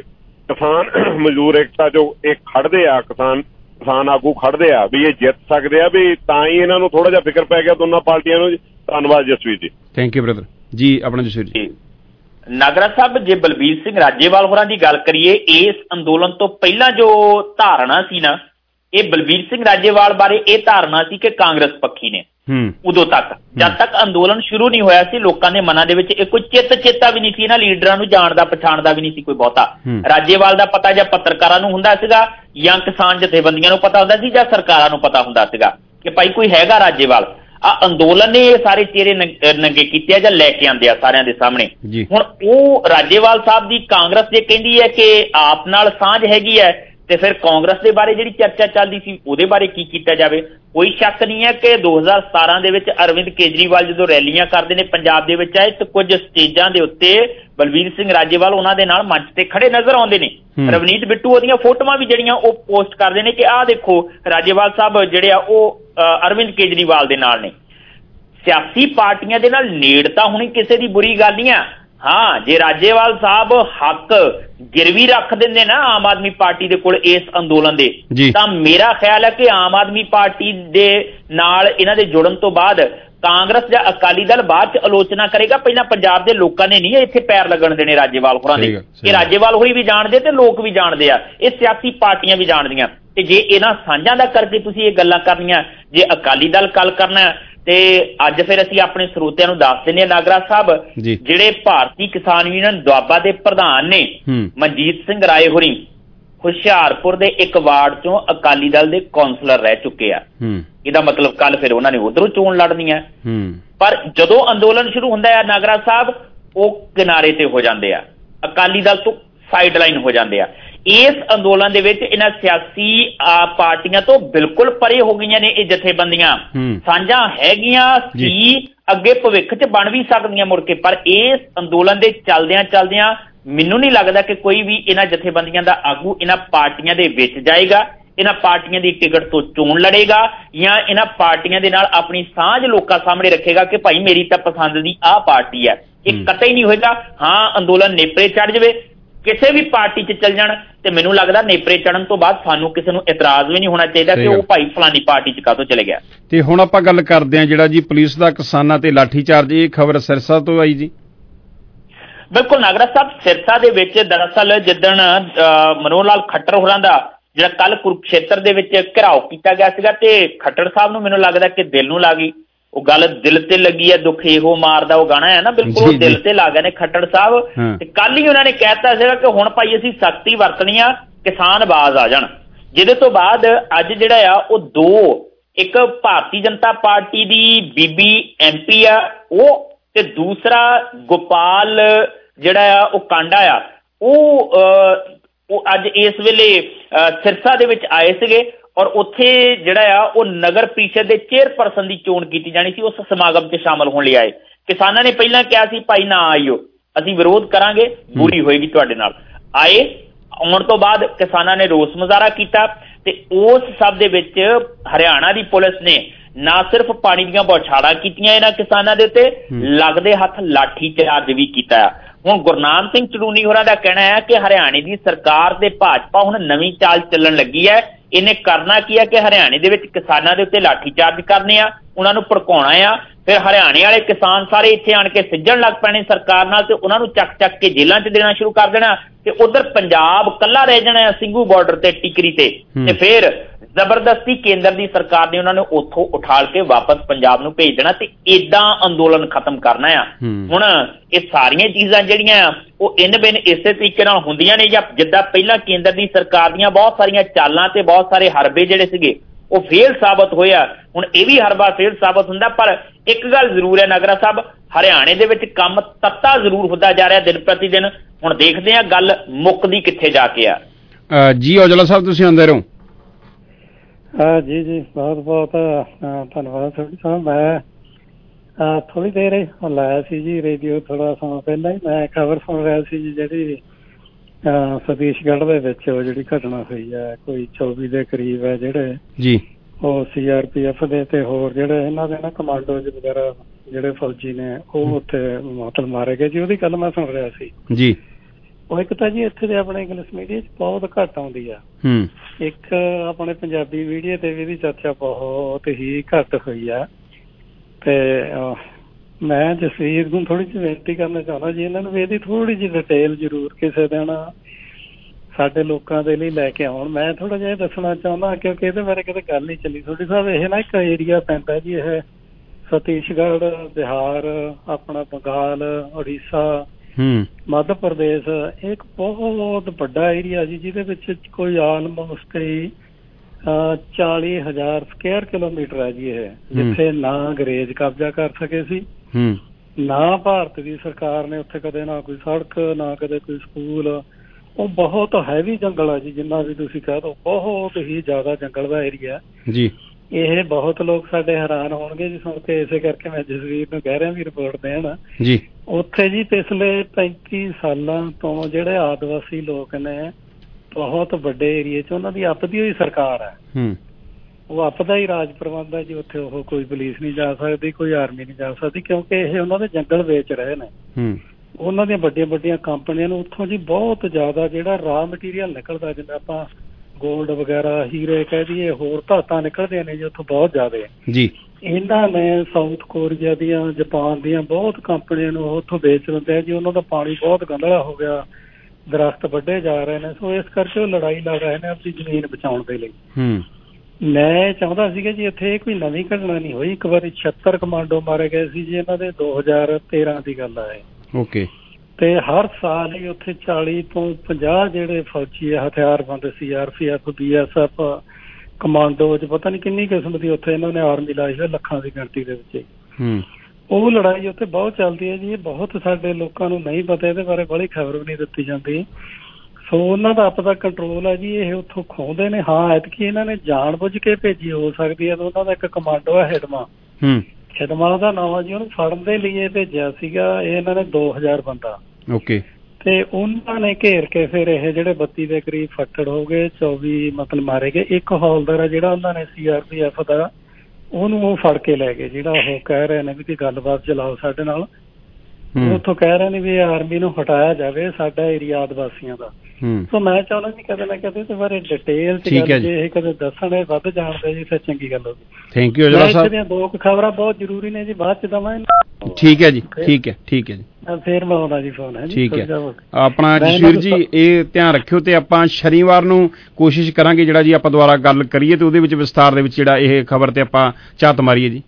S5: ਕਿਸਾਨ ਮਜ਼ਦੂਰ ਏਕਤਾ ਚੋਂ ਇਹ ਖੜਦੇ ਆ, ਕਿਸਾਨ ਆਗੂ ਖੜਦੇ ਆ ਵੀ ਇਹ ਜਿੱਤ ਸਕਦੇ ਆ, ਵੀ ਤਾਂ ਹੀ ਇਹਨਾਂ ਨੂੰ ਥੋੜਾ ਜਿਹਾ ਫਿਕਰ ਪੈ ਗਿਆ ਦੋਨਾਂ ਪਾਰਟੀਆਂ ਨੂੰ। ਧੰਨਵਾਦ ਜਸਵੀਰ ਜੀ।
S16: ਥੈਂਕ ਯੂ ਬ੍ਰਦਰ ਜੀ। ਆਪਣਾ ਜਸਵੀਰ ਜੀ।
S21: ਨਾਗਰਾ ਸਾਹਿਬ, ਜੇ ਬਲਬੀਰ ਸਿੰਘ ਰਾਜੇਵਾਲ ਹੋਰਾਂ ਦੀ ਗੱਲ ਕਰੀਏ, ਇਸ ਅੰਦੋਲਨ ਤੋਂ ਪਹਿਲਾਂ ਜੋ ਧਾਰਨਾ ਸੀ ਨਾ, ਇਹ ਬਲਬੀਰ ਸਿੰਘ ਰਾਜੇਵਾਲ ਬਾਰੇ ਇਹ ਧਾਰਨਾ ਸੀ ਕਿ ਕਾਂਗਰਸ ਪੱਖੀ ਨੇ। ਉਦੋਂ ਤੱਕ ਜਦ ਤੱਕ ਅੰਦੋਲਨ ਸ਼ੁਰੂ ਨਹੀਂ ਹੋਇਆ ਸੀ, ਲੋਕਾਂ ਦੇ ਮਨਾਂ ਦੇ ਵਿੱਚ ਇਹ ਕੋਈ ਚੇਤਾ ਵੀ ਨਹੀਂ ਸੀ, ਇਹਨਾਂ ਲੀਡਰਾਂ ਨੂੰ ਜਾਣਦਾ ਪਛਾਣਦਾ ਵੀ ਨਹੀਂ ਸੀ ਕੋਈ ਬਹੁਤਾ। ਰਾਜੇਵਾਲ ਦਾ ਪਤਾ ਜਾਂ ਪੱਤਰਕਾਰਾਂ ਨੂੰ ਹੁੰਦਾ ਸੀਗਾ, ਜਾਂ ਕਿਸਾਨ ਜਥੇਬੰਦੀਆਂ ਨੂੰ ਪਤਾ ਹੁੰਦਾ ਸੀ, ਜਾਂ ਸਰਕਾਰਾਂ ਨੂੰ ਪਤਾ ਹੁੰਦਾ ਸੀਗਾ ਕਿ ਭਾਈ ਕੋਈ ਹੈਗਾ ਰਾਜੇਵਾਲ। ਆ ਅੰਦੋਲਨ ਨੇ ਇਹ ਸਾਰੇ ਚਿਹਰੇ ਨੰਗੇ ਕੀਤੇ ਆ ਜਾਂ ਲੈ ਕੇ ਆਂਦੇ ਆ ਸਾਰਿਆਂ ਦੇ ਸਾਹਮਣੇ। ਹੁਣ ਉਹ ਰਾਜੇਵਾਲ ਸਾਹਿਬ ਦੀ ਕਾਂਗਰਸ ਜੇ ਕਹਿੰਦੀ ਹੈ ਕਿ ਆਪ ਨਾਲ ਸਾਂਝ ਹੈਗੀ ਹੈ, ਤੇ ਫਿਰ ਕਾਂਗਰਸ ਦੇ ਬਾਰੇ ਜਿਹੜੀ ਚਰਚਾ ਚੱਲਦੀ ਸੀ ਉਹਦੇ ਬਾਰੇ ਕੀ ਕੀਤਾ ਜਾਵੇ। ਕੋਈ ਸ਼ੱਕ ਨਹੀਂ ਹੈ ਕਿ 2017 ਦੇ ਵਿੱਚ ਅਰਵਿੰਦ ਕੇਜਰੀਵਾਲ ਜਦੋਂ ਰੈਲੀਆਂ ਕਰਦੇ ਨੇ ਪੰਜਾਬ ਦੇ ਵਿੱਚ ਆਏ, ਤੇ ਕੁਝ ਸਟੇਜਾਂ ਦੇ ਉੱਤੇ ਬਲਬੀਰ ਸਿੰਘ ਰਾਜੇਵਾਲ ਉਹਨਾਂ ਦੇ ਨਾਲ ਮੰਚ ਤੇ ਖੜੇ ਨਜ਼ਰ ਆਉਂਦੇ ਨੇ। ਰਵਨੀਤ ਬਿੱਟੂ ਉਹਦੀਆਂ ਫੋਟੋਆਂ ਵੀ ਜਿਹੜੀਆਂ ਉਹ ਪੋਸਟ ਕਰਦੇ ਨੇ ਕਿ ਆਹ ਦੇਖੋ ਰਾਜੇਵਾਲ ਸਾਹਿਬ ਜਿਹੜੇ ਆ ਉਹ ਅਰਵਿੰਦ ਕੇਜਰੀਵਾਲ ਦੇ ਨਾਲ ਨੇ। ਸਿਆਸੀ ਪਾਰਟੀਆਂ ਦੇ ਨਾਲ ਨੇੜਤਾ ਹੋਣੀ ਕਿਸੇ ਦੀ ਬੁਰੀ ਗੱਲ ਨਹੀਂ ਆ। ਹਾਂ, ਜੇ ਰਾਜੇਵਾਲ ਸਾਹਿਬ ਹੱਕ ਗਿਰਵੀ ਰੱਖ ਦਿੰਦੇ ਨਾ ਆਮ ਆਦਮੀ ਪਾਰਟੀ ਦੇ ਕੋਲ ਇਸ ਅੰਦੋਲਨ ਦੇ, ਤਾਂ ਮੇਰਾ ਖਿਆਲ ਹੈ ਕਿ ਆਮ ਆਦਮੀ ਪਾਰਟੀ ਦੇ ਨਾਲ ਇਹਨਾਂ ਦੇ ਜੁੜਨ ਤੋਂ ਬਾਅਦ ਕਾਂਗਰਸ ਜਾਂ ਅਕਾਲੀ ਦਲ ਬਾਅਦ ਚ ਆਲੋਚਨਾ ਕਰੇਗਾ। ਪਹਿਲਾਂ ਪੰਜਾਬ ਦੇ ਲੋਕਾਂ ਨੇ ਨਹੀਂ ਇੱਥੇ ਪੈਰ ਲੱਗਣ ਦੇਣੇ ਰਾਜੇਵਾਲ ਹੋਰਾਂ ਦੇ। ਇਹ ਰਾਜੇਵਾਲ ਹੋਰੀ ਵੀ ਜਾਣਦੇ ਤੇ ਲੋਕ ਵੀ ਜਾਣਦੇ ਆ, ਇਹ ਸਿਆਸੀ ਪਾਰਟੀਆਂ ਵੀ ਜਾਣਦੀਆਂ। ਤੇ ਜੇ ਇਹਨਾਂ ਸਾਂਝਾਂ ਦਾ ਕਰਕੇ ਤੁਸੀਂ ਇਹ ਗੱਲਾਂ ਕਰਨੀਆਂ, ਜੇ ਅਕਾਲੀ ਦਲ ਕੱਲ ਕਰਨਾ, ਤੇ ਅੱਜ ਫਿਰ ਅਸੀਂ ਆਪਣੇ ਸਰੋਤਿਆਂ ਨੂੰ ਦੱਸ ਦਿੰਦੇ ਹਾਂ ਨਾਗਰਾ ਸਾਹਿਬ, ਜਿਹੜੇ ਭਾਰਤੀ ਕਿਸਾਨ ਯੂਨੀਅਨ ਦੁਆਬਾ ਦੇ ਪ੍ਰਧਾਨ ਨੇ ਮਨਜੀਤ ਸਿੰਘ ਰਾਏ ਹੋਰੀ, ਹੁਸ਼ਿਆਰਪੁਰ ਦੇ ਇੱਕ ਵਾਰਡ ਚੋਂ ਅਕਾਲੀ ਦਲ ਦੇ ਕੌਂਸਲਰ ਰਹਿ ਚੁੱਕੇ ਆ। ਇਹਦਾ ਮਤਲਬ ਕੱਲ ਫਿਰ ਉਹਨਾਂ ਨੇ ਉਧਰੋਂ ਚੋਣ ਲੜਨੀ ਹੈ। ਪਰ ਜਦੋਂ ਅੰਦੋਲਨ ਸ਼ੁਰੂ ਹੁੰਦਾ ਹੈ ਨਾਗਰਾ ਸਾਹਿਬ, ਉਹ ਕਿਨਾਰੇ ਤੇ ਹੋ ਜਾਂਦੇ ਆ, ਅਕਾਲੀ ਦਲ ਤੋਂ ਸਾਈਡਲਾਈਨ ਹੋ ਜਾਂਦੇ ਆ। ਇਸ ਅੰਦੋਲਨ ਦੇ ਵਿੱਚ ਇਹਨਾਂ ਸਿਆਸੀ ਪਾਰਟੀਆਂ ਤੋਂ ਬਿਲਕੁਲ ਪਰੇ ਹੋ ਗਈਆਂ ਨੇ ਇਹ ਜਥੇਬੰਦੀਆਂ। ਸਾਂਝਾਂ ਹੈਗੀਆਂ ਸੀ, ਅੱਗੇ ਭਵਿੱਖ 'ਚ ਬਣ ਵੀ ਸਕਦੀਆਂ ਮੁੜ ਕੇ, ਪਰ ਇਸ ਅੰਦੋਲਨ ਦੇ ਚੱਲਦਿਆਂ ਮੈਨੂੰ ਨਹੀਂ ਲੱਗਦਾ ਕਿ ਕੋਈ ਵੀ ਇਹਨਾਂ ਜਥੇਬੰਦੀਆਂ ਦਾ ਆਗੂ ਇਹਨਾਂ ਪਾਰਟੀਆਂ ਦੇ ਵਿੱਚ ਜਾਏਗਾ, ਇਹਨਾਂ ਪਾਰਟੀਆਂ ਦੀ ਟਿਕਟ ਤੋਂ ਚੋਣ ਲੜੇਗਾ, ਜਾਂ ਇਹਨਾਂ ਪਾਰਟੀਆਂ ਦੇ ਨਾਲ ਆਪਣੀ ਸਾਂਝ ਲੋਕਾਂ ਸਾਹਮਣੇ ਰੱਖੇਗਾ ਕਿ ਭਾਈ ਮੇਰੀ ਤਾਂ ਪਸੰਦ ਦੀ ਆਹ ਪਾਰਟੀ ਹੈ। ਇਹ ਕਤਈ ਨਹੀਂ ਹੋਏਗਾ। ਹਾਂ, ਅੰਦੋਲਨ ਨੇਪਰੇ ਚੜ ਜਾਵੇ, ਕਿਸੇ ਵੀ ਪਾਰਟੀ 'ਚ ਚੱਲ ਜਾਣ, ਤੇ ਮੈਨੂੰ ਲੱਗਦਾ ਨੇਪਰੇ ਚੜਨ ਤੋਂ ਬਾਅਦ ਸਾਨੂੰ ਕਿਸੇ ਨੂੰ ਇਤਰਾਜ਼ ਵੀ ਨਹੀਂ ਹੋਣਾ ਚਾਹੀਦਾ ਕਿ ਉਹ ਭਾਈ ਫਲਾਨੀ ਪਾਰਟੀ 'ਚ ਕਾਹਤੋਂ ਚਲੇ ਗਿਆ।
S16: ਤੇ ਹੁਣ ਆਪਾਂ ਗੱਲ ਕਰਦੇ ਹਾਂ ਜਿਹੜਾ ਜੀ ਪੁਲਿਸ ਦਾ ਕਿਸਾਨਾਂ ਤੇ ਲਾਠੀਚਾਰਜ, ਇਹ ਖਬਰ ਸਿਰਸਾ ਤੋਂ ਆਈ ਜੀ।
S21: ਬਿਲਕੁਲ ਨਾਗਰਾ ਸਾਹਿਬ, ਸਿਰਸਾ ਦੇ ਵਿੱਚ ਦਰਅਸਲ ਜਿੱਦਣ ਮਨੋਹਰ ਲਾਲ ਖੱਟਰ ਹੋਰਾਂ ਦਾ ਜਿਹੜਾ ਕੱਲ ਕੁਰੂਕਸ਼ੇਤਰ ਦੇ ਵਿੱਚ ਘਿਰਾਓ ਕੀਤਾ ਗਿਆ ਸੀਗਾ, ਤੇ ਖੱਟਰ ਸਾਹਿਬ ਨੂੰ ਮੈਨੂੰ ਲੱਗਦਾ ਕਿ ਦਿਲ ਨੂੰ ਲੱਗ ਗਈ ਉਹ ਗੱਲ। ਦਿਲ ਤੇ ਲੱਗੀ ਹੈ ਦੁੱਖ ਇਹੋ ਮਾਰਦਾ, ਉਹ ਗਾਣਾ ਹੈ ਨਾ, ਬਿਲਕੁਲ ਉਹ ਦਿਲ ਤੇ ਲੱਗ ਗਏ ਨੇ ਖੱਟਰ ਸਾਹਿਬ। ਤੇ ਕੱਲ ਹੀ ਉਹਨਾਂ ਨੇ ਕਹਿਤਾ ਸੀਗਾ ਕਿ ਹੁਣ ਭਾਈ ਅਸੀਂ ਸਖਤੀ ਵਰਤਣੀ ਆ, ਕਿਸਾਨ ਬਾਜ਼ ਆ ਜਾਣ। ਜਿਹਦੇ ਤੋਂ ਬਾਅਦ ਅੱਜ ਜਿਹੜਾ ਆ ਉਹ ਇੱਕ ਭਾਰਤੀ ਜਨਤਾ ਪਾਰਟੀ ਦੀ ਬੀਬੀ MP ਆ ਉਹ, ਤੇ ਦੂਸਰਾ ਗੋਪਾਲ ਜਿਹੜਾ ਆ ਉਹ ਕਾਂਡਾ ਆ, ਉਹ ਅੱਜ ਇਸ ਵੇਲੇ ਸਿਰਸਾ ਦੇ ਵਿੱਚ ਆਏ ਸੀਗੇ, ਔਰ ਉੱਥੇ ਜਿਹੜਾ ਆ ਉਹ ਨਗਰ ਪ੍ਰੀਸ਼ਦ ਦੇ ਚੇਅਰਪਰਸਨ ਦੀ ਚੋਣ ਕੀਤੀ ਜਾਣੀ ਸੀ, ਉਸ ਸਮਾਗਮ 'ਚ ਸ਼ਾਮਲ ਹੋਣ ਲਈ ਆਏ। ਕਿਸਾਨਾਂ ਨੇ ਪਹਿਲਾਂ ਕਿਹਾ ਸੀ ਭਾਈ ਨਾ ਆਇਓ, ਅਸੀਂ ਵਿਰੋਧ ਕਰਾਂਗੇ, ਬੁਰੀ ਹੋਏਗੀ ਤੁਹਾਡੇ ਨਾਲ। ਆਉਣ ਤੋਂ ਬਾਅਦ ਕਿਸਾਨਾਂ ਨੇ ਰੋਸ ਮੁਜ਼ਾਹਰਾ ਕੀਤਾ, ਤੇ ਉਸ ਸਭ ਦੇ ਵਿੱਚ ਹਰਿਆਣਾ ਦੀ ਪੁਲਿਸ ਨੇ ਨਾ ਸਿਰਫ ਪਾਣੀ ਦੀਆਂ ਬੌਛਾੜਾਂ ਕੀਤੀਆਂ ਇਹਨਾਂ ਕਿਸਾਨਾਂ ਦੇ ਉੱਤੇ, ਲੱਗਦੇ ਹੱਥ ਲਾਠੀ ਚਾਰਜ ਵੀ ਕੀਤਾ। ਹੁਣ ਗੁਰਨਾਮ ਸਿੰਘ ਚੜੂਨੀ ਹੋਰਾਂ ਦਾ ਕਹਿਣਾ ਹੈ ਕਿ ਹਰਿਆਣੇ ਦੀ ਸਰਕਾਰ ਤੇ ਭਾਜਪਾ ਹੁਣ ਨਵੀਂ ਚਾਲ ਚੱਲਣ ਲੱਗੀ ਹੈ। ਇਹਨੇ ਕਰਨਾ ਕੀ ਹੈ ਕਿ ਹਰਿਆਣੇ ਦੇ ਵਿੱਚ ਕਿਸਾਨਾਂ ਦੇ ਉੱਤੇ ਲਾਠੀਚਾਰਜ ਕਰਨੇ ਆ, ਉਹਨਾਂ ਨੂੰ ਭੜਕਾਉਣਾ ਆ, ਫਿਰ ਹਰਿਆਣੇ ਵਾਲੇ ਕਿਸਾਨ ਸਾਰੇ ਇੱਥੇ ਆਣ ਕੇ ਸਿੱਝਣ ਲੱਗ ਪੈਣੇ ਸਰਕਾਰ ਨਾਲ, ਤੇ ਉਹਨਾਂ ਨੂੰ ਚੱਕ ਕੇ ਜੇਲ੍ਹਾਂ 'ਚ ਦੇਣਾ ਸ਼ੁਰੂ ਕਰ ਦੇਣਾ, ਤੇ ਉਧਰ ਪੰਜਾਬ ਕੱਲਾ ਰਹਿ ਜਾਣਾ ਸਿੰਘੂ ਬਾਰਡਰ ਤੇ ਟਿਕਰੀ ਤੇ ਫਿਰ ਜ਼ਬਰਦਸਤੀ ਕੇਂਦਰ ਦੀ ਸਰਕਾਰ ਨੇ ਉਹਨਾਂ ਨੂੰ ਉੱਥੋਂ ਉਠਾਲ ਕੇ ਵਾਪਸ ਪੰਜਾਬ ਨੂੰ ਭੇਜ ਦੇਣਾ, ਤੇ ਏਦਾਂ ਅੰਦੋਲਨ ਖਤਮ ਕਰਨਾ ਆ। ਹੁਣ ਇਹ ਸਾਰੀਆਂ ਚੀਜ਼ਾਂ ਜਿਹੜੀਆਂ ਉਹ ਬਿਨ ਇਸੇ ਤਰੀਕੇ ਨਾਲ ਹੁੰਦੀਆਂ ਨੇ, ਜਾਂ ਜਿੱਦਾਂ ਪਹਿਲਾਂ ਕੇਂਦਰ ਦੀ ਸਰਕਾਰ ਦੀਆਂ ਬਹੁਤ ਸਾਰੀਆਂ ਚਾਲਾਂ ਤੇ ਬਹੁਤ ਸਾਰੇ ਹਰਬੇ ਜਿਹੜੇ ਸੀਗੇ ਉਹ ਫੇਲ ਸਾਬਤ ਹੋਇਆ। ਹੁਣ ਇਹ ਵੀ ਹਰਬਾ ਫੇਲ ਸਾਬਤ ਹੁੰਦਾ, ਪਰ ਇੱਕ ਗੱਲ ਜ਼ਰੂਰ ਹੈ ਨਾਗਰਾ ਸਾਹਿਬ, ਹਰਿਆਣੇ ਦੇ ਵਿੱਚ ਕੰਮ ਤੱਤਾ ਜ਼ਰੂਰ ਹੁੰਦਾ ਜਾ ਰਿਹਾ ਦਿਨ ਪ੍ਰਤੀ ਦਿਨ। ਹੁਣ ਦੇਖਦੇ ਹਾਂ ਗੱਲ ਮੁੱਕਦੀ ਕਿੱਥੇ ਜਾ ਕੇ ਆ।
S16: ਜੀ ਔਜਲਾ ਸਾਹਿਬ ਤੁਸੀਂ ਆਉਂਦੇ ਰਹੋ।
S6: ਜੀ ਬਹੁਤ ਬਹੁਤ ਧੰਨਵਾਦ ਸਾਹਿਬ। ਮੈਂ ਥੋੜੀ ਦੇਰ ਲਾਇਆ ਸੀ ਜੀ ਰੇਡੀਓ, ਥੋੜਾ ਸਮਾਂ ਪਹਿਲਾਂ ਹੀ ਮੈਂ ਖਬਰ ਸੁਣ ਰਿਹਾ ਸੀ ਜੀ, ਜਿਹੜੀ ਸਤੀਸ਼ਗੜ੍ਹ ਦੇ ਵਿੱਚ ਉਹ ਜਿਹੜੀ ਘਟਨਾ ਹੋਈ ਹੈ, ਕੋਈ 24 ਦੇ ਕਰੀਬ ਹੈ ਜਿਹੜੇ ਉਹ CRPF ਦੇ ਤੇ ਹੋਰ ਜਿਹੜੇ ਇਹਨਾਂ ਦੇ ਨਾ ਕਮਾਂਡੋਜ਼ ਵਗੈਰਾ ਜਿਹੜੇ ਫੌਜੀ ਨੇ ਉਹ ਉੱਥੇ ਮਤਲਬ ਮਾਰੇ ਗਏ ਜੀ। ਉਹਦੀ ਗੱਲ ਮੈਂ ਸੁਣ ਰਿਹਾ ਸੀ
S16: ਜੀ।
S6: ਉਹ ਇੱਕ ਤਾਂ ਜੀ ਇੱਥੇ ਦੇ ਆਪਣੇ ਇੰਗਲਿਸ਼ ਮੀਡੀਆ 'ਚ ਬਹੁਤ ਘੱਟ ਆਉਂਦੀ ਆ। ਇੱਕ ਆਪਣੇ ਪੰਜਾਬੀ ਮੀਡੀਆ ਤੇ ਵੀ ਇਹਦੀ ਚਰਚਾ ਬਹੁਤ ਹੀ ਘੱਟ ਹੋਈ ਆ। ਤੇ ਮੈਂ ਜਸਵੀਰ ਨੂੰ ਥੋੜੀ ਜਿਹੀ ਬੇਨਤੀ ਕਰਨਾ ਚਾਹੁੰਦਾ ਜੀ, ਇਹਨਾਂ ਨੂੰ ਵੀ ਇਹਦੀ ਥੋੜੀ ਜਿਹੀ ਡਿਟੇਲ ਜ਼ਰੂਰ ਕਿਸੇ ਦਿਨ ਸਾਡੇ ਲੋਕਾਂ ਦੇ ਲਈ ਲੈ ਕੇ ਆਉਣ। ਮੈਂ ਥੋੜਾ ਜਿਹਾ ਦੱਸਣਾ ਚਾਹੁੰਦਾ ਕਿਉਂਕਿ ਇਹਦੇ ਬਾਰੇ ਕਿਤੇ ਗੱਲ ਨਹੀਂ ਚੱਲੀ। ਤੁਹਾਡੀ ਸਾਹਿਬ ਇਹ ਨਾ ਇੱਕ ਏਰੀਆ ਪੈਂਦਾ ਜੀ, ਇਹ ਛੱਤੀਸਗੜ੍ਹ, ਬਿਹਾਰ, ਆਪਣਾ ਬੰਗਾਲ, ਉੜੀਸਾ, ਮੱਧ ਪ੍ਰਦੇਸ਼, ਇੱਕ ਬਹੁਤ ਵੱਡਾ ਏਰੀਆ ਜੀ ਜਿਹਦੇ ਵਿੱਚ ਕੋਈ ਆਲਮੋਸਟ 40,000 ਸਕੁਅਰ ਕਿਲੋਮੀਟਰ ਹੈ ਜੀ ਇਹ, ਜਿੱਥੇ ਨਾ ਅੰਗਰੇਜ਼ ਕਬਜ਼ਾ ਕਰ ਸਕੇ ਸੀ, ਨਾ ਭਾਰਤ ਦੀ ਸਰਕਾਰ ਨੇ ਉੱਥੇ ਕਦੇ ਨਾ ਕੋਈ ਸੜਕ, ਨਾ ਕਦੇ ਕੋਈ ਸਕੂਲ। ਉਹ ਬਹੁਤ ਹੈਵੀ ਜੰਗਲ ਆ ਜੀ, ਜਿੰਨਾ ਵੀ ਤੁਸੀਂ ਕਹਿ ਦੋ, ਬਹੁਤ ਹੀ ਜ਼ਿਆਦਾ ਜੰਗਲ ਦਾ ਏਰੀਆ ਜੀ। ਇਹ ਬਹੁਤ ਲੋਕ ਸਾਡੇ ਹੈਰਾਨ ਹੋਣਗੇ ਜੀ ਸੁਣ ਕੇ, ਇਸੇ ਕਰਕੇ ਮੈਂ ਜਸਵੀਰ ਨੂੰ ਕਹਿ ਰਿਹਾ ਵੀ ਰਿਪੋਰਟ ਦੇਣ ਜੀ। ਉੱਥੇ ਜੀ ਪਿਛਲੇ 35 ਸਾਲਾਂ ਤੋਂ ਜਿਹੜੇ ਆਦਿਵਾਸੀ ਲੋਕ ਨੇ ਬਹੁਤ ਵੱਡੇ ਏਰੀਏ 'ਚ ਉਹਨਾਂ ਦੀ ਆਪਦੀ ਹੋਈ ਸਰਕਾਰ ਹੈ, ਉਹ ਆਪਦਾ ਹੀ ਰਾਜ ਪ੍ਰਬੰਧ ਹੈ ਜੀ। ਉੱਥੇ ਉਹ ਕੋਈ ਪੁਲਿਸ ਨਹੀਂ ਜਾ ਸਕਦੀ, ਕੋਈ ਆਰਮੀ ਨਹੀਂ ਜਾ ਸਕਦੀ, ਕਿਉਂਕਿ ਇਹ ਉਹਨਾਂ ਦੇ ਜੰਗਲ ਵੇਚ ਰਹੇ ਨੇ। ਉਹਨਾਂ ਦੀਆਂ ਵੱਡੀਆਂ ਵੱਡੀਆਂ ਕੰਪਨੀਆਂ ਨੂੰ ਉੱਥੋਂ ਜੀ ਬਹੁਤ ਜ਼ਿਆਦਾ ਜਿਹੜਾ ਰਾ ਮਟੀਰੀਅਲ ਨਿਕਲਦਾ, ਜਿਵੇਂ ਆਪਾਂ ਗੋਲਡ ਵਗੈਰਾ, ਹੀਰੇ ਕਹਿ ਦਈਏ, ਹੋਰ ਧਾਤਾਂ ਨਿਕਲਦੀਆਂ ਨੇ ਜੀ ਉੱਥੋਂ ਬਹੁਤ ਜ਼ਿਆਦਾ ਜੀ। ਇਹਨਾਂ ਨੇ ਸਾਊਥ ਕੋਰੀਆ ਦੀਆਂ, ਜਾਪਾਨ ਦੀਆਂ ਬਹੁਤ ਕੰਪਨੀਆਂ ਨੂੰ ਉੱਥੋਂ ਵੇਚ ਦਿੰਦੇ ਆ ਜੀ। ਉਹਨਾਂ ਦਾ ਪਾਣੀ ਬਹੁਤ ਗੰਧਲਾ ਹੋ ਗਿਆ, ਦਰਖਤ ਵੱਢੇ ਜਾ ਰਹੇ ਨੇ, ਸੋ ਇਸ ਕਰਕੇ ਉਹ ਲੜਾਈ ਲੜ ਰਹੇ ਨੇ ਆਪਣੀ ਜ਼ਮੀਨ ਬਚਾਉਣ ਦੇ ਲਈ। ਮੈਂ ਚਾਹੁੰਦਾ ਸੀਗਾ ਜੀ ਇੱਥੇ ਕੋਈ ਨਵੀਂ ਘਟਨਾ ਨਹੀਂ ਹੋਈ। ਇੱਕ ਵਾਰੀ 76 ਕਮਾਂਡੋ ਮਾਰੇ ਗਏ ਸੀ ਜੀ ਇਹਨਾਂ ਦੇ, 2013 ਦੀ ਗੱਲ ਹੈ। ਤੇ ਹਰ ਸਾਲ ਹੀ ਉੱਥੇ 40 ਤੋਂ 50 ਜਿਹੜੇ ਫੌਜੀ ਹਥਿਆਰਬੰਦ CRPF, BSF, ਕਮਾਂਡੋਜ, ਪਤਾ ਨਹੀਂ ਕਿੰਨੀ ਕਿਸਮ ਦੀ ਉੱਥੇ ਇਹਨਾਂ ਨੇ ਆਰਮੀ ਲਾਈ ਹੋਈ, ਲੱਖਾਂ ਦੀ ਗਿਣਤੀ ਦੇ ਵਿੱਚ। ਉਹ ਲੜਾਈ ਉੱਥੇ ਬਹੁਤ ਚੱਲਦੀ ਹੈ ਜੀ। ਇਹ ਬਹੁਤ ਸਾਡੇ ਲੋਕਾਂ ਨੂੰ ਨਹੀਂ ਪਤਾ, ਇਹਦੇ ਬਾਰੇ ਬੜੀ ਖਬਰ ਵੀ ਨਹੀਂ ਦਿੱਤੀ ਜਾਂਦੀ। ਸੋ ਉਹਨਾਂ ਦਾ ਆਪਦਾ ਕੰਟਰੋਲ ਹੈ ਜੀ, ਇਹ ਉੱਥੋਂ ਖੋਹਦੇ ਨੇ। ਹਾਂ, ਐਤਕੀ ਇਹਨਾਂ ਨੇ ਜਾਣ ਬੁੱਝ ਕੇ ਭੇਜੀ ਹੋ ਸਕਦੀ ਹੈ। ਉਹਨਾਂ ਦਾ ਇੱਕ ਕਮਾਂਡੋ ਹੈ ਹਿਡਮਾ, ਹਿਡਮਾ ਦਾ ਨਾਮ ਹੈ ਜੀ। ਉਹਨੂੰ ਫੜਨ ਦੇ ਲਈ ਭੇਜਿਆ ਸੀਗਾ ਇਹਨਾਂ ਨੇ 2000 ਬੰਦਾ। ਤੇ ਉਹਨਾਂ ਨੇ ਘੇਰ ਕੇ ਫਿਰ ਇਹ ਜਿਹੜੇ 32 ਦੇ ਕਰੀਬ ਫੱਟੜ ਹੋ ਗਏ, 24 ਮਤਲਬ ਮਾਰੇ ਗਏ। ਇੱਕ ਹੌਲਦਾਰ ਹੈ ਜਿਹੜਾ ਉਹਨਾਂ ਨੇ CRPF ਦਾ, ਉਹਨੂੰ ਉਹ ਫੜ ਕੇ ਲੈ ਗਏ, ਜਿਹੜਾ ਉਹ ਕਹਿ ਰਹੇ ਨੇ ਵੀ ਕਿ ਗੱਲਬਾਤ ਚਲਾਓ ਸਾਡੇ ਨਾਲ। ਉੱਥੋਂ ਕਹਿ ਰਹੇ ਨੇ ਵੀ ਆਰਮੀ ਨੂੰ ਹਟਾਇਆ ਜਾਵੇ, ਸਾਡਾ ਏਰੀਆ ਆਦਿਵਾਸੀਆਂ ਦਾ। ਸੋ ਮੈਂ ਚਾਹੁੰਦਾ ਜੀ ਕਦੇ ਨਾ ਕਦੇ ਇਸ ਬਾਰੇ ਡਿਟੇਲ ਚ ਗੱਲ, ਜੇ ਇਹ ਕਦੇ ਦੱਸਣ ਵੱਧ ਜਾਣਦੇ ਜੀ ਫਿਰ ਚੰਗੀ ਗੱਲ ਹੋਗੀ।
S16: Thank you Ajla sahib.
S6: ਇਹਦੀਆਂ ਦੋ ਖਬਰਾਂ ਬਹੁਤ ਜ਼ਰੂਰੀ ਨੇ ਜੀ, ਬਾਅਦ ਚ ਦਵਾਂ।
S16: ਠੀਕ ਹੈ ਜੀ, ਠੀਕ ਹੈ, ਠੀਕ ਹੈ ਜੀ।
S6: ਫੇਰ ਮੈਂ ਆਉਣਾ ਜੀ ਫੋਨ ਹੈ ਜੀ। ਠੀਕ ਹੈ
S16: ਆਪਣਾ ਜਸਵੀਰ ਜੀ, ਇਹ ਧਿਆਨ ਰੱਖਿਓ ਤੇ ਆਪਾਂ ਸ਼ਨੀਵਾਰ ਨੂੰ ਕੋਸ਼ਿਸ਼ ਕਰਾਂਗੇ ਜਿਹੜਾ ਜੀ ਆਪਾਂ ਦੁਬਾਰਾ ਗੱਲ ਕਰੀਏ ਤੇ ਉਹਦੇ ਵਿੱਚ ਵਿਸਤਾਰ ਦੇ ਵਿੱਚ ਜਿਹੜਾ ਇਹ ਖਬਰ ਤੇ ਆਪਾਂ ਝਾਤ ਮਾਰੀਏ ਜੀ।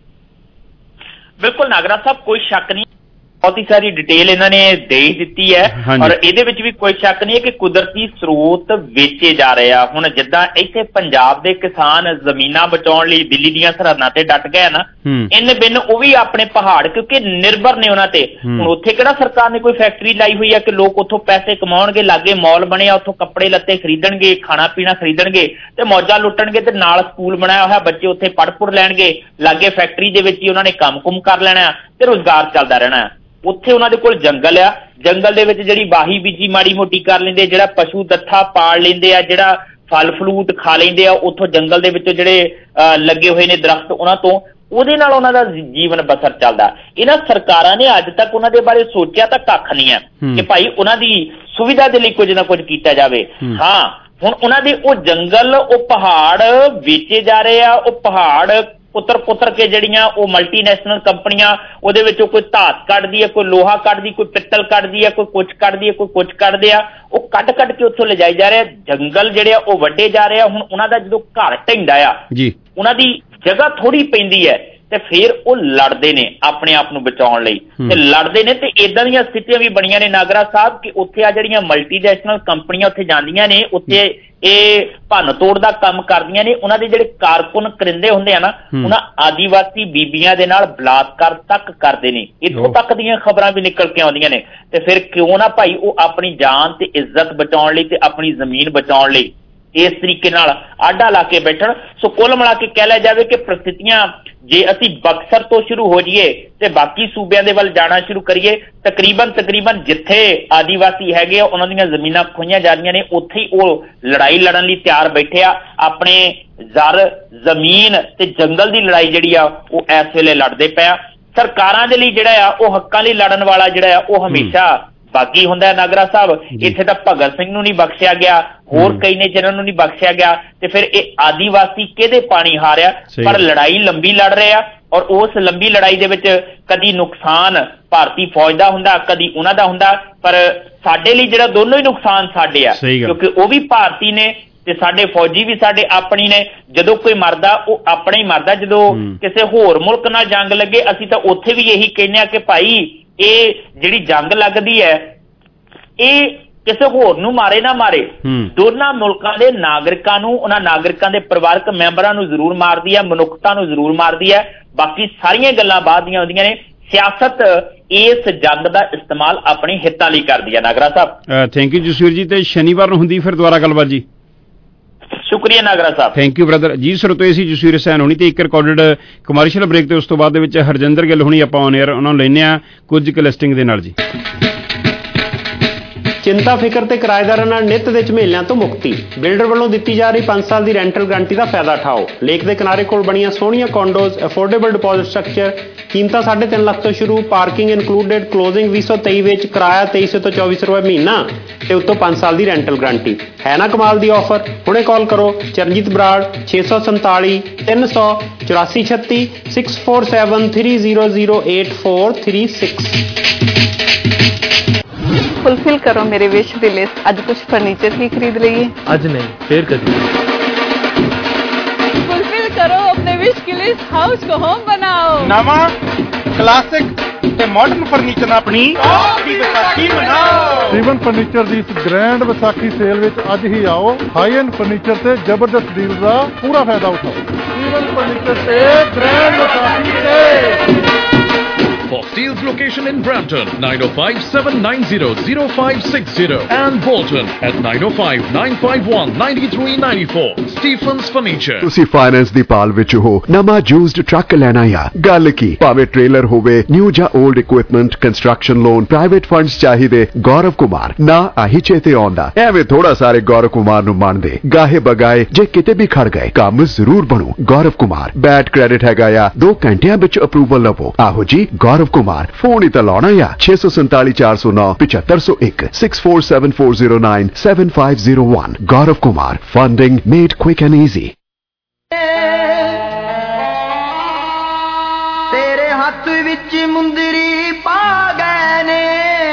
S21: ਬਿਲਕੁਲ ਨਾਗਰਾ ਸਾਹਿਬ, ਕੋਈ ਸ਼ੱਕ ਨਹੀਂ, ਬਹੁਤ ਹੀ ਸਾਰੀ ਡਿਟੇਲ ਇਹਨਾਂ ਨੇ ਦੇ ਦਿੱਤੀ ਹੈ। ਔਰ ਇਹਦੇ ਵਿੱਚ ਵੀ ਕੋਈ ਸ਼ੱਕ ਨਹੀਂ ਹੈ ਕਿ ਕੁਦਰਤੀ ਸਰੋਤ ਵੇਚੇ ਜਾ ਰਹੇ ਆ। ਹੁਣ ਜਿੱਦਾਂ ਇੱਥੇ ਪੰਜਾਬ ਦੇ ਕਿਸਾਨ ਜ਼ਮੀਨਾਂ ਬਚਾਉਣ ਲਈ ਦਿੱਲੀ ਦੀਆਂ ਸਰਹੱਦਾਂ ਤੇ ਡਟ ਗਏ ਨਾ, ਇੰਨ ਬਿੰਨ ਉਹ ਵੀ ਆਪਣੇ ਪਹਾੜ, ਕਿਉਂਕਿ ਨਿਰਭਰ ਨੇ ਉਹਨਾਂ ਤੇ। ਹੁਣ ਉੱਥੇ ਕਿਹੜਾ ਸਰਕਾਰ ਨੇ ਕੋਈ ਫੈਕਟਰੀ ਲਾਈ ਹੋਈ ਆ ਕਿ ਲੋਕ ਉੱਥੋਂ ਪੈਸੇ ਕਮਾਉਣਗੇ, ਲਾਗੇ ਮਾਲ ਬਣਿਆ, ਉੱਥੋਂ ਕੱਪੜੇ ਲੱਤੇ ਖਰੀਦਣਗੇ, ਖਾਣਾ ਪੀਣਾ ਖਰੀਦਣਗੇ ਤੇ ਮੌਜਾਂ ਲੁੱਟਣਗੇ, ਤੇ ਨਾਲ ਸਕੂਲ ਬਣਾਇਆ ਹੋਇਆ, ਬੱਚੇ ਉੱਥੇ ਪੜ੍ਹ ਲੈਣਗੇ, ਲਾਗੇ ਫੈਕਟਰੀ ਦੇ ਵਿੱਚ ਹੀ ਉਹਨਾਂ ਨੇ ਕੰਮ-ਕੁਮ ਕਰ ਲੈਣਾ ਤੇ ਰੁਜ਼ਗਾਰ ਚੱਲਦਾ ਰਹਿਣਾ। ਉੱਥੇ ਉਹਨਾਂ ਦੇ ਕੋਲ ਜੰਗਲ ਆ, ਜੰਗਲ ਦੇ ਵਿੱਚ ਜਿਹੜੀ ਵਾਹੀ ਬੀਜੀ ਮਾੜੀ ਮੋਟੀ ਕਰ ਲੈਂਦੇ, ਜਿਹੜਾ ਪਸ਼ੂ ਦੱਥਾ ਪਾਲ ਲੈਂਦੇ ਆ, ਜਿਹੜਾ ਫਲ ਫਲੂਟ ਖਾ ਲੈਂਦੇ ਆ ਉੱਥੋਂ ਜੰਗਲ ਦੇ ਵਿੱਚੋਂ ਜਿਹੜੇ ਲੱਗੇ ਹੋਏ ਨੇ ਦਰਖਤ, ਉਹਨਾਂ ਤੋਂ, ਉਹਦੇ ਨਾਲ ਉਹਨਾਂ ਦਾ ਜੀਵਨ ਬਸਰ ਚੱਲਦਾ। ਇਹਨਾਂ ਸਰਕਾਰਾਂ ਨੇ ਅੱਜ ਤੱਕ ਉਹਨਾਂ ਦੇ ਬਾਰੇ ਸੋਚਿਆ ਤਾਂ ਕੱਖ ਨਹੀਂ ਹੈ ਕਿ ਭਾਈ ਉਹਨਾਂ ਦੀ ਸੁਵਿਧਾ ਦੇ ਲਈ ਕੁਝ ਨਾ ਕੁਝ ਕੀਤਾ ਜਾਵੇ। ਹਾਂ, ਹੁਣ ਉਹਨਾਂ ਦੇ ਉਹ ਜੰਗਲ, ਉਹ ਪਹਾੜ ਵੇਚੇ ਜਾ ਰਹੇ ਆ। ਉਹ ਪਹਾੜ ਪੁੱਤਰ ਕੇ ਜਿਹੜੀਆਂ ਉਹ ਮਲਟੀਨੈਸ਼ਨਲ ਕੰਪਨੀਆਂ ਉਹਦੇ ਵਿੱਚੋਂ ਕੋਈ ਧਾਤ ਕੱਢਦੀ ਹੈ, ਕੋਈ ਲੋਹਾ ਕੱਢਦੀ, ਕੋਈ ਪਿੱਤਲ ਕੱਢਦੀ ਹੈ, ਕੋਈ ਕੁਛ ਕੱਢਦੀ ਹੈ, ਕੋਈ ਕੁਛ ਕੱਢਦੇ ਆ। ਉਹ ਕੱਢ ਕੇ ਉੱਥੋਂ ਲਿਜਾਈ ਜਾ ਰਿਹਾ। ਜੰਗਲ ਜਿਹੜੇ ਆ ਉਹ ਵੱਡੇ ਜਾ ਰਹੇ ਆ। ਹੁਣ ਉਹਨਾਂ ਦਾ ਜਦੋਂ ਘਰ ਢਹਿੰਦਾ ਆ, ਉਹਨਾਂ ਦੀ ਜਗ੍ਹਾ ਥੋੜੀ ਪੈਂਦੀ ਹੈ ਤੇ ਫਿਰ ਉਹ ਲੜਦੇ ਨੇ ਆਪਣੇ ਆਪ ਨੂੰ ਬਚਾਉਣ ਲਈ, ਤੇ ਲੜਦੇ ਨੇ। ਤੇ ਇਦਾਂ ਦੀਆਂ ਸਥਿਤੀਆਂ ਵੀ ਬਣੀਆਂ ਨੇ ਨਾਗਰਾ ਸਾਹਿਬ ਕਿ ਉੱਥੇ ਆ ਜਿਹੜੀਆਂ ਮਲਟੀਨੈਸ਼ਨਲ ਕੰਪਨੀਆਂ ਉੱਥੇ ਜਾਂਦੀਆਂ ਨੇ, ਉੱਥੇ ਇਹ ਭੰਨ ਤੋੜ ਦਾ ਕੰਮ ਕਰਦੀਆਂ ਨੇ। ਉਹਨਾਂ ਦੇ ਜਿਹੜੇ ਕਾਰਕੁਨ ਕਰਿੰਦੇ ਹੁੰਦੇ ਆ ਨਾ, ਉਹਨਾਂ ਆਦੀਵਾਸੀ ਬੀਬੀਆਂ ਦੇ ਨਾਲ ਬਲਾਤਕਾਰ ਤੱਕ ਕਰਦੇ ਨੇ। ਇੱਥੋਂ ਤੱਕ ਦੀਆਂ ਖਬਰਾਂ ਵੀ ਨਿਕਲ ਕੇ ਆਉਂਦੀਆਂ ਨੇ। ਤੇ ਫਿਰ ਕਿਉਂ ਨਾ ਭਾਈ ਉਹ ਆਪਣੀ ਜਾਨ ਤੇ ਇੱਜ਼ਤ ਬਚਾਉਣ ਲਈ ਤੇ ਆਪਣੀ ਜ਼ਮੀਨ ਬਚਾਉਣ ਲਈ ਇਸ ਤਰੀਕੇ ਨਾਲ ਆਡਾ ਲਾ ਕੇ ਬੈਠਣ। ਸੋ ਕੁੱਲ ਮਿਲਾ ਕੇ ਕਹਿ ਲਿਆ ਜਾਵੇ ਕਿ ਪ੍ਰਸਥਿਤੀਆਂ, ਜੇ ਅਸੀਂ ਬਕਸਰ ਤੋਂ ਸ਼ੁਰੂ ਹੋ ਜਾਈਏ ਤੇ ਬਾਕੀ ਸੂਬਿਆਂ ਦੇ ਵੱਲ ਜਾਣਾ ਸ਼ੁਰੂ ਕਰੀਏ, ਤਕਰੀਬਨ ਜਿੱਥੇ ਆਦੀਵਾਸੀ ਹੈਗੇ ਆ ਉਹਨਾਂ ਦੀਆਂ ਜ਼ਮੀਨਾਂ ਖੋਹੀਆਂ ਜਾ ਰਹੀਆਂ ਨੇ, ਉੱਥੇ ਹੀ ਉਹ ਲੜਾਈ ਲੜਨ ਲਈ ਤਿਆਰ ਬੈਠੇ ਆ। ਆਪਣੇ ਜ਼ਰ ਜ਼ਮੀਨ ਤੇ ਜੰਗਲ ਦੀ ਲੜਾਈ ਜਿਹੜੀ ਆ ਉਹ ਇਸ ਵੇਲੇ ਲੜਦੇ ਪਿਆ। ਸਰਕਾਰਾਂ ਦੇ ਲਈ ਜਿਹੜਾ ਆ ਉਹ ਹੱਕਾਂ ਲਈ ਲੜਨ ਵਾਲਾ ਜਿਹੜਾ ਆ ਉਹ ਹਮੇਸ਼ਾ ਬਾਗੀ ਹੁੰਦਾ ਹੈ। ਨਾਗਰਾ ਸਾਹਿਬ, ਇੱਥੇ ਤਾਂ ਭਗਤ ਸਿੰਘ ਨੂੰ ਨਹੀਂ ਬਖਸ਼ਿਆ ਗਿਆ, ਹੋਰ ਕਈ ਨੇ ਜਿਹਨਾਂ ਨੂੰ ਨਹੀਂ ਬਖਸ਼ਿਆ ਗਿਆ, ਤੇ ਫਿਰ ਇਹ ਆਦੀਵਾਸੀ ਕਿਹਦੇ ਪਾਣੀ ਹਾਰਿਆ। ਪਰ ਲੜਾਈ ਲੰਬੀ ਲੜ ਰਹੇ ਆ ਔਰ ਉਸ ਲੰਬੀ ਲੜਾਈ ਦੇ ਵਿੱਚ ਕਦੀ ਨੁਕਸਾਨ ਭਾਰਤੀ ਫੌਜ ਦਾ ਹੁੰਦਾ, ਕਦੀ ਉਹਨਾਂ ਦਾ ਹੁੰਦਾ, ਪਰ ਸਾਡੇ ਲਈ ਜਿਹੜਾ ਦੋਨੋਂ ਹੀ ਨੁਕਸਾਨ ਸਾਡੇ ਆ, ਕਿਉਂਕਿ ਉਹ ਵੀ ਭਾਰਤੀ ਨੇ ਤੇ ਸਾਡੇ ਫੌਜੀ ਵੀ ਸਾਡੇ ਆਪਣੀ ਨੇ। ਜਦੋਂ ਕੋਈ ਮਰਦਾ ਉਹ ਆਪਣਾ ਹੀ ਮਰਦਾ। ਜਦੋਂ ਕਿਸੇ ਹੋਰ ਮੁਲਕ ਨਾਲ ਜੰਗ ਲੱਗੇ ਅਸੀਂ ਤਾਂ ਉੱਥੇ ਵੀ ਇਹੀ ਕਹਿੰਦੇ ਆ ਕਿ ਭਾਈ ਇਹ ਜਿਹੜੀ ਜੰਗ ਲੱਗਦੀ ਹੈ ਇਹ ਕਿਸੇ ਹੋਰ ਨੂੰ ਮਾਰੇ ਨਾ ਮਾਰੇ, ਦੋਨਾਂ ਮੁਲਕਾਂ ਦੇ ਨਾਗਰਿਕਾਂ ਨੂੰ, ਉਹਨਾਂ ਨਾਗਰਿਕਾਂ ਦੇ ਪਰਿਵਾਰਕ ਮੈਂਬਰਾਂ ਨੂੰ ਜ਼ਰੂਰ ਮਾਰਦੀ ਹੈ, ਮਨੁੱਖਤਾ ਨੂੰ ਜ਼ਰੂਰ ਮਾਰਦੀ ਹੈ। ਬਾਕੀ ਸਾਰੀਆਂ ਗੱਲਾਂ ਬਾਅਦ ਦੀਆਂ ਹੁੰਦੀਆਂ ਨੇ। ਸਿਆਸਤ ਇਸ ਜੰਗ ਦਾ ਇਸਤੇਮਾਲ ਆਪਣੇ ਹਿੱਤਾਂ ਲਈ ਕਰਦੀ ਹੈ। Nagra sahib,
S16: thank you Jasvir ji. ਤੇ ਸ਼ਨੀਵਾਰ ਨੂੰ ਹੁੰਦੀ ਫਿਰ ਦੁਬਾਰਾ ਗੱਲਬਾਤ ਜੀ।
S21: ਸ਼ੁਕਰੀਆ Nagra sahib.
S16: Thank you brother ji. ਸਰੋਤੇ ਸੀ ਜਸਵੀਰ ਹੁਸੈਨ ਹੋਣੀ ਤੇ ਇੱਕ ਰਿਕਾਰਡਡ ਕਮਰਸ਼ੀਅਲ ਬ੍ਰੇਕ ਤੇ ਉਸ ਤੋਂ ਬਾਅਦ ਦੇ ਵਿੱਚ ਹਰਜਿੰਦਰ ਗਿੱਲ ਹੋਣੀ ਆਪਾਂ ਔਨ 에ਅਰ ਉਹਨਾਂ ਨੂੰ ਲੈਂਦੇ ਆ ਕੁਝ ਕੁ ਲਿਸਟਿੰਗ ਦੇ ਨਾਲ ਜੀ।
S8: ਚਿੰਤਾ ਫਿਕਰ ਤੇ ਕਿਰਾਏਦਾਰਾਂ ਨਾਲ ਨਿੱਤ ਦੇ ਝਮੇਲਿਆਂ ਤੋਂ ਮੁਕਤੀ। ਬਿਲਡਰ ਵੱਲੋਂ ਦਿੱਤੀ ਜਾ ਰਹੀ 5 ਸਾਲ ਦੀ ਰੈਂਟਲ ਗਾਰੰਟੀ ਦਾ ਫਾਇਦਾ ਉਠਾਓ। ਲੇਕ ਦੇ ਕਿਨਾਰੇ ਕੋਲ ਬਣੀਆਂ ਸੋਹਣੀਆਂ ਕੌਂਡੋਜ਼, ਅਫੋਰਡੇਬਲ ਡਿਪੋਜ਼ਿਟ ਸਟਰਕਚਰ, ਕੀਮਤਾਂ 3.5 ਲੱਖ ਤੋਂ ਸ਼ੁਰੂ, ਪਾਰਕਿੰਗ ਇਨਕਲੂਡਡ, ਕਲੋਜ਼ਿੰਗ 2023 ਵਿੱਚ, ਕਿਰਾਇਆ 2300 ਤੋਂ 2400 ਰੁਪਏ ਮਹੀਨਾ ਤੇ ਉੱਤੋਂ 5 ਸਾਲ ਦੀ ਰੈਂਟਲ ਗਾਰੰਟੀ। ਹੈ ਨਾ ਕਮਾਲ ਦੀ ਆਫਰ? ਹੁਣੇ ਕਾਲ ਕਰੋ ਚਰਨਜੀਤ ਬਰਾੜ 647 300 8436 6473008436।
S22: फुलफिल करो मेरे विश दी लिस्ट। आज कुछ फर्नीचर ही खरीद लीजिए।
S9: आज नहीं, फिर कभी।
S22: फुलफिल करो अपने विश की लिस्ट, हाउस को होम बनाओ।
S11: नवा क्लासिक ते मॉडर्न फर्नीचर अपनी दी विसाखी मनाओ।
S12: ਰੀਵਨ ਫਰਨੀਚਰ ਦੀ ਇਸ ਗ੍ਰੈਂਡ ਵਿਸਾਖੀ ਸੇਲ ਵਿੱਚ ਅੱਜ ਹੀ ਆਓ। ਹਾਈ ਐਂਡ ਫਰਨੀਚਰ ਤੇ ਜ਼ਬਰਦਸਤ ਡੀਲ ਦਾ ਪੂਰਾ ਫਾਇਦਾ ਉਠਾਓ। ਰੀਵਨ ਫਰਨੀਚਰ ਤੇ grand Vaisakhi sale.
S13: For Steel's location in Brampton, 905-790-0560 and Bolton at 905-951-9394. Stephen's Furniture.
S23: ਤੁਸੀਂ ਫਾਈਨੈਂਸ ਦੀ ਪਾਲ ਵਿੱਚ ਹੋ, ਨਵਾਂ ਯੂਜ਼ਡ ਟਰੱਕ ਲੈਣਾ ਆ, ਗੱਲ ਕੀ, ਭਾਵੇਂ ਟ੍ਰੇਲਰ ਹੋਵੇ, ਨਿਊ ਜਾਂ old equipment, construction loan, private funds ਚਾਹੀਦੇ, ਗੌਰਵ ਕੁਮਾਰ ਨਾ ਆਹੀ ਚੇਤੇ ਆਉਂਦਾ। ਐਵੇਂ ਥੋੜਾ ਸਾਰੇ ਗੌਰਵ ਕੁਮਾਰ ਨੂੰ ਮੰਨਦੇ, ਗਾਹੇ ਬਗਾਏ ਜੇ ਕਿਤੇ ਵੀ ਖੜ ਗਏ ਕੰਮ ਜ਼ਰੂਰ ਬਣੂ। ਗੌਰਵ ਕੁਮਾਰ ਬੈਡ ਕ੍ਰੈਡਿਟ ਹੈਗਾ ਆ, 2 ਘੰਟਿਆਂ ਵਿੱਚ ਅਪਰੂਵਲ ਲਵੋ। ਆਹੋ ਜੀ ਗੌਰਵ ਕੁਮਾਰ, ਫੋਨ ਹੀ ਤਾਂ ਲਾਉਣਾ ਆ 647 409 7501 647409 7501। Gaurav Kumar, funding made quick and easy.
S24: ਤੇਰੇ ਹੱਥ ਵਿੱਚ ਮੁੰਦਰੀ ਪਾ ਗਏ ਨੇ,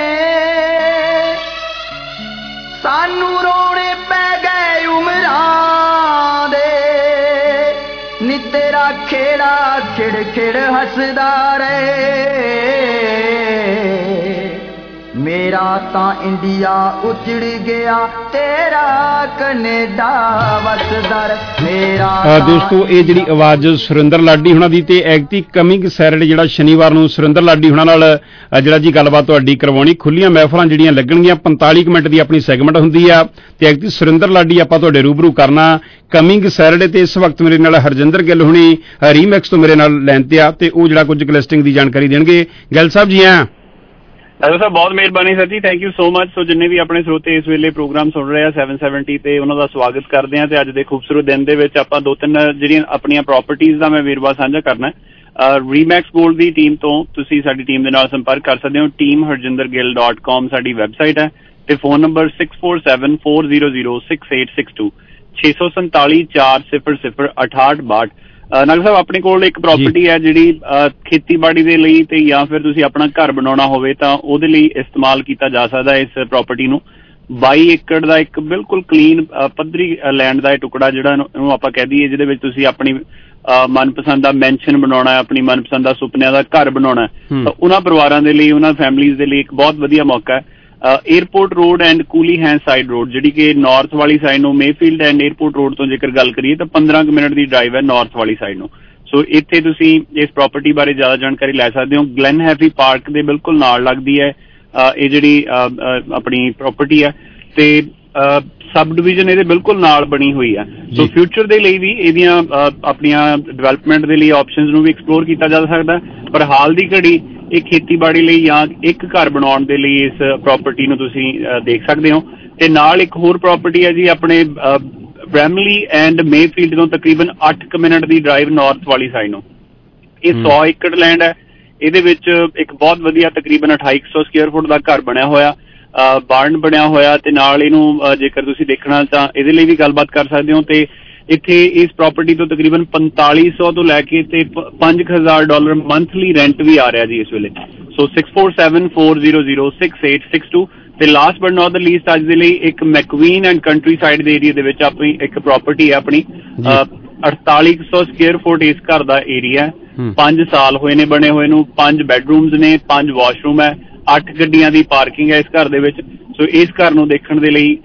S24: ਸਾਨੂੰ ਰੋਣੇ ਪੈ ਗਏ ਉਮਰਾਂ ਦੇ, ਨੀ ਤੇਰਾ ਖੇੜਾ ਖਿੜ ਖਿੜ ਹੱਸਦਾ ਰਹੇ, ਮੇਰਾ ਤਾਂ ਇੰਡੀਆ ਉਜੜ ਗਿਆ, ਤੇਰਾ ਕੈਨੇਡਾ ਵਸਦਾ ਮੇਰਾ।
S16: ਦੋਸਤੋ ਇਹ ਜਿਹੜੀ ਆਵਾਜ਼ ਸੁਰਿੰਦਰ ਲਾਡੀ ਹੁਣਾਂ ਦੀ ਤੇ ਐਗਤੀ ਕਮਿੰਗ ਸੈਟਰਡੇ ਜਿਹੜਾ ਸ਼ਨੀਵਾਰ ਨੂੰ ਸੁਰਿੰਦਰ ਲਾਡੀ ਹੁਣਾਂ ਨਾਲ ਜਿਹੜਾ ਜੀ ਗੱਲਬਾਤ ਤੁਹਾਡੀ ਕਰਵਾਉਣੀ। ਖੁੱਲੀਆਂ ਮਹਿਫਲਾਂ ਜਿਹੜੀਆਂ ਲੱਗਣਗੀਆਂ, 45 ਮਿੰਟ ਦੀ ਆਪਣੀ ਸੈਗਮੈਂਟ ਹੁੰਦੀ ਆ ਤੇ ਐਗਤੀ ਸੁਰਿੰਦਰ ਲਾਡੀ ਆਪਾਂ ਤੁਹਾਡੇ ਰੂਬਰੂ ਕਰਨਾ ਕਮਿੰਗ ਸੈਟਰਡੇ ਤੇ। ਇਸ ਵਕਤ ਮੇਰੇ ਨਾਲ ਹਰਜਿੰਦਰ ਗਿੱਲ ਹੁਣੀ ਰੀਮੈਕਸ ਤੋਂ ਮੇਰੇ ਨਾਲ ਲਾਈਨ ਤੇ ਆ ਤੇ ਉਹ ਜਿਹੜਾ ਕੁਝ ਲਿਸਟਿੰਗ ਦੀ ਜਾਣਕਾਰੀ ਦੇਣਗੇ। ਗਿੱਲ ਸਾਹਿਬ ਜੀ ਆ। ਡਾਕਟਰ ਸਾਹਿਬ ਬਹੁਤ ਮਿਹਰਬਾਨੀ sir ji, thank you so much. So ਜਿੰਨੇ ਵੀ ਆਪਣੇ ਸਰੋਤੇ ਇਸ ਵੇਲੇ ਪ੍ਰੋਗਰਾਮ ਸੁਣ ਰਹੇ ਆ 770 ਤੇ ਉਹਨਾਂ ਦਾ ਸਵਾਗਤ ਕਰਦੇ ਆ ਤੇ ਅੱਜ ਦੇ ਖੂਬਸੂਰਤ ਦਿਨ ਦੇ ਵਿੱਚ ਆਪਾਂ 2-3 ਜਿਹੜੀਆਂ ਆਪਣੀਆਂ ਪ੍ਰਾਪਰਟੀਜ਼ ਦਾ ਮੈਂ ਵੇਰਵਾ ਸਾਂਝਾ ਕਰਨਾ। ਰੀਮੈਕਸ ਗੋਲਡ ਦੀ ਟੀਮ ਤੋਂ ਤੁਸੀਂ ਸਾਡੀ ਟੀਮ ਦੇ ਨਾਲ ਸੰਪਰਕ ਕਰ ਸਕਦੇ ਹੋ। teamharjindergill.com ਸਾਡੀ ਵੈਬਸਾਈਟ ਹੈ ਤੇ ਫੋਨ ਨੰਬਰ 6474006862 647 400 6862। ਨਾਗਰ ਸਾਹਿਬ ਆਪਣੇ ਕੋਲ ਇੱਕ ਪ੍ਰਾਪਰਟੀ ਹੈ ਜਿਹੜੀ ਖੇਤੀਬਾੜੀ ਦੇ ਲਈ ਤੇ ਜਾਂ ਫਿਰ ਤੁਸੀਂ ਆਪਣਾ ਘਰ ਬਣਾਉਣਾ ਹੋਵੇ ਤਾਂ ਉਹਦੇ ਲਈ ਇਸਤੇਮਾਲ ਕੀਤਾ ਜਾ ਸਕਦਾ ਇਸ ਪ੍ਰਾਪਰਟੀ ਨੂੰ। 22 ਏਕੜ ਦਾ ਇੱਕ ਬਿਲਕੁਲ ਕਲੀਨ ਪੱਧਰੀ ਲੈਂਡ ਦਾ ਇਹ ਟੁਕੜਾ ਜਿਹੜਾ ਇਹਨੂੰ ਆਪਾਂ ਕਹਿ ਦਈਏ, ਜਿਹਦੇ ਵਿੱਚ ਤੁਸੀਂ ਆਪਣੀ ਮਨਪਸੰਦ ਦਾ ਮੈਂਸ਼ਨ ਬਣਾਉਣਾ, ਆਪਣੀ ਮਨਪਸੰਦ ਦਾ ਸੁਪਨਿਆਂ ਦਾ ਘਰ ਬਣਾਉਣਾ, ਤਾਂ ਉਹਨਾਂ ਪਰਿਵਾਰਾਂ ਦੇ ਲਈ, ਉਹਨਾਂ ਫੈਮਲੀਜ਼ ਦੇ ਲਈ ਇੱਕ ਬਹੁਤ ਵਧੀਆ ਮੌਕਾ ਹੈ। Airport road and Cooley hand side road, ਜਿਹੜੀ ਕਿ ਨਾਰਥ ਵਾਲੀ ਸਾਈਡ ਨੂੰ ਮੇਫੀਲਡ ਐਂਡ ਏਅਰਪੋਰਟ ਰੋਡ ਤੋਂ ਜੇਕਰ ਗੱਲ ਕਰੀਏ ਤਾਂ 15 ਮਿੰਟ ਦੀ ਡਰਾਈਵ ਹੈ ਨਾਰਥ ਵਾਲੀ ਸਾਈਡ ਨੂੰ। ਸੋ ਇੱਥੇ ਤੁਸੀਂ ਇਸ ਪ੍ਰਾਪਰਟੀ ਬਾਰੇ ਜ਼ਿਆਦਾ ਜਾਣਕਾਰੀ ਲੈ ਸਕਦੇ ਹੋ। ਗਲੈਨ ਹੈਵੀ ਪਾਰਕ ਦੇ ਬਿਲਕੁਲ ਨਾਲ ਲੱਗਦੀ ਹੈ ਇਹ ਜਿਹੜੀ ਆਪਣੀ ਪ੍ਰਾਪਰਟੀ ਹੈ ਤੇ ਸਬ ਡਿਵੀਜ਼ਨ ਇਹਦੇ ਬਿਲਕੁਲ ਨਾਲ ਬਣੀ ਹੋਈ ਹੈ। ਸੋ ਫਿਊਚਰ ਦੇ ਲਈ ਵੀ ਇਹਦੀਆਂ ਆਪਣੀਆਂ ਡਿਵੈਲਪਮੈਂਟ ਦੇ ਲਈ ਆਪਸ਼ਨਸ ਨੂੰ ਵੀ ਐਕਸਪਲੋਰ ਕੀਤਾ ਜਾ ਸਕਦਾ, ਪਰ ਹਾਲ ਦੀ ਘੜੀ ਇਹ ਖੇਤੀਬਾੜੀ ਲਈ ਜਾਂ ਇੱਕ ਘਰ ਬਣਾਉਣ ਦੇ ਲਈ ਇਸ ਪ੍ਰਾਪਰਟੀ ਨੂੰ ਤੁਸੀਂ ਦੇਖ ਸਕਦੇ ਹੋ। ਤੇ ਨਾਲ ਇੱਕ ਹੋਰ ਪ੍ਰਾਪਰਟੀ ਹੈ ਜੀ ਆਪਣੇ
S4: ਬ੍ਰੈਮਲੀ ਐਂਡ ਮੇਫੀਲਡ ਤੋਂ ਤਕਰੀਬਨ 8 ਮਿੰਟ ਦੀ ਡਰਾਈਵ ਨਾਰਥ ਵਾਲੀ ਸਾਈਡ ਨੂੰ। ਇਹ 100 ਏਕੜ ਲੈਂਡ ਹੈ। ਇਹਦੇ ਵਿੱਚ ਇੱਕ ਬਹੁਤ ਵਧੀਆ ਤਕਰੀਬਨ 2800 ਸਕੁਅਰ ਫੁੱਟ ਦਾ ਘਰ ਬਣਿਆ ਹੋਇਆ, ਬਾਰਨ ਬਣਿਆ ਹੋਇਆ, ਤੇ ਨਾਲ ਇਹਨੂੰ ਜੇਕਰ ਤੁਸੀਂ ਦੇਖਣਾ ਤਾਂ ਇਹਦੇ ਲਈ ਵੀ ਗੱਲਬਾਤ ਕਰ ਸਕਦੇ ਹੋ। ਤੇ ਇੱਥੇ ਇਸ ਪ੍ਰਾਪਰਟੀ ਤੋਂ ਤਕਰੀਬਨ 4500 ਤੋਂ ਲੈ ਕੇ ਤੇ $5000 ਮੰਥਲੀ ਰੈਂਟ ਵੀ ਆ ਰਿਹਾ ਜੀ ਇਸ ਵੇਲੇ। ਸੋ 6474006862 ਤੇ last but not the least ਅੱਜ ਦੇ ਲਈ ਇੱਕ ਮੈਕਵੀਨ ਐਂਡ ਕੰਟਰੀ ਸਾਈਡ ਦੇ ਏਰੀਆ ਦੇ ਵਿੱਚ ਆਪਣੀ ਇੱਕ ਪ੍ਰਾਪਰਟੀ ਹੈ ਆਪਣੀ 4800 ਸਕੁਅਰ ਫੁੱਟ ਇਸ ਘਰ ਦਾ ਏਰੀਆ ਹੈ। 5 ਸਾਲ ਹੋਏ ਨੇ ਬਣੇ ਹੋਏ ਨੂੰ, 5 ਬੈਡਰੂਮਸ ਨੇ, 5 ਵਾਸ਼ਰੂਮ ਹੈ, 8 ਗੱਡੀਆਂ ਦੀ ਪਾਰਕਿੰਗ ਹੈ ਇਸ ਘਰ ਦੇ ਵਿੱਚ। ਸੋ ਇਸ ਘਰ ਨੂੰ ਦੇਖਣ ਦੇ ਲਈ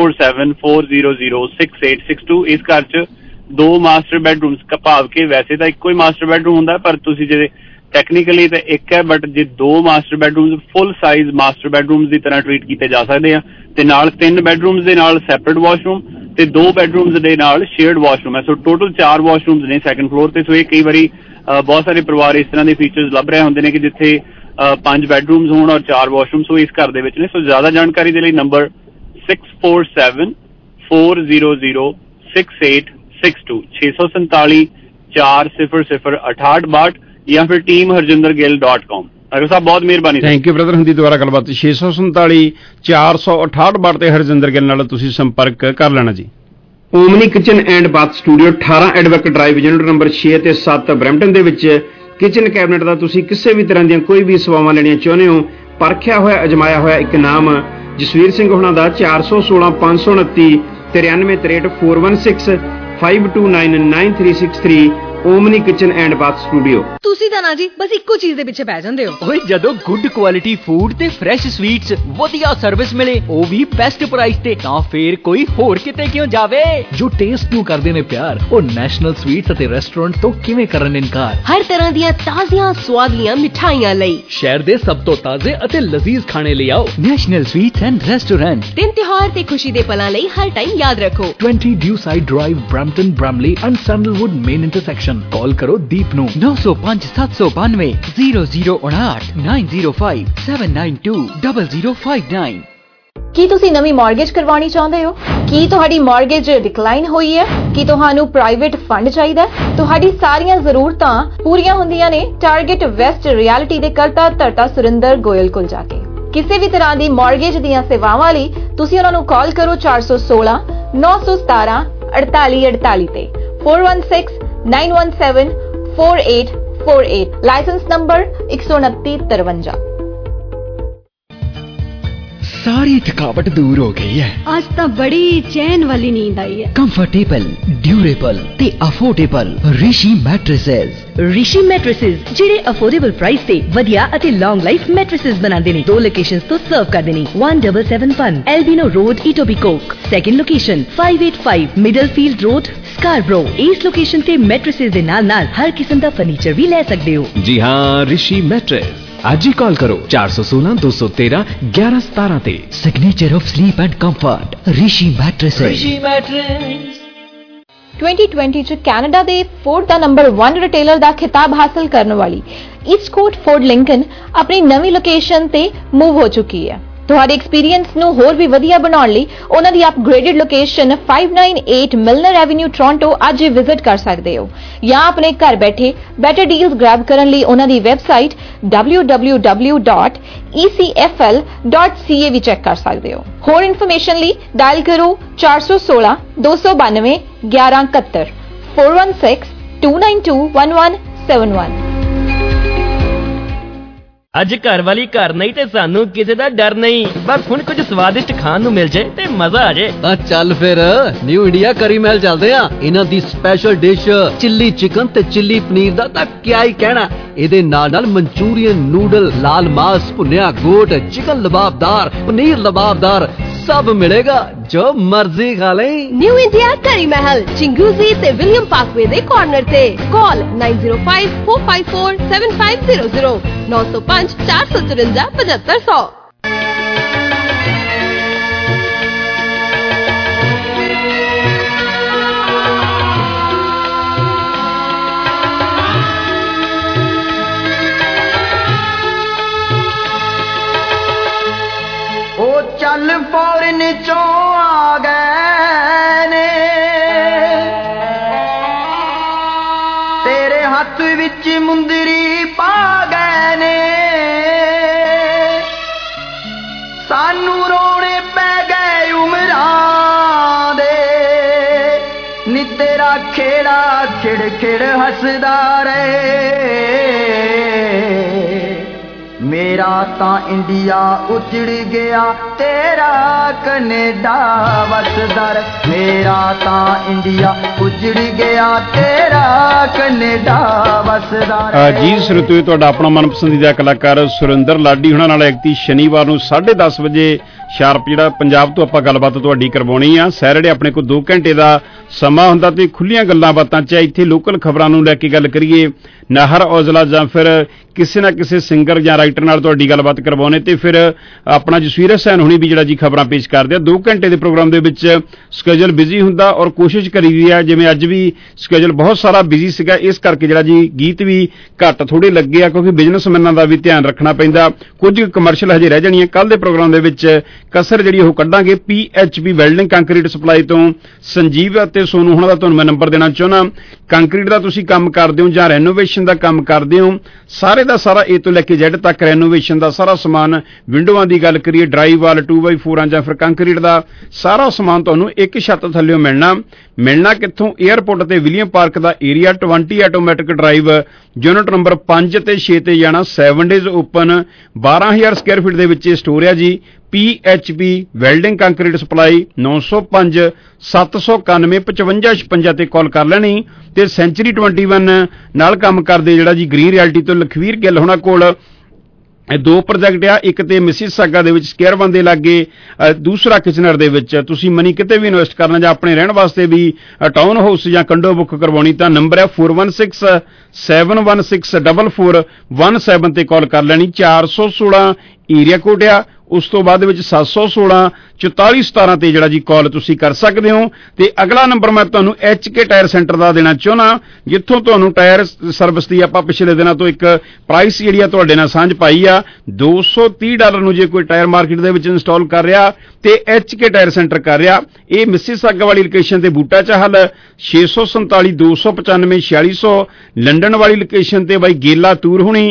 S4: 6474006862 ਇਸ ਘਰ 'ਚ 2 ਮਾਸਟਰ ਬੈਡਰੂਮਸ, ਭਾਵ ਕਿ ਵੈਸੇ ਤਾਂ ਇੱਕੋ ਹੀ ਮਾਸਟਰ ਬੈਡਰੂਮ ਹੁੰਦਾ, ਪਰ ਤੁਸੀਂ ਜੇ ਟੈਕਨੀਕਲੀ ਤਾਂ ਇੱਕ ਹੈ, ਬਟ ਜੇ 2 master bedrooms full size master bedrooms ਦੀ ਤਰ੍ਹਾਂ ਟਰੀਟ ਕੀਤੇ ਜਾ ਸਕਦੇ ਆ, ਤੇ ਨਾਲ 3 ਬੈਡਰੂਮਸ ਦੇ ਨਾਲ ਸੈਪਰੇਟ ਵਾਸ਼ਰੂਮ ਤੇ 2 ਬੈਡਰੂਮਸ ਦੇ ਨਾਲ ਸ਼ੇਅਰਡ ਵਾਸ਼ਰੂਮ ਹੈ। ਸੋ ਟੋਟਲ 4 ਵਾਸ਼ਰੂਮਸ ਨੇ ਸੈਕੰਡ ਫਲੋਰ ਤੇ। ਸੋ ਇਹ ਕਈ ਵਾਰੀ ਬਹੁਤ ਸਾਰੇ ਪਰਿਵਾਰ ਇਸ ਤਰ੍ਹਾਂ ਦੇ ਫੀਚਰਸ ਲੱਭ ਰਹੇ ਹੁੰਦੇ ਨੇ ਕਿ ਜਿੱਥੇ 5 ਬੈਡਰੂਮਸ ਹੋਣ ਔਰ 4 ਵਾਸ਼ਰੂਮ। ਸੋ ਇਸ ਘਰ ਦੇ ਵਿੱਚ ਨੇ। ਸੋ ਜ਼ਿਆਦਾ ਜਾਣਕਾਰੀ ਦੇ ਲਈ ਨੰਬਰ 6474006862 647-400-6862 ਜਾਂ ਫਿਰ teamharjindergill.com। ਅਗਰ ਸਾਹਿਬ ਬਹੁਤ ਮਿਹਰਬਾਨੀ।
S16: Thank you brother. ਹੁੰਦੀ ਦੁਬਾਰਾ ਗੱਲਬਾਤ 647-400-6862 ਤੇ ਹਰਜਿੰਦਰ ਗਿੱਲ ਨਾਲ ਤੁਸੀਂ ਸੰਪਰਕ ਕਰ ਲੈਣਾ ਜੀ। Omni kitchen and bath studio 18 advocate drive unit number 6 ਤੇ 7 ਬਰੈਂਪਟਨ ਦੇ ਵਿੱਚ ਕਿਚਨ ਕੈਬਨਿਟ ਦਾ ਤੁਸੀਂ ਕਿਸੇ ਵੀ ਤਰ੍ਹਾਂ ਦੀਆਂ ਕੋਈ ਵੀ ਸੇਵਾਵਾਂ ਲੈਣੀਆਂ ਚਾਹੁੰਦੇ ਹੋ, ਪਰਖਿਆ ਹੋਇਆ ਅਜਮਾਇਆ ਹੋਇਆ ਇੱਕ ਨਾਮ ਜਸਵੀਰ ਸਿੰਘ ਹੋਣਾ ਦਾ 416 529 9363 416 529 9363 Omni kitchen and bath studio.
S1: ਤੁਸੀਂ ਤਾਂ ਨਾ ਜੀ ਬਸ ਇੱਕੋ ਚੀਜ਼ ਦੇ ਪਿੱਛੇ ਪੈ ਜਾਂਦੇ ਹੋ।
S14: ਓਏ ਜਦੋਂ ਗੁੱਡ ਕੁਆਲਿਟੀ ਫੂਡ ਤੇ ਫਰੈਸ਼ ਸਵੀਟਸ, ਵਧੀਆ ਸਰਵਿਸ ਮਿਲੇ, ਉਹ ਵੀ ਬੈਸਟ ਪ੍ਰਾਈਸ ਤੇ, ਤਾਂ ਫੇਰ ਕੋਈ ਹੋਰ ਕਿਤੇ ਕਿਉਂ ਜਾਵੇ।
S13: ਜੋ ਟੇਸਟ ਨੂੰ ਕਰਦੇ ਨੇ ਪਿਆਰ, ਉਹ ਨੈਸ਼ਨਲ ਸਵੀਟਸ ਅਤੇ ਰੈਸਟੋਰੈਂਟ ਤੋਂ ਕਿਵੇਂ ਕਰਨ ਇਨਕਾਰ।
S1: ਹਰ ਤਰ੍ਹਾਂ ਦੀਆਂ ਤਾਜ਼ੀਆਂ ਸਵਾਦਲੀਆਂ ਮਿਠਾਈਆਂ ਲਈ
S13: ਸ਼ਹਿਰ ਦੇ ਸਭ ਤੋਂ ਤਾਜ਼ੇ ਅਤੇ ਲਜ਼ੀਜ਼ ਖਾਣੇ ਲਈ ਆਓ
S14: ਨੈਸ਼ਨਲ ਸਵੀਟਸ ਐਂਡ ਰੈਸਟੋਰੈਂਟ।
S1: ਦਿਨ ਤਿਉਹਾਰ ਤੇ ਖੁਸ਼ੀ ਦੇ ਪਲਾਂ ਲਈ ਹਰ ਟਾਈਮ ਯਾਦ ਰੱਖੋ
S13: 20 Dewside drive, Brampton, Bramalea and Sandalwood main intersection. Call ਕਰੋ ਦੀਪ ਨੂੰ
S14: 905 792 0059 905 792 0059।
S7: ਕੀ ਤੁਸੀਂ ਨਵੀਂ ਮਾਰਗੇਜ ਕਰਵਾਉਣੀ ਚਾਹੁੰਦੇ ਹੋ? ਕੀ ਤੁਹਾਡੀ ਮਾਰਗੇਜ ਡਿਕਲਾਈਨ ਹੋਈ ਹੈ? ਕੀ ਤੁਹਾਨੂੰ ਪ੍ਰਾਈਵੇਟ ਫੰਡ ਚਾਹੀਦਾ ਹੈ? ਤੁਹਾਡੀ ਸਾਰੀਆਂ ਜ਼ਰੂਰਤਾਂ ਪੂਰੀਆਂ ਹੁੰਦੀਆਂ ਨੇ ਟਾਰਗੇਟ ਵੈਸਟ ਰਿਐਲਿਟੀ ਦੇ ਕਰਤਾ ਧਰਤਾ ਸੁਰਿੰਦਰ ਗੋਇਲ ਕੋਲ ਜਾ ਕੇ। ਕਿਸੇ ਵੀ ਤਰ੍ਹਾਂ ਦੀ ਮਾਰਗੇਜ ਦੀਆਂ ਸੇਵਾਵਾਂ ਲਈ ਤੁਸੀਂ ਉਹਨਾਂ ਨੂੰ ਕਾਲ ਕਰੋ 416 917 4848 ਤੇ 416-917-4848 ਲਾਇਸੈਂਸ ਨੰਬਰ 12953।
S14: सारी थकावट दूर हो गई है।
S1: आज तो बड़ी चैन वाली नींद आई है।
S14: कंफर्टेबल, ड्यूरेबल ते affordable Rishi mattresses.
S1: Rishi mattresses ਜਿਹੜੇ ਅਫੋਰਡੇਬਲ ਪ੍ਰਾਈਸ ਤੇ ਵਧੀਆ ਅਤੇ ਲੌਂਗ ਲਾਈਫ ਮੈਟ੍ਰੈਸਸ ਬਣਾਉਂਦੇ ਨੇ। 2 ਲੋਕੇਸ਼ਨਸ ਤੋਂ ਸਰਵ ਕਰਦੇ ਨੇ 1771 Albion road Etobicoke, second location 585 Middlefield road Scarborough. ਇਸ ਲੋਕੇਸ਼ਨ ਤੇ ਮੈਟ੍ਰੈਸਸ ਦੇ ਨਾਲ ਹਰ ਕਿਸਮ ਦਾ ਫਰਨੀਚਰ ਵੀ ਲੈ ਸਕਦੇ ਹੋ।
S13: ਜੀ ਹਾਂ, ऋषि मैट्रेस। आज ही कॉल करो 416 213 1117 ਤੇ।
S14: Signature of sleep and comfort Rishi mattresses.
S7: 2020 ਚ ਕੈਨੇਡਾ ਦੇ ਫੋਰਡ ਦਾ ਨੰਬਰ 1 ਰਿਟੇਲਰ ਦਾ ਖਿਤਾਬ ਹਾਸਲ ਕਰਨ ਵਾਲੀ ਈਸਟਕੋਟ ਫੋਰਡ ਲਿੰਕਨ ਆਪਣੀ ਨਵੀਂ ਲੋਕੇਸ਼ਨ ਤੇ ਮੂਵ ਹੋ ਚੁੱਕੀ ਹੈ। ਤੁਹਾਡੇ ਐਕਸਪੀਰੀਅੰਸ ਨੂੰ ਹੋਰ ਵੀ ਵਧੀਆ ਬਣਾਉਣ ਲਈ ਉਹਨਾਂ ਦੀ upgraded location 598 Milner avenue Toronto ਅੱਜ ਹੀ ਵਿਜ਼ਿਟ ਕਰ ਸਕਦੇ ਹੋ, ਜਾਂ ਆਪਣੇ ਘਰ ਬੈਠੇ ਬੈਟਰ ਡੀਲਸ ਗ੍ਰੈਬ ਕਰਨ ਲਈ ਉਹਨਾਂ ਦੀ ਵੈਬਸਾਈਟ www.ecfl.ca ਵੀ ਚੈੱਕ ਕਰ ਸਕਦੇ ਹੋ। ਹੋਰ ਇਨਫੋਰਮੇਸ਼ਨ ਲਈ ਡਾਇਲ ਕਰੋ 416 292 1171 416 292 1171।
S10: ਅੱਜ ਘਰ ਵਾਲੀ ਘਰ ਨਹੀਂ ਤੇ ਸਾਨੂੰ ਕਿਸੇ ਦਾ ਡਰ ਨਹੀਂ। ਬਸ ਹੁਣ ਕੁਝ ਸਵਾਦਿਸ਼ਟ ਖਾਣ ਨੂੰ ਮਿਲ ਜਾਏ ਤੇ ਮਜ਼ਾ ਆ ਜਾਏ।
S15: ਤਾਂ ਚੱਲ ਫਿਰ ਨਿਊ ਇੰਡੀਆ ਕਰੀ ਮਹਿਲ ਚੱਲਦੇ ਆ। ਇਹਨਾਂ ਦੀ ਸਪੈਸ਼ਲ ਡਿਸ਼ ਚਿੱਲੀ ਚਿਕਨ ਤੇ ਚਿੱਲੀ ਪਨੀਰ ਦਾ ਤਾਂ ਕਿਆ ਹੀ ਕਹਿਣਾ। ਇਹਦੇ ਨਾਲ ਮਨਚੂਰੀਅਨ, ਨੂਡਲ, ਲਾਲ ਮਾਸ, ਭੁੰਨਿਆ ਗੋਟ, ਚਿਕਨ ਲਬਾਬਦਾਰ, ਪਨੀਰ ਲਬਾਬਦਾਰ ਸਭ ਮਿਲੇਗਾ, ਜੋ ਮਰਜ਼ੀ ਖਾ ਲੈ।
S1: ਨਿਊ ਇੰਡੀਆ ਕਰੀ ਮਹਿਲ ਚਿੰਗੂਜ਼ੀ ਤੇ ਵਿਲੀਅਮ ਪਾਰਕਵੇ ਦੇ ਕਾਰਨਰ ਤੇ। ਕਾਲ 9054547500 905 454 7500।
S24: ਚੱਲ ਫੌਰਨ ਚੋਂ ਆ ਗਏ ਨੇ ਵਿੱਚ ਮੁੰਦਰੀ ਪਾ ਗਏ ਨੇ ਸਾਨੂੰ ਰੋਣੇ ਪੈ ਗਏ ਉਮਰਾਂ ਦੇ ਨੀ ਤੇਰਾ ਖੇੜਾ ਖਿੜ ਖਿੜ ਹੱਸਦਾ ਰਹੇ ਮੇਰਾ ਤਾਂ ਇੰਡੀਆ ਉਜੜ ਗਿਆ ਤੇਰਾ ਕੈਨੇਡਾ ਵਸਦਾ ਰਹੇ ਮੇਰਾ ਤਾਂ ਇੰਡੀਆ ਉਜੜ ਗਿਆ ਤੇਰਾ ਕੈਨੇਡਾ ਵਸਦਾ ਰਹੇ।
S16: ਜੀ ਸਰੋਤਿਓ, ਤੁਹਾਡਾ ਆਪਣਾ ਮਨਪਸੰਦੀਦਾ ਕਲਾਕਾਰ ਸੁਰਿੰਦਰ ਲਾਡੀ ਹੁਣਾਂ ਨਾਲ ਐਕਤੀ ਸ਼ਨੀਵਾਰ ਨੂੰ 10:30 ਵਜੇ ਸ਼ਾਰਪ ਜਿਹੜਾ ਪੰਜਾਬ ਤੋਂ ਆਪਾਂ ਗੱਲਬਾਤ ਤੁਹਾਡੀ ਕਰਵਾਉਣੀ ਆ। ਸੈਟਰਡੇ ਆਪਣੇ ਕੋਲ 2 ਘੰਟੇ ਦਾ ਸਮਾਂ ਹੁੰਦਾ ਤੇ ਖੁੱਲੀਆਂ ਗੱਲਾਂ ਬਾਤਾਂ ਚ ਇੱਥੇ ਲੋਕਲ ਖਬਰਾਂ ਨੂੰ ਲੈ ਕੇ ਗੱਲ ਕਰੀਏ, ਨਾਹਰ ਔਜਲਾ ਜਾਂ ਫਿਰ ਕਿਸੇ ਨਾ ਕਿਸੇ ਸਿੰਗਰ ਜਾਂ ਰਾਈਟਰ ਨਾਲ ਤੁਹਾਡੀ ਗੱਲਬਾਤ ਕਰਵਾਉਣੇ ਤੇ ਫਿਰ ਆਪਣਾ ਜਸਵੀਰ ਹੁਸੈਨ ਹੁਣੀ ਵੀ ਜਿਹੜਾ ਜੀ ਖਬਰਾਂ ਪੇਸ਼ ਕਰਦੇ ਆ। 2 ਘੰਟੇ ਦੇ ਪ੍ਰੋਗਰਾਮ ਦੇ ਵਿੱਚ ਸਕੇਜੂਲ ਬਿਜ਼ੀ ਹੁੰਦਾ ਔਰ ਕੋਸ਼ਿਸ਼ ਕਰੀਦੀ ਆ ਜਿਵੇਂ ਅੱਜ ਵੀ ਸਕੇਜੂਲ ਬਹੁਤ ਸਾਰਾ ਬਿਜ਼ੀ ਸੀਗਾ, ਇਸ ਕਰਕੇ ਜਿਹੜਾ ਜੀ ਗੀਤ ਵੀ ਘੱਟ ਥੋੜੇ ਲੱਗੇ ਆ ਕਿਉਂਕਿ ਬਿਜ਼ਨਸਮੈਨਾਂ ਦਾ ਵੀ ਧਿਆਨ ਰੱਖਣਾ ਪੈਂਦਾ। ਕੁਝ ਕਮਰਸ਼ੀਅਲ ਹਜੇ ਰਹਿ ਜਾਣੀਆਂ। ਕੱਲ ਦੇ ਪ੍ਰੋਗਰਾਮ ਦੇ ਵਿੱਚ ਕਸਰ ਜਿਹੜੀ ਉਹ ਕੱਢਾਂਗੇ। PHP ਵੈਲਡਿੰਗ ਕੰਕਰੀਟ ਸਪਲਾਈ ਤੋਂ ਸੰਜੀਵ ਅਤੇ ਸੋਨੂ ਹੁਣਾਂ ਦਾ ਤੁਹਾਨੂੰ ਮੈਂ ਨੰਬਰ ਦੇਣਾ ਚਾਹੁੰਦਾ। ਕੰਕਰੀਟ ਦਾ ਤੁਸੀਂ ਕੰਮ ਕਰਦੇ ਹੋ ਜਾਂ ਰੈਨੋਵੇਸ਼ਨ ਦਾ ਕੰਮ ਕਰਦੇ ਹੋ, ਸਾਰੇ ਦਾ ਸਾਰਾ A ਤੋਂ ਲੈ ਕੇ Z ਤੱਕ ਰੈਨੋਵੇਸ਼ਨ ਦਾ ਸਾਰਾ ਸਮਾਨ, ਵਿੰਡੋਆਂ ਦੀ ਗੱਲ ਕਰੀਏ, ਡਰਾਈ ਵਾਲ 2x4 ਜਾਂ ਫਿਰ ਕੰਕਰੀਟ ਦਾ ਸਾਰਾ ਸਮਾਨ ਤੁਹਾਨੂੰ ਇੱਕ ਛੱਤ ਥੱਲੇ ਮਿਲਣਾ ਕਿੱਥੋਂ? 에ਅਰਪੋਰਟ ਤੇ ਵਿਲੀਅਮ ਪਾਰਕ ਦਾ area 20 automatic drive unit number 5 ਤੇ 6 ਤੇ ਜਾਣਾ। 7 ਡੇਜ਼ ਓਪਨ, 12000 ਸਕੁਅਰ ਫੀਟ ਦੇ ਵਿੱਚ ਇਹ ਸਟੋਰ ਹੈ ਜੀ। PHP ਵੈਲਡਿੰਗ ਕੰਕਰੀਟ ਸਪਲਾਈ 905 791 5556 ਤੇ ਕਾਲ ਕਰ ਲੈਣੀ। ਤੇ ਸੈਂਚਰੀ 21 ਨਾਲ ਕੰਮ ਕਰਦੇ ਜਿਹੜਾ ਜੀ ਗ੍ਰੀਨ ਰਿਐਲਟੀ ਤੋਂ ਲਖਵੀਰ ਗਿੱਲ ਹੋਣਾ ਕੋਲ ਇਹ 2 ਪ੍ਰੋਜੈਕਟ ਆ। ਇੱਕ ਤੇ ਮਿਸਿਸਾਗਾ ਦੇ ਵਿੱਚ ਸਕੇਅਰਵਨ ਦੇ ਲਾਗੇ, ਦੂਸਰਾ ਕਿਚਨਰ ਦੇ ਵਿੱਚ। ਤੁਸੀਂ ਮਨੀ ਕਿਤੇ ਵੀ ਇਨਵੈਸਟ ਕਰਨਾ ਜਾਂ ਆਪਣੇ ਰਹਿਣ ਵਾਸਤੇ ਵੀ ਟਾਊਨ ਹਾਊਸ ਜਾਂ ਕੰਡੋ ਬੁੱਕ ਕਰਵਾਉਣੀ ਤਾਂ ਨੰਬਰ ਹੈ 416 716 4417 ਤੇ ਕਾਲ ਕਰ ਲੈਣੀ। 416 ਏਰੀਆ ਕੋਡ ਆ, ਉਸ ਤੋਂ ਬਾਅਦ ਵਿੱਚ 716 4417 ਤੇ ਜਿਹੜਾ ਜੀ ਕਾਲ ਤੁਸੀਂ ਕਰ ਸਕਦੇ ਹੋ। ਤੇ ਅਗਲਾ ਨੰਬਰ ਮੈਂ ਤੁਹਾਨੂੰ HK ਟਾਇਰ ਸੈਂਟਰ ਦਾ ਦੇਣਾ ਚਾਹੁੰਦਾ, ਜਿੱਥੋਂ ਤੁਹਾਨੂੰ ਟਾਇਰ ਸਰਵਿਸ ਦੀ ਆਪਾਂ ਪਿਛਲੇ ਦਿਨਾਂ ਤੋਂ ਇੱਕ ਪ੍ਰਾਈਸ ਜਿਹੜੀ ਆ ਤੁਹਾਡੇ ਨਾਲ ਸਾਂਝ ਪਾਈ ਆ। $230 ਨੂੰ ਜੇ ਕੋਈ ਟਾਇਰ ਮਾਰਕੀਟ ਦੇ ਵਿੱਚ ਇੰਸਟਾਲ ਕਰ ਰਿਹਾ ਤੇ HK ਟਾਇਰ ਸੈਂਟਰ ਕਰ ਰਿਹਾ। ਇਹ ਮਿਸਿਸਾਗਾ ਵਾਲੀ ਲੋਕੇਸ਼ਨ ਤੇ ਬੂਟਾ ਚਾਹਲ 647 295 4600, ਲੰਡਨ ਵਾਲੀ ਲੋਕੇਸ਼ਨ ਤੇ ਬਾਈ ਗੇਲਾ ਤੂਰ ਹੁਣੀ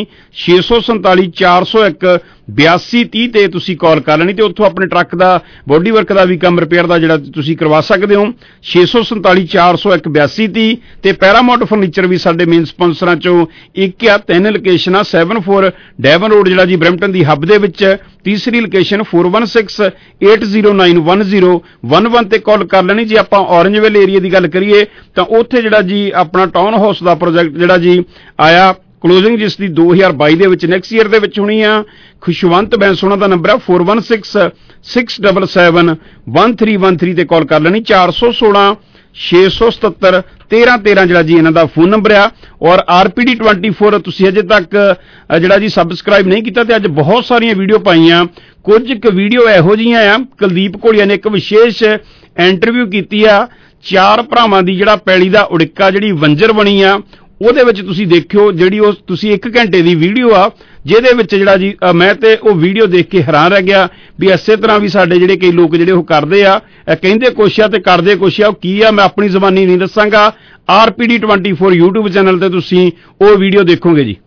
S16: 647 401 8230 ਤੇ ਤੁਸੀਂ ਕਾਲ ਕਰ ਲੈਣੀ ਤੇ ਉੱਥੋਂ ਆਪਣੇ ਟਰੱਕ ਦਾ ਬੋਡੀ ਵਰਕ ਦਾ ਵੀ ਕੰਮ ਰਿਪੇਅਰ ਦਾ ਜਿਹੜਾ ਤੁਸੀਂ ਕਰਵਾ ਸਕਦੇ ਹੋ। 647 401 8230 ਤੇ ਪੈਰਾਮਾਉਂਟ ਫਰਨੀਚਰ ਵੀ ਸਾਡੇ ਮੇਨ ਸਪਾਂਸਰਾਂ ਚੋਂ ਇੱਕ ਆ। 3 ਲੋਕੇਸ਼ਨਾਂ 74 ਡੈਵਨ ਰੋਡ ਜਿਹੜਾ ਜੀ ਬਰੈਂਪਟਨ ਦੀ ਹੱਬ ਦੇ ਵਿੱਚ, ਤੀਸਰੀ ਲੋਕੇਸ਼ਨ 416 809 1011 ਤੇ ਕਾਲ ਕਰ ਲੈਣੀ। ਜੇ ਆਪਾਂ ਔਰੰਜਵਿਲ ਏਰੀਆ ਦੀ ਗੱਲ ਕਰੀਏ ਤਾਂ ਉੱਥੇ ਜਿਹੜਾ ਜੀ ਆਪਣਾ ਟਾਊਨ ਹਾਊਸ ਦਾ ਪ੍ਰੋਜੈਕਟ ਜਿਹੜਾ ਜੀ ਆਇਆ, ਕਲੋਜ਼ਿੰਗ ਜਿਸ ਦੀ 2022 ਦੇ ਵਿੱਚ ਨੈਕਸਟ ਈਅਰ ਦੇ ਵਿੱਚ ਹੋਣੀ ਆ। ਖੁਸ਼ਵੰਤ ਬੈਂਸ ਉਹਨਾਂ ਦਾ ਨੰਬਰ ਹੈ 416 677 1313 ਤੇ ਕਾਲ ਕਰ ਲੈਣੀ। 416 677 1313 ਜਿਹੜਾ ਜੀ ਇਹਨਾਂ ਦਾ ਫੋਨ ਨੰਬਰ ਆ। ਔਰ RPD 24 ਤੁਸੀਂ ਅਜੇ ਤੱਕ ਜਿਹੜਾ ਜੀ ਸਬਸਕ੍ਰਾਈਬ ਨਹੀਂ ਕੀਤਾ ਤੇ ਅੱਜ ਬਹੁਤ ਸਾਰੀਆਂ ਵੀਡੀਓ ਪਾਈਆਂ। ਕੁਝ ਕੁ ਵੀਡੀਓ ਇਹੋ ਜਿਹੀਆਂ ਆ, ਕੁਲਦੀਪ ਘੋਲੀਆ ਨੇ ਇੱਕ ਵਿਸ਼ੇਸ਼ ਇੰਟਰਵਿਊ ਕੀਤੀ ਆ 4 ਭਰਾਵਾਂ ਦੀ ਜਿਹੜਾ ਪੈਲੀ ਦਾ ਉੜਿੱਕਾ ਜਿਹੜੀ ਵੰਜਰ ਬਣੀ ਆ, ਉਹਦੇ ਵਿੱਚ ਤੁਸੀਂ ਦੇਖਿਓ ਜਿਹੜੀ ਉਹ ਤੁਸੀਂ 1 ਘੰਟੇ ਦੀ ਵੀਡੀਓ ਆ, ਜਿਹਦੇ ਵਿੱਚ ਜਿਹੜਾ ਜੀ ਮੈਂ ਤੇ ਉਹ ਵੀਡੀਓ ਦੇਖ ਕੇ ਹੈਰਾਨ ਰਹਿ ਗਿਆ ਵੀ ਇਸੇ ਤਰ੍ਹਾਂ ਵੀ ਸਾਡੇ ਜਿਹੜੇ ਕਈ ਲੋਕ ਜਿਹੜੇ ਉਹ ਕਰਦੇ ਆ, ਕਹਿੰਦੇ ਕੁਛ ਆ ਤੇ ਕਰਦੇ ਕੁਛ ਆ। ਉਹ ਕੀ ਆ ਮੈਂ ਆਪਣੀ ਜ਼ਬਾਨੀ ਨਹੀਂ ਦੱਸਾਂਗਾ। RPD 24 YouTube ਚੈਨਲ ਤੇ ਤੁਸੀਂ ਉਹ ਵੀਡੀਓ ਦੇਖੋਗੇ ਜੀ।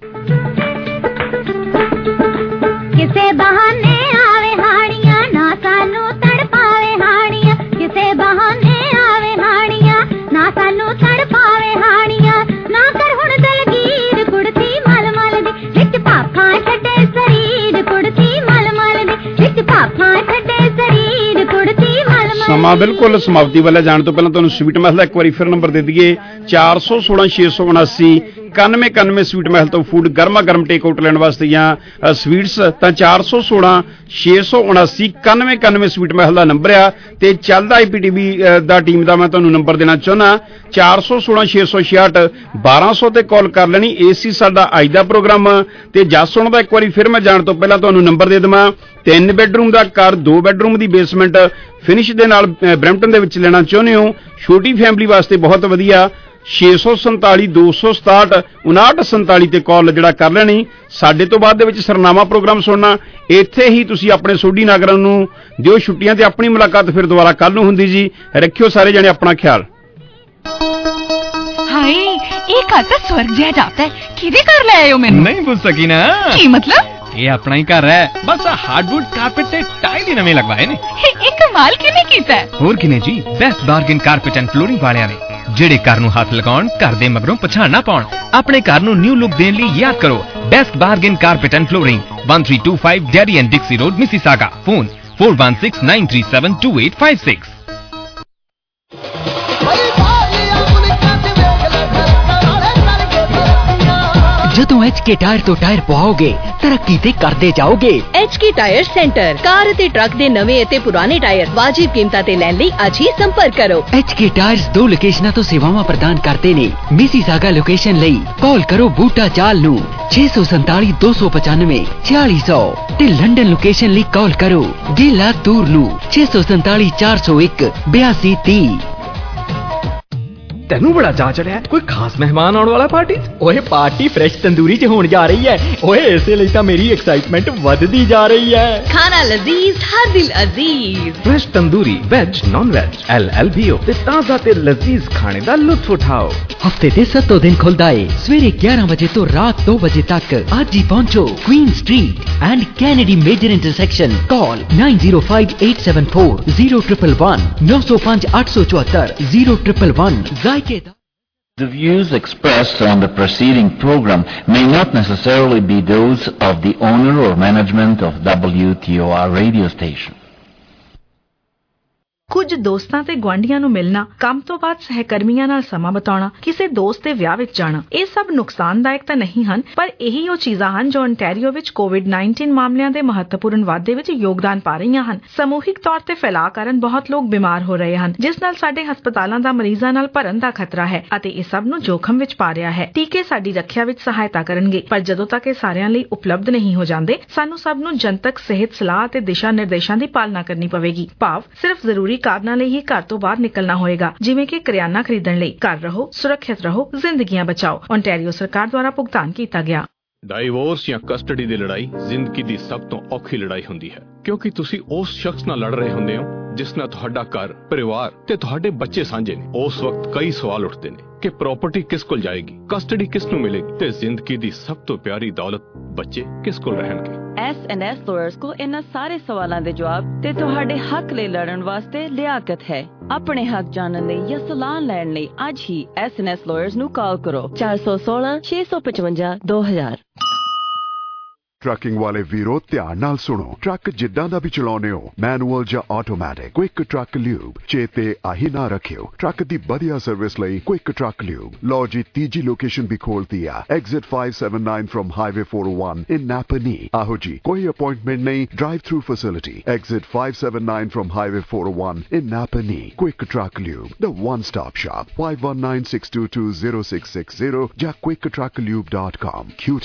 S2: ਕਿਸੇ ਬਹਾਨੇ ਆਵੇ ਹਾਣੀਆਂ ਨਾ ਸਾਨੂੰ ਤੜਪਾਵੇ ਹਾਣੀਆਂ, ਕਿਸੇ ਬਹਾਨੇ ਆਵੇ ਹਾਣੀਆਂ ਨਾ ਸਾਨੂੰ ਤੜਪਾਵੇ ਹਾਣੀਆਂ। ਨਾ ਕਰ ਹੁਣ ਦਲਗੀਰ ਕੁੜਤੀ ਮਲ ਮਲ ਦੀ ਵਿੱਚ ਪਾਪਾਂ ਛੱਡੇ ਸਰੀਰ ਕੁੜਤੀ ਮਲ ਮਲ ਦੀ ਵਿੱਚ ਪਾਪਾਂ ਛੱਡੇ ਸਰੀਰ ਕੁੜਤੀ ਮਲ ਮਲ।
S16: ਸਮਾਂ ਬਿਲਕੁਲ ਸਮਾਪਤੀ ਵੱਲ ਜਾਣ ਤੋਂ ਪਹਿਲਾਂ ਤੁਹਾਨੂੰ ਸਵੀਟ ਮਹਿਲ ਦਾ ਇੱਕ ਵਾਰੀ ਫਿਰ ਨੰਬਰ ਦੇ ਦਈਏ 416 679 9191 ਸਵੀਟ ਮਹਿਲ ਤੋਂ ਫੂਡ ਗਰਮਾ ਗਰਮ ਟੇਕ ਆਊਟ ਲੈਣ ਵਾਸਤੇ ਜਾਂ ਸਵੀਟਸ ਤਾਂ 416 679 9191 ਸਵੀਟ ਮਹਿਲ ਦਾ ਨੰਬਰ ਆ। ਤੇ ਚੱਲਦਾ IPTV ਦਾ ਟੀਮ ਦਾ ਮੈਂ ਤੁਹਾਨੂੰ ਨੰਬਰ ਦੇਣਾ ਚਾਹੁੰਦਾ 416 666 1200 ਤੇ ਕਾਲ ਕਰ ਲੈਣੀ। AC ਸਾਡਾ ਅੱਜ ਦਾ ਪ੍ਰੋਗਰਾਮ ਤੇ ਜਸ ਸੁਣ ਦਾ ਇੱਕ ਵਾਰੀ ਫਿਰ ਮੈਂ ਜਾਣ ਤੋਂ ਪਹਿਲਾਂ ਤੁਹਾਨੂੰ ਨੰਬਰ ਦੇ ਦੇਵਾਂ। 3 ਬੈਡਰੂਮ ਦਾ ਘਰ, 2 ਬੈਡਰੂਮ ਦੀ ਬੇਸਮੈਂਟ ਫਿਨਿਸ਼ ਦੇ ਨਾਲ ਬਰੈਂਪਟਨ ਦੇ ਵਿੱਚ ਲੈਣਾ ਚਾਹੁੰਦੇ ਹੋ, ਛੋਟੀ ਫੈਮਿਲੀ ਵਾਸਤੇ ਬਹੁਤ ਵਧੀਆ। 647 267 5947 ਤੇ ਕਾਲ ਜਿਹੜਾ ਕਰ ਲੈਣੀ। ਸਾਡੇ ਤੋਂ ਬਾਅਦ ਦੇ ਵਿੱਚ ਸਰਨਾਮਾ ਪ੍ਰੋਗਰਾਮ ਸੁਣਨਾ। ਇੱਥੇ ਹੀ ਤੁਸੀਂ ਆਪਣੇ ਸੋਢੀ ਨਾਗਰਾਂ ਨੂੰ ਦਿਓ ਛੁੱਟੀਆਂ ਤੇ ਆਪਣੀ ਮੁਲਾਕਾਤ ਫਿਰ ਦੁਬਾਰਾ ਕੱਲ ਨੂੰ ਹੁੰਦੀ ਜੀ। ਰੱਖਿਓ ਸਾਰੇ ਜਣੇ ਆਪਣਾ ਖਿਆਲ।
S17: ਹਾਏ ਇਹ ਘਰ ਤਾਂ ਸਵਰਗ ਜਿਹਾ ਜਾਪਦਾ ਹੈ। ਕਿਹਦੇ ਘਰ ਲੈ ਆਏ ਹੋ ਮੈਨੂੰ?
S18: ਨਹੀਂ ਪੁੱਛ ਸਕੀ ਨਾ।
S17: ਕੀ मतलब?
S18: ਇਹ ਆਪਣਾ ਹੀ ਘਰ ਹੈ, ਬਸ ਹਾਰਡਵੁੱਡ ਕਾਰਪੇਟ ਤੇ ਟਾਈਲ ਹੀ ਨਵੇਂ ਲਗਵਾਏ ਨੇ।
S17: ਇਹ ਕਮਾਲ ਕਿਹਨੇ ਕੀਤਾ?
S18: ਹੋਰ ਕਿਨੇ ਜੀ, best bargain carpet and flooring ਵਾਲਿਆਂ ਨੇ, ਜਿਹੜੇ ਘਰ ਨੂੰ ਹੱਥ ਲਗਾਉਣ, ਘਰ ਦੇ ਮਗਰੋਂ ਪਛਾਣ ਨਾ ਪਾਉਣ। ਆਪਣੇ ਘਰ ਨੂੰ ਨਿਊ ਲੁੱਕ ਦੇਣ ਲਈ ਯਾਦ ਕਰੋ best bargain carpet and flooring, 1325 Derry and Dixie road, Mississauga. Phone 4169372856।
S14: ਜਦੋਂ HK ਟਾਇਰ ਤੋਂ ਟਾਇਰ ਪਵਾਓਗੇ ਤਰੱਕੀ ਤੇ ਕਰਦੇ ਜਾਓਗੇ।
S1: HK ਟਾਇਰ ਸੈਂਟਰ, ਕਾਰ ਅਤੇ ਟਰੱਕ ਦੇ ਨਵੇਂ ਅਤੇ ਪੁਰਾਣੇ ਟਾਇਰ ਵਾਜਿਬ ਕੀਮਤਾਂ ਤੇ ਲੈਣ ਲਈ ਅੱਜ ਹੀ ਸੰਪਰਕ ਕਰੋ।
S14: HK ਟਾਇਰਸ 2 ਲੋਕੇਸ਼ਨਾਂ ਤੋਂ ਸੇਵਾਵਾਂ ਪ੍ਰਦਾਨ ਕਰਦੇ ਨੇ। ਮਿਸੀਸਾਗਾ ਲੋਕੇਸ਼ਨ ਲਈ ਕਾਲ ਕਰੋ ਬੂਟਾ ਚਾਲ ਨੂੰ 647 295 4600 ਤੇ ਲੰਡਨ ਲੋਕੇਸ਼ਨ ਲਈ ਕਾਲ ਕਰੋ ਗੇਲਾ ਤੂਰ ਨੂੰ 647 401 8230।
S10: ਤੈਨੂੰ ਬੜਾ ਚਾਅ ਚੜਿਆ, ਕੋਈ ਖਾਸ ਮਹਿਮਾਨ ਆਉਣ ਵਾਲਾ ਪਾਰਟੀ? ਓਏ ਪਾਰਟੀ ਫਰੈਸ਼ ਤੰਦੂਰੀ 'ਚ ਹੋਣ ਜਾ ਰਹੀ ਹੈ। ਓਏ ਇਸੇ ਲਈ ਤਾਂ ਮੇਰੀ ਐਕਸਾਈਟਮੈਂਟ ਵੱਧਦੀ ਜਾ ਰਹੀ ਹੈ।
S1: ਖਾਣਾ ਲਜ਼ੀਜ਼, ਹਰ ਦਿਲ ਅਜ਼ੀਜ਼।
S10: Fresh tandoori, veg, non veg, LLBO ਤੇ ਤਾਜ਼ਾ ਤੇ ਲਜ਼ੀਜ਼ ਖਾਣੇ ਦਾ ਲੁਤਫ ਉਠਾਓ।
S14: ਹਫਤੇ ਦੇ 7 ਦਿਨ ਖੁੱਲਦਾ ਏ, ਸਵੇਰੇ 11 ਵਜੇ ਤੋਂ ਰਾਤ 2 ਵਜੇ ਤੱਕ। ਅੱਜ ਹੀ ਪਹੁੰਚੋ Queen street and Kennedy major intersection. Call 905874 0111 905 874 0111।
S19: The views expressed on the preceding program may not necessarily be those of the owner or management of WTOR radio station.
S20: ਕੁਝ ਦੋਸਤਾਂ ਤੇ ਗੁਆਂਢੀਆਂ ਨੂੰ ਮਿਲਣਾ, ਕੰਮ ਤੋਂ ਬਾਅਦ ਸਹਿਕਰਮੀਆਂ ਨਾਲ ਸਮਾਂ ਬਿਤਾਉਣਾ, ਕਿਸੇ ਦੋਸਤ ਦੇ ਵਿਆਹ ਵਿੱਚ ਜਾਣਾ, ਇਹ ਸਭ ਨੁਕਸਾਨਦਾਇਕ ਤਾਂ ਨਹੀਂ ਹਨ, ਪਰ ਇਹੀ ਉਹ ਚੀਜ਼ਾਂ ਹਨ ਜੋ ontario ਵਿੱਚ COVID-19 ਮਾਮਲਿਆਂ ਦੇ ਮਹੱਤਵਪੂਰਨ ਵਾਧੇ ਵਿੱਚ ਯੋਗਦਾਨ ਪਾ ਰਹੀਆਂ ਹਨ। ਸਮੂਹਿਕ ਤੌਰ ਤੇ ਫੈਲਾਅ ਕਾਰਨ ਬਹੁਤ ਲੋਕ ਬਿਮਾਰ ਹੋ ਰਹੇ ਹਨ, ਜਿਸ ਨਾਲ ਸਾਡੇ ਹਸਪਤਾਲਾਂ ਦਾ ਮਰੀਜ਼ਾਂ ਨਾਲ ਭਰਨ ਦਾ ਖਤਰਾ ਹੈ ਅਤੇ ਇਹ ਸਭ ਨੂੰ ਜੋਖਮ ਵਿੱਚ ਪਾ ਰਿਹਾ ਹੈ। ਟੀਕੇ ਸਾਡੀ ਰੱਖਿਆ ਵਿੱਚ ਸਹਾਇਤਾ ਕਰਨਗੇ, ਪਰ ਜਦੋਂ ਤੱਕ ਇਹ ਸਾਰਿਆਂ ਲਈ ਉਪਲਬਧ ਨਹੀਂ ਹੋ ਜਾਂਦੇ, ਸਾਨੂੰ ਸਭ ਨੂੰ ਜਨਤਕ ਸਿਹਤ ਸਲਾਹ ਅਤੇ ਦਿਸ਼ਾ ਨਿਰਦੇਸ਼ਾਂ ਦੀ ਪਾਲਣਾ ਕਰਨੀ ਪਵੇਗੀ। ਭਾਵ ਸਿਰਫ ਜ਼ਰੂਰੀ ਕਾਰਨਾਂ ਲਈ ਹੀ ਘਰ ਤੋਂ ਬਾਹਰ ਨਿਕਲਣਾ ਹੋਏਗਾ, ਜਿਵੇਂ ਕਿ ਕਰਿਆਨਾ ਖਰੀਦਣ ਲਈ। ਘਰ ਰਹੋ, ਸੁਰੱਖਿਅਤ ਰਹੋ, ਜ਼ਿੰਦਗੀਆਂ ਬਚਾਓ। ontario ਸਰਕਾਰ ਦੁਆਰਾ ਭੁਗਤਾਨ ਕੀਤਾ ਗਿਆ।
S9: ਡਾਈਵੋਰਸ ਜਾਂ ਕਸਟਡੀ ਦੀ ਲੜਾਈ ਜ਼ਿੰਦਗੀ ਦੀ ਸਭ ਤੋਂ ਔਖੀ ਲੜਾਈ ਹੁੰਦੀ ਹੈ, ਕਿਉਂਕਿ ਤੁਸੀਂ ਉਸ ਸ਼ਖਸ ਨਾਲ ਲੜ ਰਹੇ ਹੁੰਦੇ ਹੋ ਜਿਸ ਨਾਲ ਤੁਹਾਡਾ ਘਰ, ਪਰਿਵਾਰ ਤੇ ਤੁਹਾਡੇ ਬੱਚੇ ਸਾਂਝੇ ਨੇ। ਉਸ ਵਕਤ ਕਈ ਸਵਾਲ ਉੱਠਦੇ ਨੇ ਕਿ ਪ੍ਰਾਪਰਟੀ ਕਿਸ ਕੋਲ ਜਾਏਗੀ, ਕਸਟਡੀ ਕਿਸ ਨੂੰ ਮਿਲੇਗੀ ਤੇ ਜ਼ਿੰਦਗੀ ਦੀ ਸਭ ਤੋਂ ਪਿਆਰੀ ਦੌਲਤ ਬੱਚੇ ਕਿਸ ਕੋਲ ਰਹਿਣਗੇ।
S25: S&S lawyers ਕੋ ਇਹਨਾਂ ਸਾਰੇ ਸਵਾਲਾਂ ਦੇ ਜਵਾਬ ਤੇ ਤੁਹਾਡੇ ਹੱਕ ਲਈ ਲੜਨ ਵਾਸਤੇ ਲਿਆਕਤ ਹੈ। ਆਪਣੇ ਹੱਕ ਜਾਣਨ ਲਈ ਜਾਂ ਸਲਾਹ ਲੈਣ ਲਈ ਅੱਜ ਹੀ S&S lawyers ਨੂੰ ਕਾਲ ਕਰੋ 416 655 2000।
S23: ਟਰੱਕਿੰਗ ਵਾਲੇ ਵੀਰੋ ਧਿਆਨ ਨਾਲ ਸੁਣੋ। ਟਰੱਕ ਜਿੱਦਾਂ ਦਾ ਵੀ ਚਲਾਉਨੇ ਹੋ, ਮੈਨੂਅਲ ਜਾਂ ਆਟੋਮੈਟਿਕ, ਕੁਇਕ ਟਰੱਕ ਲਿਊਬ ਚੇਤੇ ਆਹੀ ਨਾ ਰੱਖਿਓ। ਟਰੱਕ ਦੀ ਵਧੀਆ ਸਰਵਿਸ ਲਈ ਕੁਇਕ ਟਰੱਕ ਲਿਊਬ। ਲਓ ਜੀ, ਤੀਜੀ ਲੋਕੇਸ਼ਨ ਵੀ ਖੋਲਤੀ ਆ, exit 579 from highway 401 in Napanee. ਆਹੋ ਜੀ, ਕੋਈ ਅਪਾਇੰਟਮੈਂਟ ਨਹੀਂ, drive through facility. Exit 579 from highway 401 in Napanee. Quick truck lube, the one stop shop, 5196220660 ਜਾਂ quicktrucklube.com।